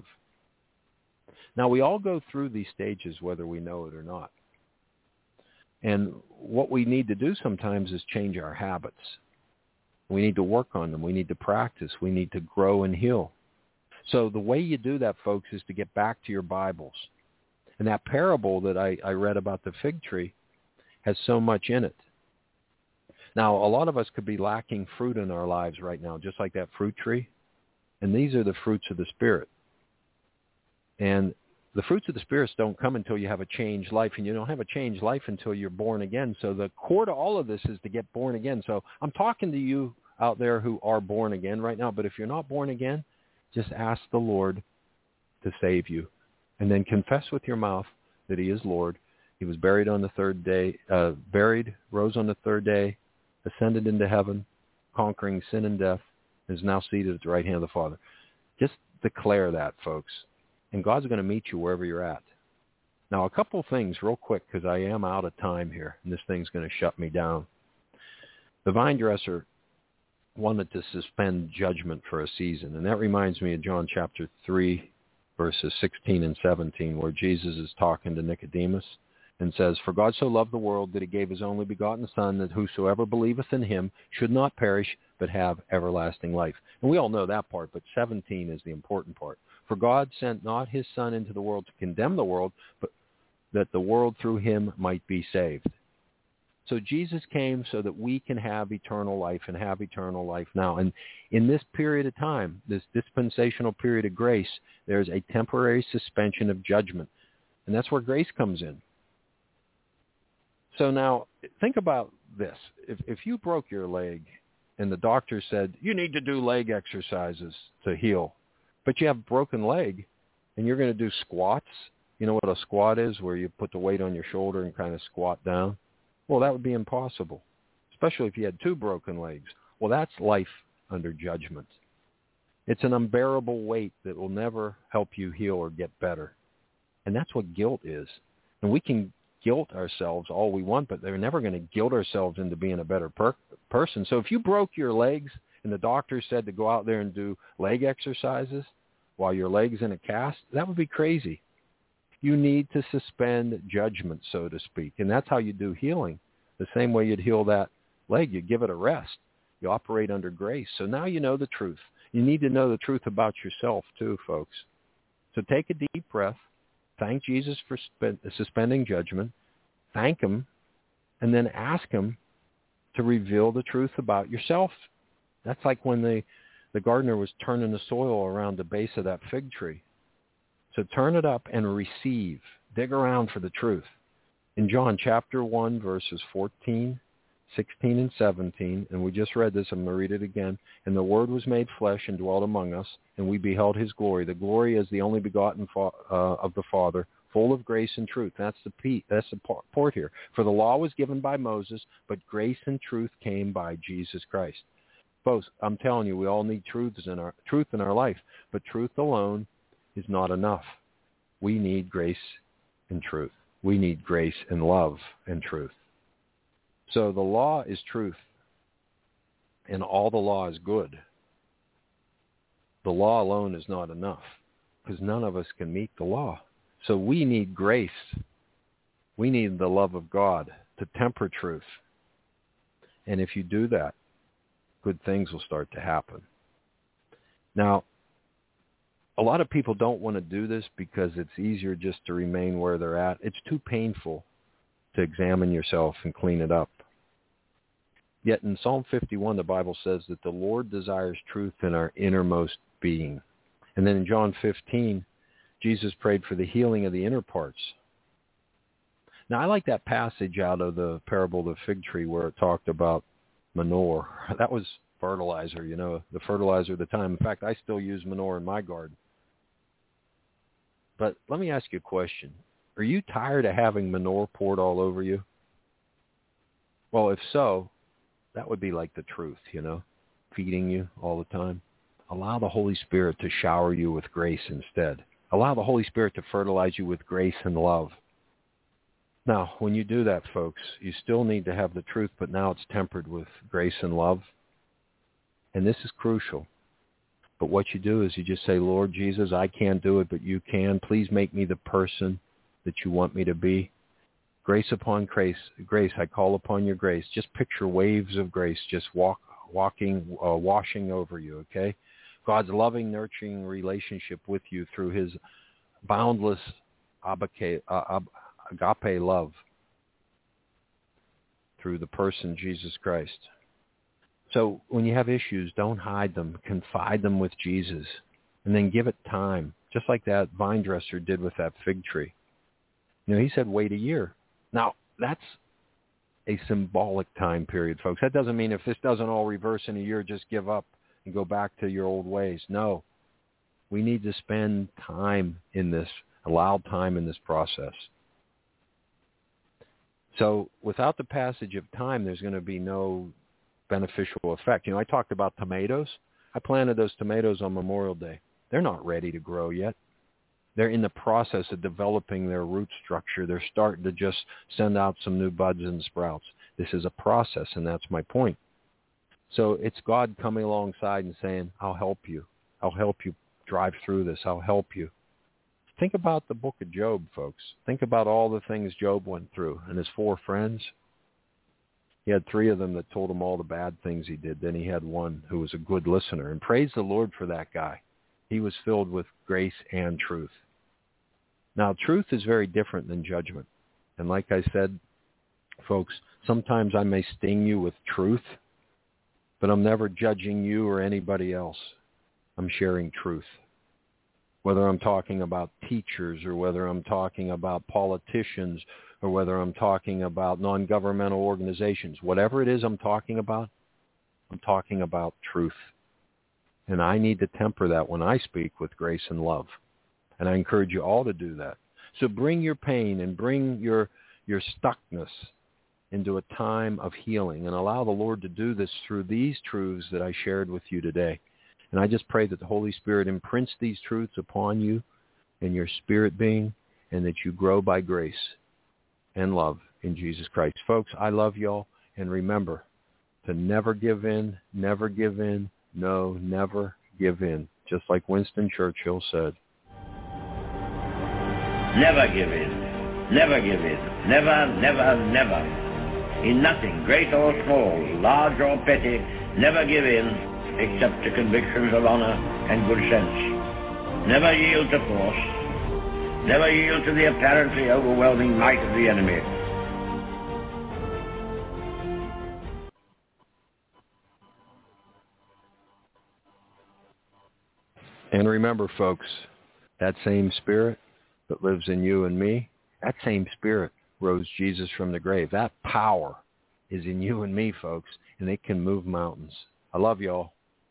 Now, we all go through these stages whether we know it or not. And what we need to do sometimes is change our habits. We need to work on them. We need to practice. We need to grow and heal. So the way you do that, folks, is to get back to your Bibles. And that parable that I, I read about the fig tree has so much in it. Now, a lot of us could be lacking fruit in our lives right now, just like that fruit tree. And these are the fruits of the Spirit. And the fruits of the Spirit don't come until you have a changed life, and you don't have a changed life until you're born again. So the core to all of this is to get born again. So I'm talking to you out there who are born again right now, but if you're not born again, just ask the Lord to save you, and then confess with your mouth that he is Lord. He was buried on the third day, uh, buried, rose on the third day, ascended into heaven, conquering sin and death, is now seated at the right hand of the Father. Just declare that, folks, and God's going to meet you wherever you're at. Now, a couple things real quick, because I am out of time here, and this thing's going to shut me down. The vine dresser wanted to suspend judgment for a season. And that reminds me of John chapter three, verses sixteen and seventeen, where Jesus is talking to Nicodemus and says, "For God so loved the world that he gave his only begotten Son, that whosoever believeth in him should not perish, but have everlasting life." And we all know that part, but seventeen is the important part. "For God sent not his Son into the world to condemn the world, but that the world through him might be saved." So Jesus came so that we can have eternal life and have eternal life now. And in this period of time, this dispensational period of grace, there's a temporary suspension of judgment. And that's where grace comes in. So now think about this. If, if you broke your leg and the doctor said, you need to do leg exercises to heal, but you have a broken leg and you're going to do squats, you know what a squat is, where you put the weight on your shoulder and kind of squat down? Well, that would be impossible, especially if you had two broken legs. Well, that's life under judgment. It's an unbearable weight that will never help you heal or get better. And that's what guilt is. And we can guilt ourselves all we want, but they're never going to guilt ourselves into being a better per- person. So if you broke your legs and the doctor said to go out there and do leg exercises while your leg's in a cast, that would be crazy. You need to suspend judgment, so to speak. And that's how you do healing. The same way you'd heal that leg. You give it a rest. You operate under grace. So now you know the truth. You need to know the truth about yourself too, folks. So take a deep breath. Thank Jesus for sp- suspending judgment. Thank him. And then ask him to reveal the truth about yourself. That's like when the, the gardener was turning the soil around the base of that fig tree. So turn it up and receive. Dig around for the truth. In John chapter one, verses fourteen, sixteen, and seventeen, and we just read this, I'm going to read it again. "And the Word was made flesh and dwelt among us, and we beheld his glory. The glory as the only begotten fa- uh, of the Father, full of grace and truth." That's the P, that's the part here. "For the law was given by Moses, but grace and truth came by Jesus Christ." Folks, I'm telling you, we all need truths in our truth in our life, but truth alone is not enough. We need grace and truth. We need grace and love and truth. So the law is truth, and all the law is good. the law alone is not enough because none of us can meet the law. So we need grace. We need the love of God to temper truth. And if you do that, good things will start to happen. Now, a lot of people don't want to do this because it's easier just to remain where they're at. It's too painful to examine yourself and clean it up. Yet in Psalm fifty-one, the Bible says that the Lord desires truth in our innermost being. And then in John fifteen, Jesus prayed for the healing of the inner parts. Now, I like that passage out of the parable of the fig tree where it talked about manure. That was fertilizer, you know, the fertilizer of the time. In fact, I still use manure in my garden. But let me ask you a question. Are you tired of having manure poured all over you? Well, if so, that would be like the truth, you know, feeding you all the time. Allow the Holy Spirit to shower you with grace instead. Allow the Holy Spirit to fertilize you with grace and love. Now, when you do that, folks, you still need to have the truth, but now it's tempered with grace and love. And this is crucial. But what you do is you just say, Lord Jesus, I can't do it, but you can. Please make me the person that you want me to be. Grace upon grace, grace, I call upon your grace. Just picture waves of grace just walk, walking, uh, washing over you, okay? God's loving, nurturing relationship with you through his boundless agape, uh, agape love through the person Jesus Christ. So when you have issues, don't hide them. Confide them with Jesus. And then give it time, just like that vine dresser did with that fig tree. You know, he said, wait a year. Now, that's a symbolic time period, folks. That doesn't mean if this doesn't all reverse in a year, just give up and go back to your old ways. No. We need to spend time in this, allow time in this process. So without the passage of time, there's going to be no beneficial effect. You know, I talked about tomatoes. I planted those tomatoes on Memorial Day. They're not ready to grow yet. They're in the process of developing their root structure. They're starting to just send out some new buds and sprouts. This is a process, and that's my point. So it's God coming alongside and saying, I'll help you. I'll help you drive through this. I'll help you. Think about the book of Job, folks. Think about all the things Job went through and his four friends. He had three of them that told him all the bad things he did. Then he had one who was a good listener. And praise the Lord for that guy. He was filled with grace and truth. Now, truth is very different than judgment. And like I said, folks, sometimes I may sting you with truth, but I'm never judging you or anybody else. I'm sharing truth. Whether I'm talking about teachers or whether I'm talking about politicians or whether I'm talking about non-governmental organizations, whatever it is I'm talking about, I'm talking about truth. And I need to temper that when I speak with grace and love. And I encourage you all to do that. So bring your pain and bring your your stuckness into a time of healing and allow the Lord to do this through these truths that I shared with you today. And I just pray that the Holy Spirit imprints these truths upon you and your spirit being, and that you grow by grace and love in Jesus Christ. Folks, I love y'all, and remember to never give in, never give in, no, never give in, just like Winston Churchill said. Never give in, never give in, never, never, never. In nothing, great or small, large or petty, never give in, except to convictions of honor and good sense. Never yield to force, never yield to the apparently overwhelming might of the enemy. And remember, folks, that same spirit that lives in you and me, that same spirit rose Jesus from the grave. That power is in you and me, folks, and it can move mountains. I love y'all.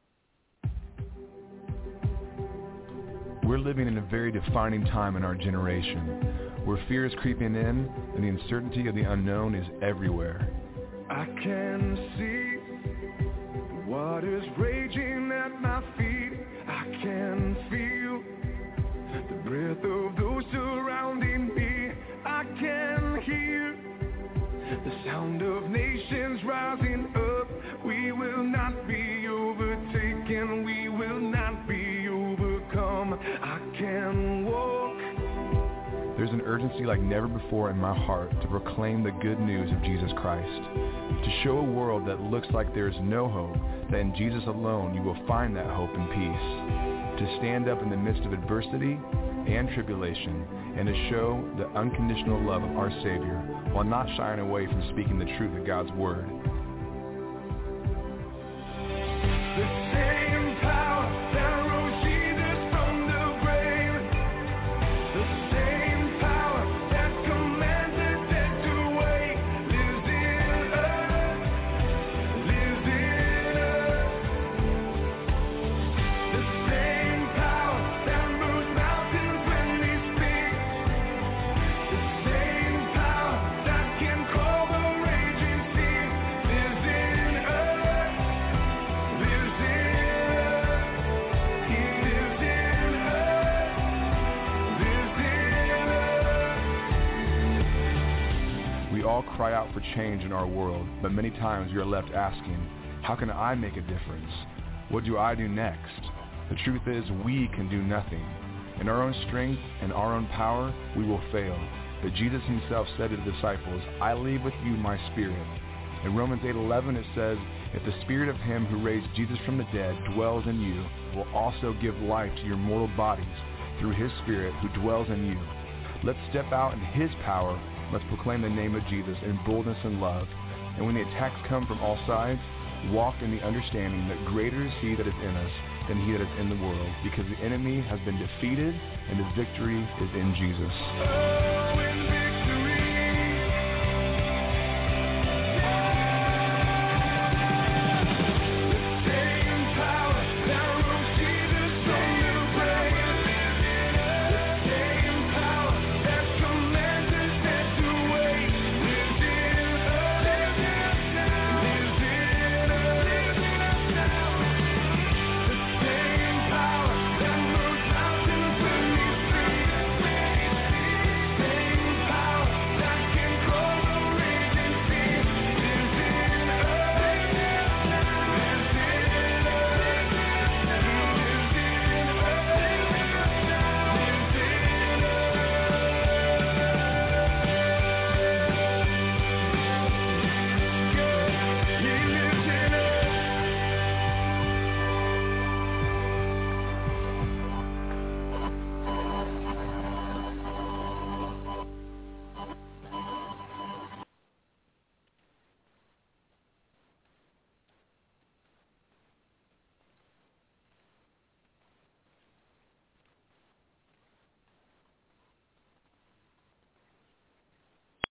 We're living in a very defining time in our generation, where fear is creeping in and the uncertainty of the unknown is everywhere. I can see what is raging at my feet. I can feel the breath of those surrounding me. I can hear the sound of nations rising up. We will not be overtaken. We will not be overtaken. There's an urgency like never before in my heart to proclaim the good news of Jesus Christ, to show a world that looks like there is no hope, that in Jesus alone you will find that hope and peace, to stand up in the midst of adversity and tribulation, and to show the unconditional love of our Savior while not shying away from speaking the truth of God's Word. Cry out for change in our world, but many times we are left asking, how can I make a difference? What do I do next? The truth is, we can do nothing. In our own strength and our own power, we will fail. But Jesus himself said to the disciples, I leave with you my spirit. In Romans eight eleven it says, if the spirit of him who raised Jesus from the dead dwells in you, will also give life to your mortal bodies through his spirit who dwells in you. Let's step out in his power. Let's proclaim the name of Jesus in boldness and love. And when the attacks come from all sides, walk in the understanding that greater is he that is in us than he that is in the world, because the enemy has been defeated and the victory is in Jesus.